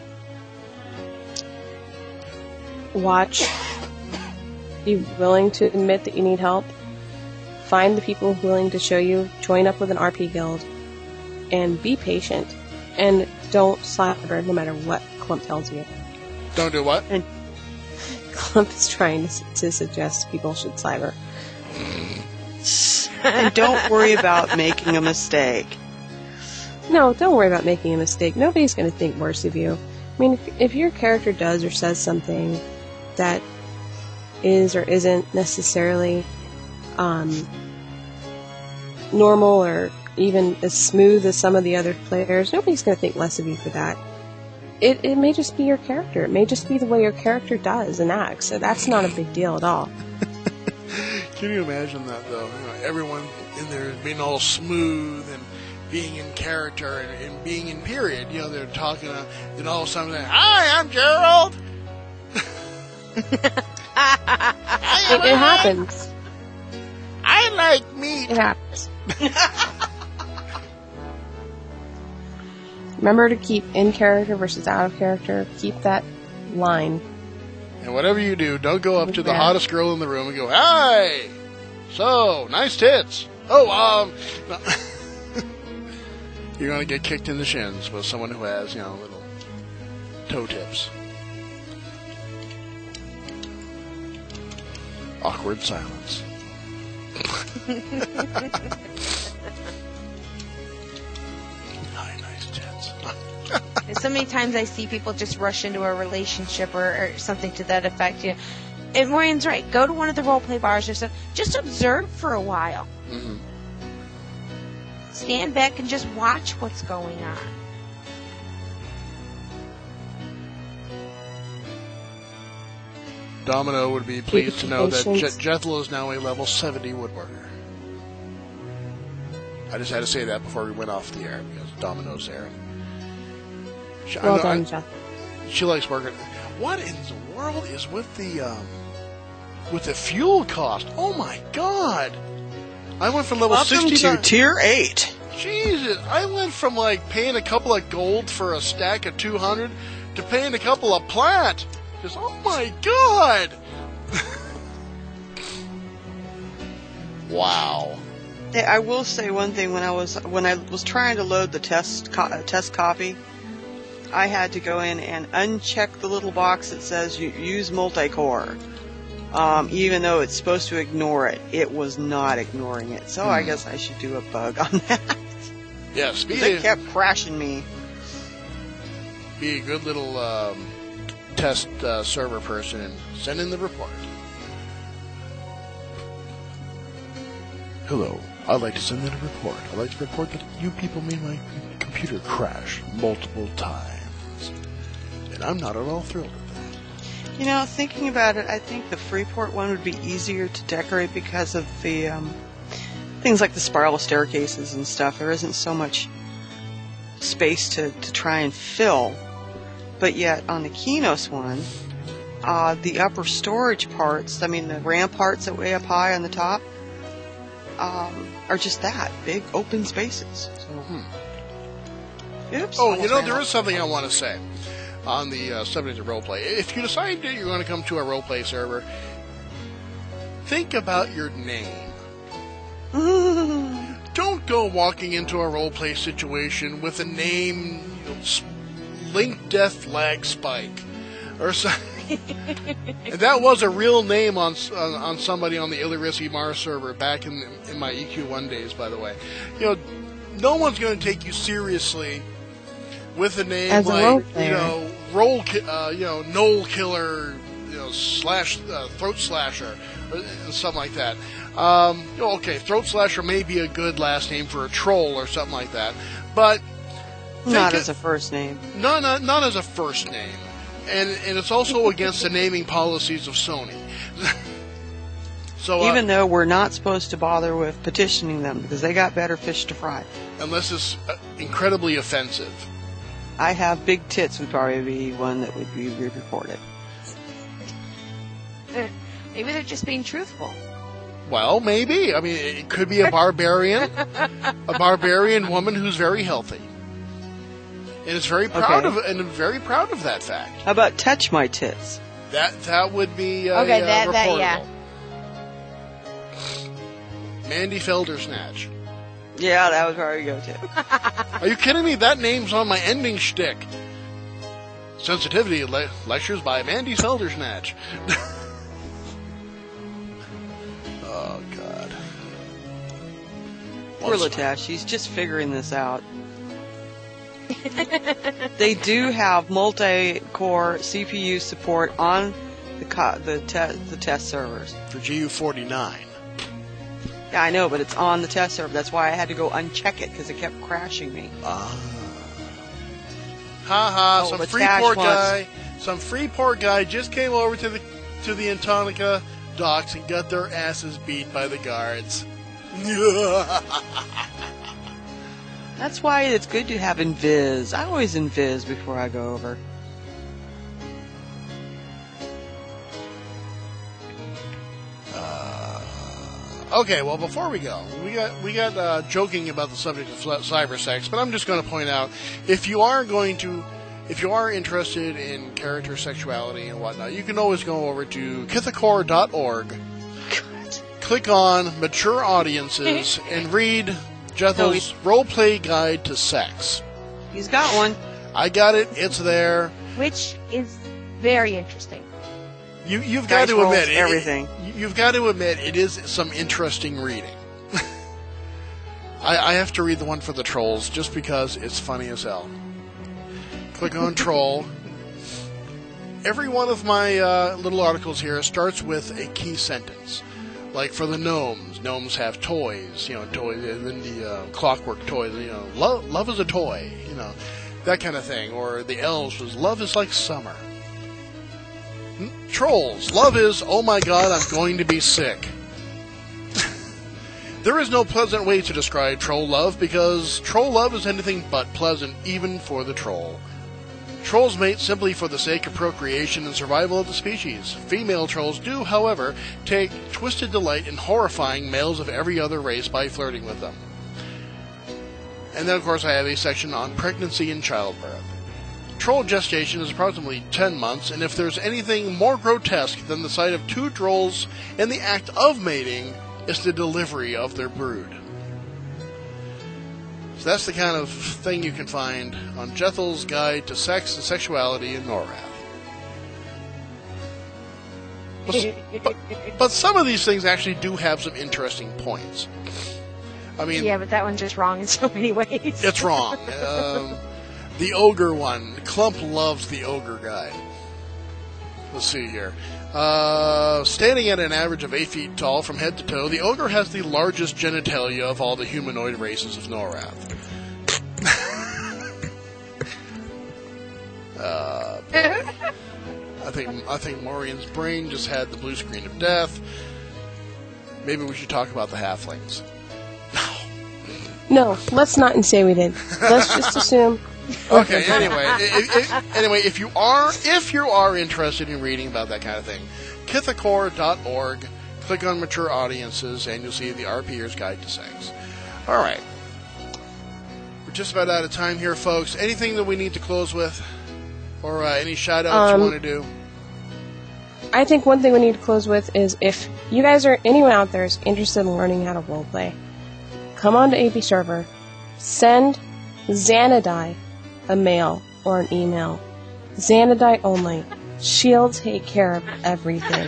watch. Be willing to admit that you need help. Find the people willing to show you. Join up with an R P guild. And be patient. And don't cyber no matter what Clump tells you. Don't do what? And Clump is trying to, to suggest people should cyber. and don't worry about making a mistake. No, don't worry about making a mistake. Nobody's going to think worse of you. I mean, if, if your character does or says something that is or isn't necessarily um, normal or even as smooth as some of the other players, nobody's going to think less of you for that. It, it may just be your character. It may just be the way your character does and acts. So that's not a big deal at all. Can you imagine that, though? You know, everyone in there being all smooth and being in character and, and being in period. You know, they're talking, uh, then all of a sudden, they're, hi, I'm Gerald. It, it happens. I like meat. It happens. Remember to keep in character versus out of character. Keep that line. And whatever you do, don't go up to the Yeah. hottest girl in the room and go, hi, so, nice tits. Oh, um, no. You're going to get kicked in the shins with someone who has, you know, little toe tips. Awkward silence. Hi, nice tits. And so many times I see people just rush into a relationship or, or something to that effect. You know, and Maureen's right. Go to one of the roleplay bars or something. Just observe for a while. Mm-hmm. Stand back and just watch what's going on. Domino would be pleased to know that Patience. Je- Jethel is now a level seventy woodworker. I just had to say that before we went off the air because Domino's there. She, I Well know- done, I- Jeff. She likes working. What in the world is with the um, with the fuel cost? Oh my God! I went from level Welcome sixty to Tier eight. Jesus, I went from like paying a couple of gold for a stack of two hundred to paying a couple of plat. Just oh my God! Wow. Hey, I will say one thing. When I was when I was trying to load the test co- uh, test copy, I had to go in and uncheck the little box that says you use multi-core. Um, even though it's supposed to ignore it, it was not ignoring it. So I guess I should do a bug on that. Yes, be They a, kept crashing me. be a good little um, test uh, server person and send in the report. Hello, I'd like to send in a report. I'd like to report that you people made my computer crash multiple times. And I'm not at all thrilled with that. You know, thinking about it, I think the Freeport one would be easier to decorate because of the um, things like the spiral staircases and stuff. There isn't so much space to, to try and fill. But yet, on the Kinos one, uh, the upper storage parts, I mean the ramparts that way up high on the top, um, are just that, big open spaces. So, Hmm. Oops. Oh, almost you know, ran there out. is something I want to say on the uh, subject of roleplay. If you decide that you're going to come to a roleplay server, think about your name. Don't go walking into a roleplay situation with a name, you know, S- Link Death Lag Spike, or something. And that was a real name on s- on, on somebody on the Illyrissi Mars server back in in my E Q one days, by the way. You know, no one's going to take you seriously with a name As a like role you player. know roll ki- uh, you know Knoll Killer, you know slash uh, Throat Slasher, or something like that. Um, okay, Throat Slasher may be a good last name for a troll or something like that, but Not think as it- a first name. not not, not as a first name, and and it's also against the naming policies of Sony. So uh, Even though we're not supposed to bother with petitioning them because they got better fish to fry. unless it's uh, incredibly offensive. I have big tits would probably be one that would be reported. Maybe they're just being truthful. Well, maybe. I mean, it could be a barbarian, a barbarian woman who's very healthy, and is very proud Okay. of and very proud of that fact. How about touch my tits? That that would be uh, Okay, uh, that- that- reportable. yeah. Mandy Feldersnatch. Yeah, that would probably go too. Are you kidding me? That name's on my ending shtick. Sensitivity le- lectures by Mandy Feldersnatch. Oh God. Poor Once- Latash, she's just figuring this out. They do have multi-core C P U support on the co- the, te- the test servers. for G U forty-nine. Yeah, I know, but it's on the test server. That's why I had to go uncheck it because it kept crashing me. Ah. Ha ha! Oh, some but free Tash poor wants- guy, some free poor guy just came over to the to the Antonica docks and got their asses beat by the guards. That's why it's good to have invis. I always invis before I go over. Okay, well, before we go, we got we got uh, joking about the subject of fl- cyber sex, but I'm just going to point out if you are going to, if you are interested in character sexuality and whatnot, you can always go over to kithakor dot org, click on Mature Audiences, and read Jethel's Roleplay Guide to Sex. He's got one. I got it; it's there. Which is very interesting. You, you've got Dice to rolls, admit it- everything. you- You've got to admit it is some interesting reading. I, I have to read the one for the trolls just because it's funny as hell. Click on troll. Every one of my uh, little articles here starts with a key sentence. Like for the gnomes, gnomes have toys, you know, toys, and then the uh, clockwork toys, you know, love, love is a toy, you know, that kind of thing. Or the elves was love is like summer. Trolls. Love is, oh my god, I'm going to be sick. There is no pleasant way to describe troll love, because troll love is anything but pleasant, even for the troll. Trolls mate simply for the sake of procreation and survival of the species. Female trolls do, however, take twisted delight in horrifying males of every other race by flirting with them. And then, of course, I have a section on pregnancy and childbirth. Troll gestation is approximately ten months, and if there's anything more grotesque than the sight of two trolls in the act of mating, it's the delivery of their brood. So that's the kind of thing you can find on Jethel's Guide to Sex and Sexuality in Norrath. But, but, but some of these things actually do have some interesting points. I mean, yeah, but that one's just wrong in so many ways. It's wrong. Um, the ogre one. Clump loves the ogre guide. Let's see here. Uh, standing at an average of eight feet tall from head to toe, the ogre has the largest genitalia of all the humanoid races of Norrath. uh, I think I think Maureen's brain just had the blue screen of death. Maybe we should talk about the halflings. No, let's not say we did. Let's just assume. Okay. Anyway, it, it, anyway, if you are if you are interested in reading about that kind of thing, Kithakor dot org. Click on Mature Audiences, and you'll see the RPer's Guide to Sex. All right, we're just about out of time here, folks. Anything that we need to close with, or uh, any shout outs Um, you want to do? I think one thing we need to close with is if you guys are, anyone out there is interested in learning how to roleplay, come on to A P Server, send Xanadai a mail or an email. Xanadai only. She'll take care of everything.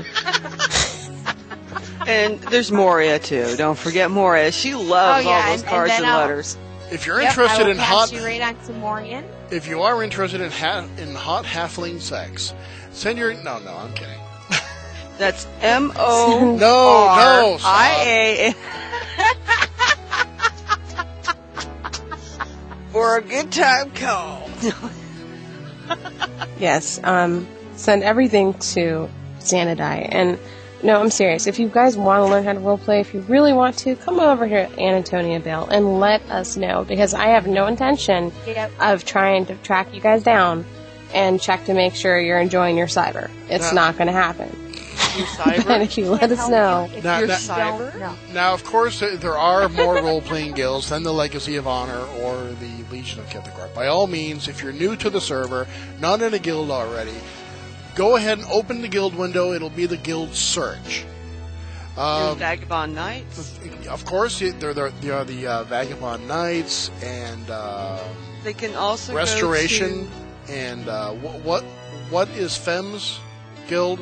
And there's Moria too. Don't forget Moria. She loves Oh, yeah, all those and- cards and and, then I'll- letters. If you're Yep, interested I will in pass hot, you right on to Morian. if you are interested in ha- in hot halfling sex, send your no, no, I'm kidding. That's M O No, R no, stop. I A. For a good time call. Yes, um, send everything to Xanadai. And no, I'm serious. If you guys want to learn how to roleplay, if you really want to, come over here to Anatonia Bell and let us know, because I have no intention Yep. of trying to track you guys down and check to make sure you're enjoying your cyber. It's No. not going to happen. You And cyber. if you let us know, If Now- you're now- Cyber? No. Now, of course, uh, there are more role-playing guilds than the Legacy of Honor or the Legion of Kithakor. By all means, if you're new to the server, not in a guild already, go ahead and open the guild window. It'll be the guild search. There's Um, Vagabond Knights. of course, it- there, there, there are the uh, Vagabond Knights and uh, They can also Restoration Go and uh, what, what what is Fem's guild?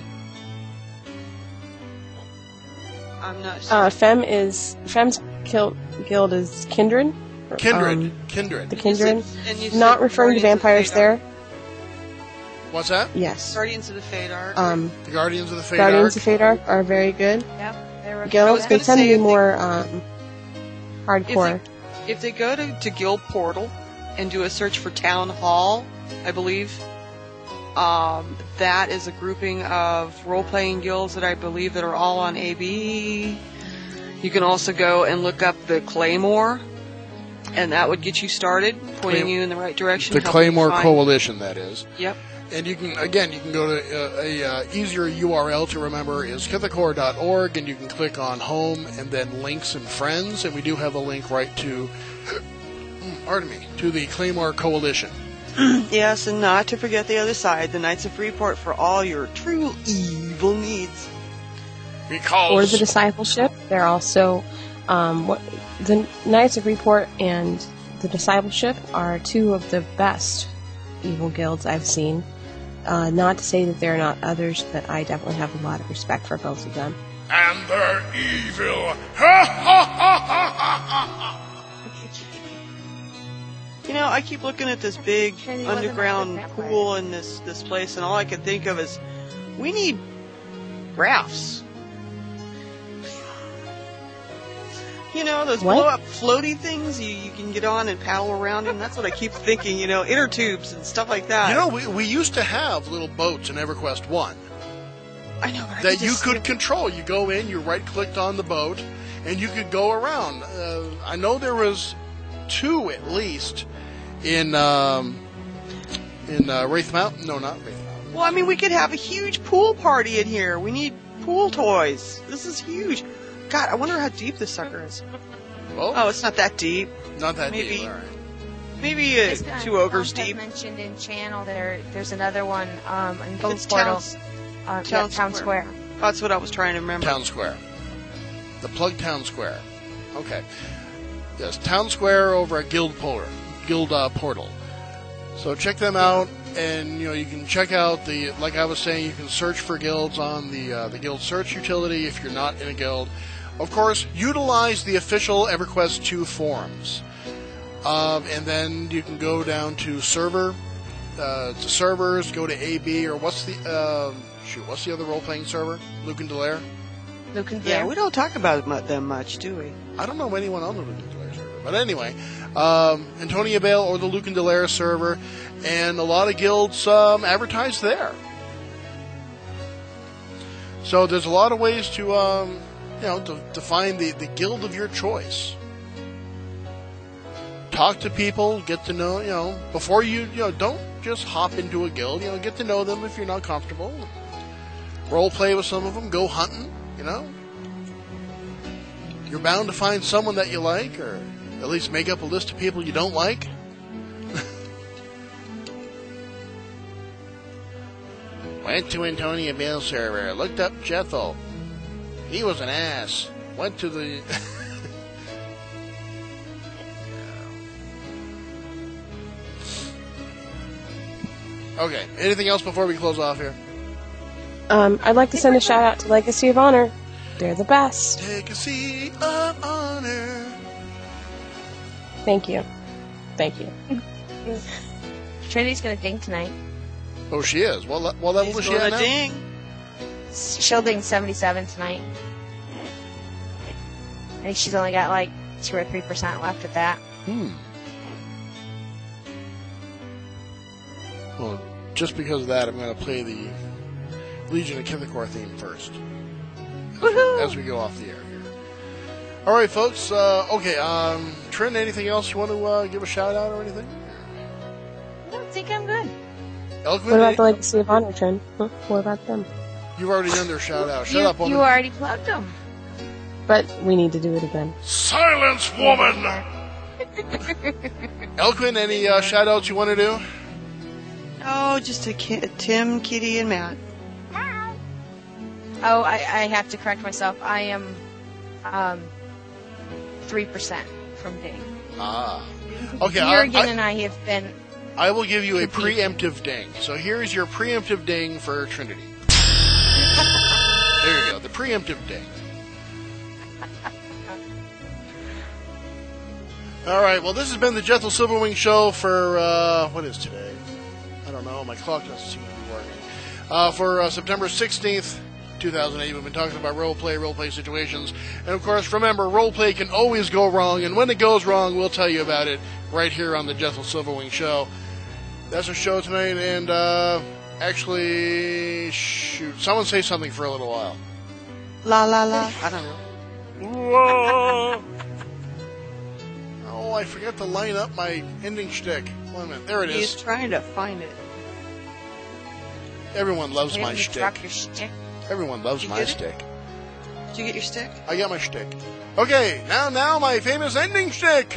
to, I'm not sure. uh, Fem is, Fem's guild, guild is Kindred. Kindred. Um, Kindred. the Kindred. And you Not said referring to Guardians of the vampires Fate there. Arc. What's that? Yes. Guardians of the Fate Arc. Um, The Guardians of the Fate Guardians Arc. of Fate Arc are very good. Yep. They were Guilds, they gonna tend to say be if they- more um, hardcore. If they go to, to Guild Portal and do a search for Town Hall, I believe, um, that is a grouping of role-playing guilds that I believe that are all on A B. You can also go and look up the Claymore, and that would get you started, pointing Clay- you in the right direction. The helping you Claymore find- Coalition, that is. Yep. And you can, again, you can go to uh, a uh, easier U R L to remember is Kithakor dot org, and you can click on Home and then Links and Friends, and we do have a link right to, pardon me, to the Claymore Coalition. Yes, and not to forget the other side, the Knights of Freeport, for all your true evil needs. Because Or the Discipleship. They're also, um, what, the Knights of Report and the Discipleship are two of the best evil guilds I've seen. Uh, not to say that there are not others, but I definitely have a lot of respect for both of them. And they're evil. Ha ha ha ha ha ha! You know, I keep looking at this big And he wasn't underground like that pool in this, this place, and all I can think of is, we need rafts. You know, those What? blow-up floaty things you, you can get on and paddle around in. That's what I keep thinking, you know, inner tubes and stuff like that. You know, we, we used to have little boats in EverQuest one. I know, but I that could you just could skip- control. You go in, you right-clicked on the boat, and you could go around. Uh, I know there was two at least in um, in uh, Wraith Mountain. No, not Wraith Mountain. Well, I mean, we could have a huge pool party in here. We need pool toys. This is huge. God, I wonder how deep this sucker is. Oh, Oh, it's not that deep. not that maybe- deep. All right. Maybe uh, This guy two ogres Trump had deep. mentioned in channel there. There's another one um, in both It's portals. Town- Uh, yeah, Town Town Square. Square. That's what I was trying to remember. Town Square. The Plug Town Square. Okay. Yes, Town Square over at Guild Portal. Guild uh, Portal. So check them out, and you know you can check out the. Like I was saying, you can search for guilds on the uh, the guild search utility if you're not in a guild. Of course, utilize the official EverQuest two forums, um, and then you can go down to server, uh, to servers. Go to A B or what's the um, shoot? What's the other role playing server? Luke and Delaire. Luke and Yeah, Blair. we don't talk about mu- them much, do we? I don't know anyone on the Luke and Delaire server. But anyway, um, Antonia Bale or the Luke and Delaire server, and a lot of guilds um, advertise there. So there's a lot of ways to, um, you know, to, to find the, the guild of your choice. Talk to people, get to know, you know, before you, you know, don't just hop into a guild. You know, get to know them if you're not comfortable. Role play with some of them. Go hunting. You know, you're bound to find someone that you like, or at least make up a list of people you don't like. Went to Antonia Bale server, looked up Jethel. He was an ass. Went to the... Okay, anything else before we close off here? Um, I'd like to send a shout out to Legacy of Honor. They're the best. Take a seat of honor. Thank you. Thank you. Trinity's gonna ding tonight. Oh, she is. What, le- what level He's is she going at to now? ding. She'll ding seventy-seven tonight. I think she's only got like two or three percent left at that. Hmm. Well, just because of that, I'm going to play the Legion of Kithakor theme first. Woohoo! As we go off the air here. All right, folks. Uh, okay, um, Trin, anything else you want to uh, give a shout out or anything? I don't think I'm good. Eloquent, What about any- the Legacy of Honor, Trin? Huh? What about them? you've already done their shout out. Shut you, up, woman. you already plugged them. But we need to do it again. Silence, woman! Eloquent, any uh, shout outs you want to do? Oh, just to Ki- Tim, Kitty, and Matt. Oh, I, I have to correct myself. I am um three percent from ding. Ah. Okay, I, Jurgen I, and I have been. I will give you a preemptive ding. So here is your preemptive ding for Trinity. There you go, the preemptive ding. All right, well, this has been the Jethel Silverwing Show for, uh, what is today? I don't know, my clock doesn't seem to be working. Uh, for uh, September sixteenth, two thousand eight, we've been talking about roleplay, roleplay situations. And of course, remember, roleplay can always go wrong, and when it goes wrong, we'll tell you about it right here on the Jethel Silverwing Show. That's our show tonight, and uh, actually, shoot, someone say something for a little while. La la la. I don't know. Oh, I forgot to line up my ending shtick. Wait a minute, there it He's is. trying to find it. Everyone loves my You shtick. drop your shtick. Everyone loves You my get it? shtick. Did you get your stick? I got my shtick. Okay, now, now, my famous ending shtick.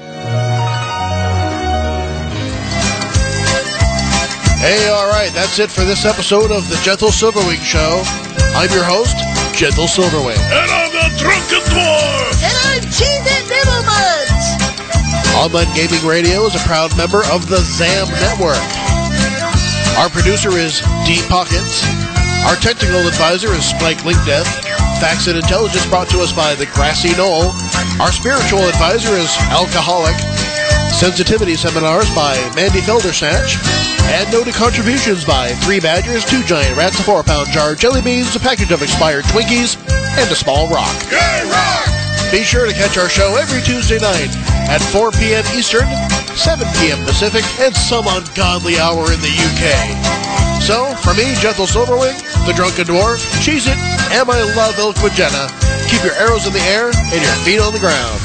Hey, all right, that's it for this episode of the Jethel Silverwing Show. I'm your host, Jethel Silverwing. And I'm the Drunken Dwarf! And I'm Cheese and Nibblebuds! Online Gaming Radio is a proud member of the ZAM Network. Our producer is D Pockets. Our technical advisor is Spike Linkdeath. Facts and Intelligence brought to us by the Grassy Knoll. Our spiritual advisor is Alcoholic. Sensitivity seminars by Mandy Feldersnatch. And noted contributions by Three Badgers, Two Giant Rats, a four-pound jar of jelly beans, a package of expired Twinkies, and a small rock. Yay, rock! Be sure to catch our show every Tuesday night at four p.m. Eastern, seven p.m. Pacific, and some ungodly hour in the U K. So, for me, Jethel Silverwing, The Drunken Dwarf, Cheez It, and my love, Ilk with Jenna. Keep your arrows in the air and your feet on the ground.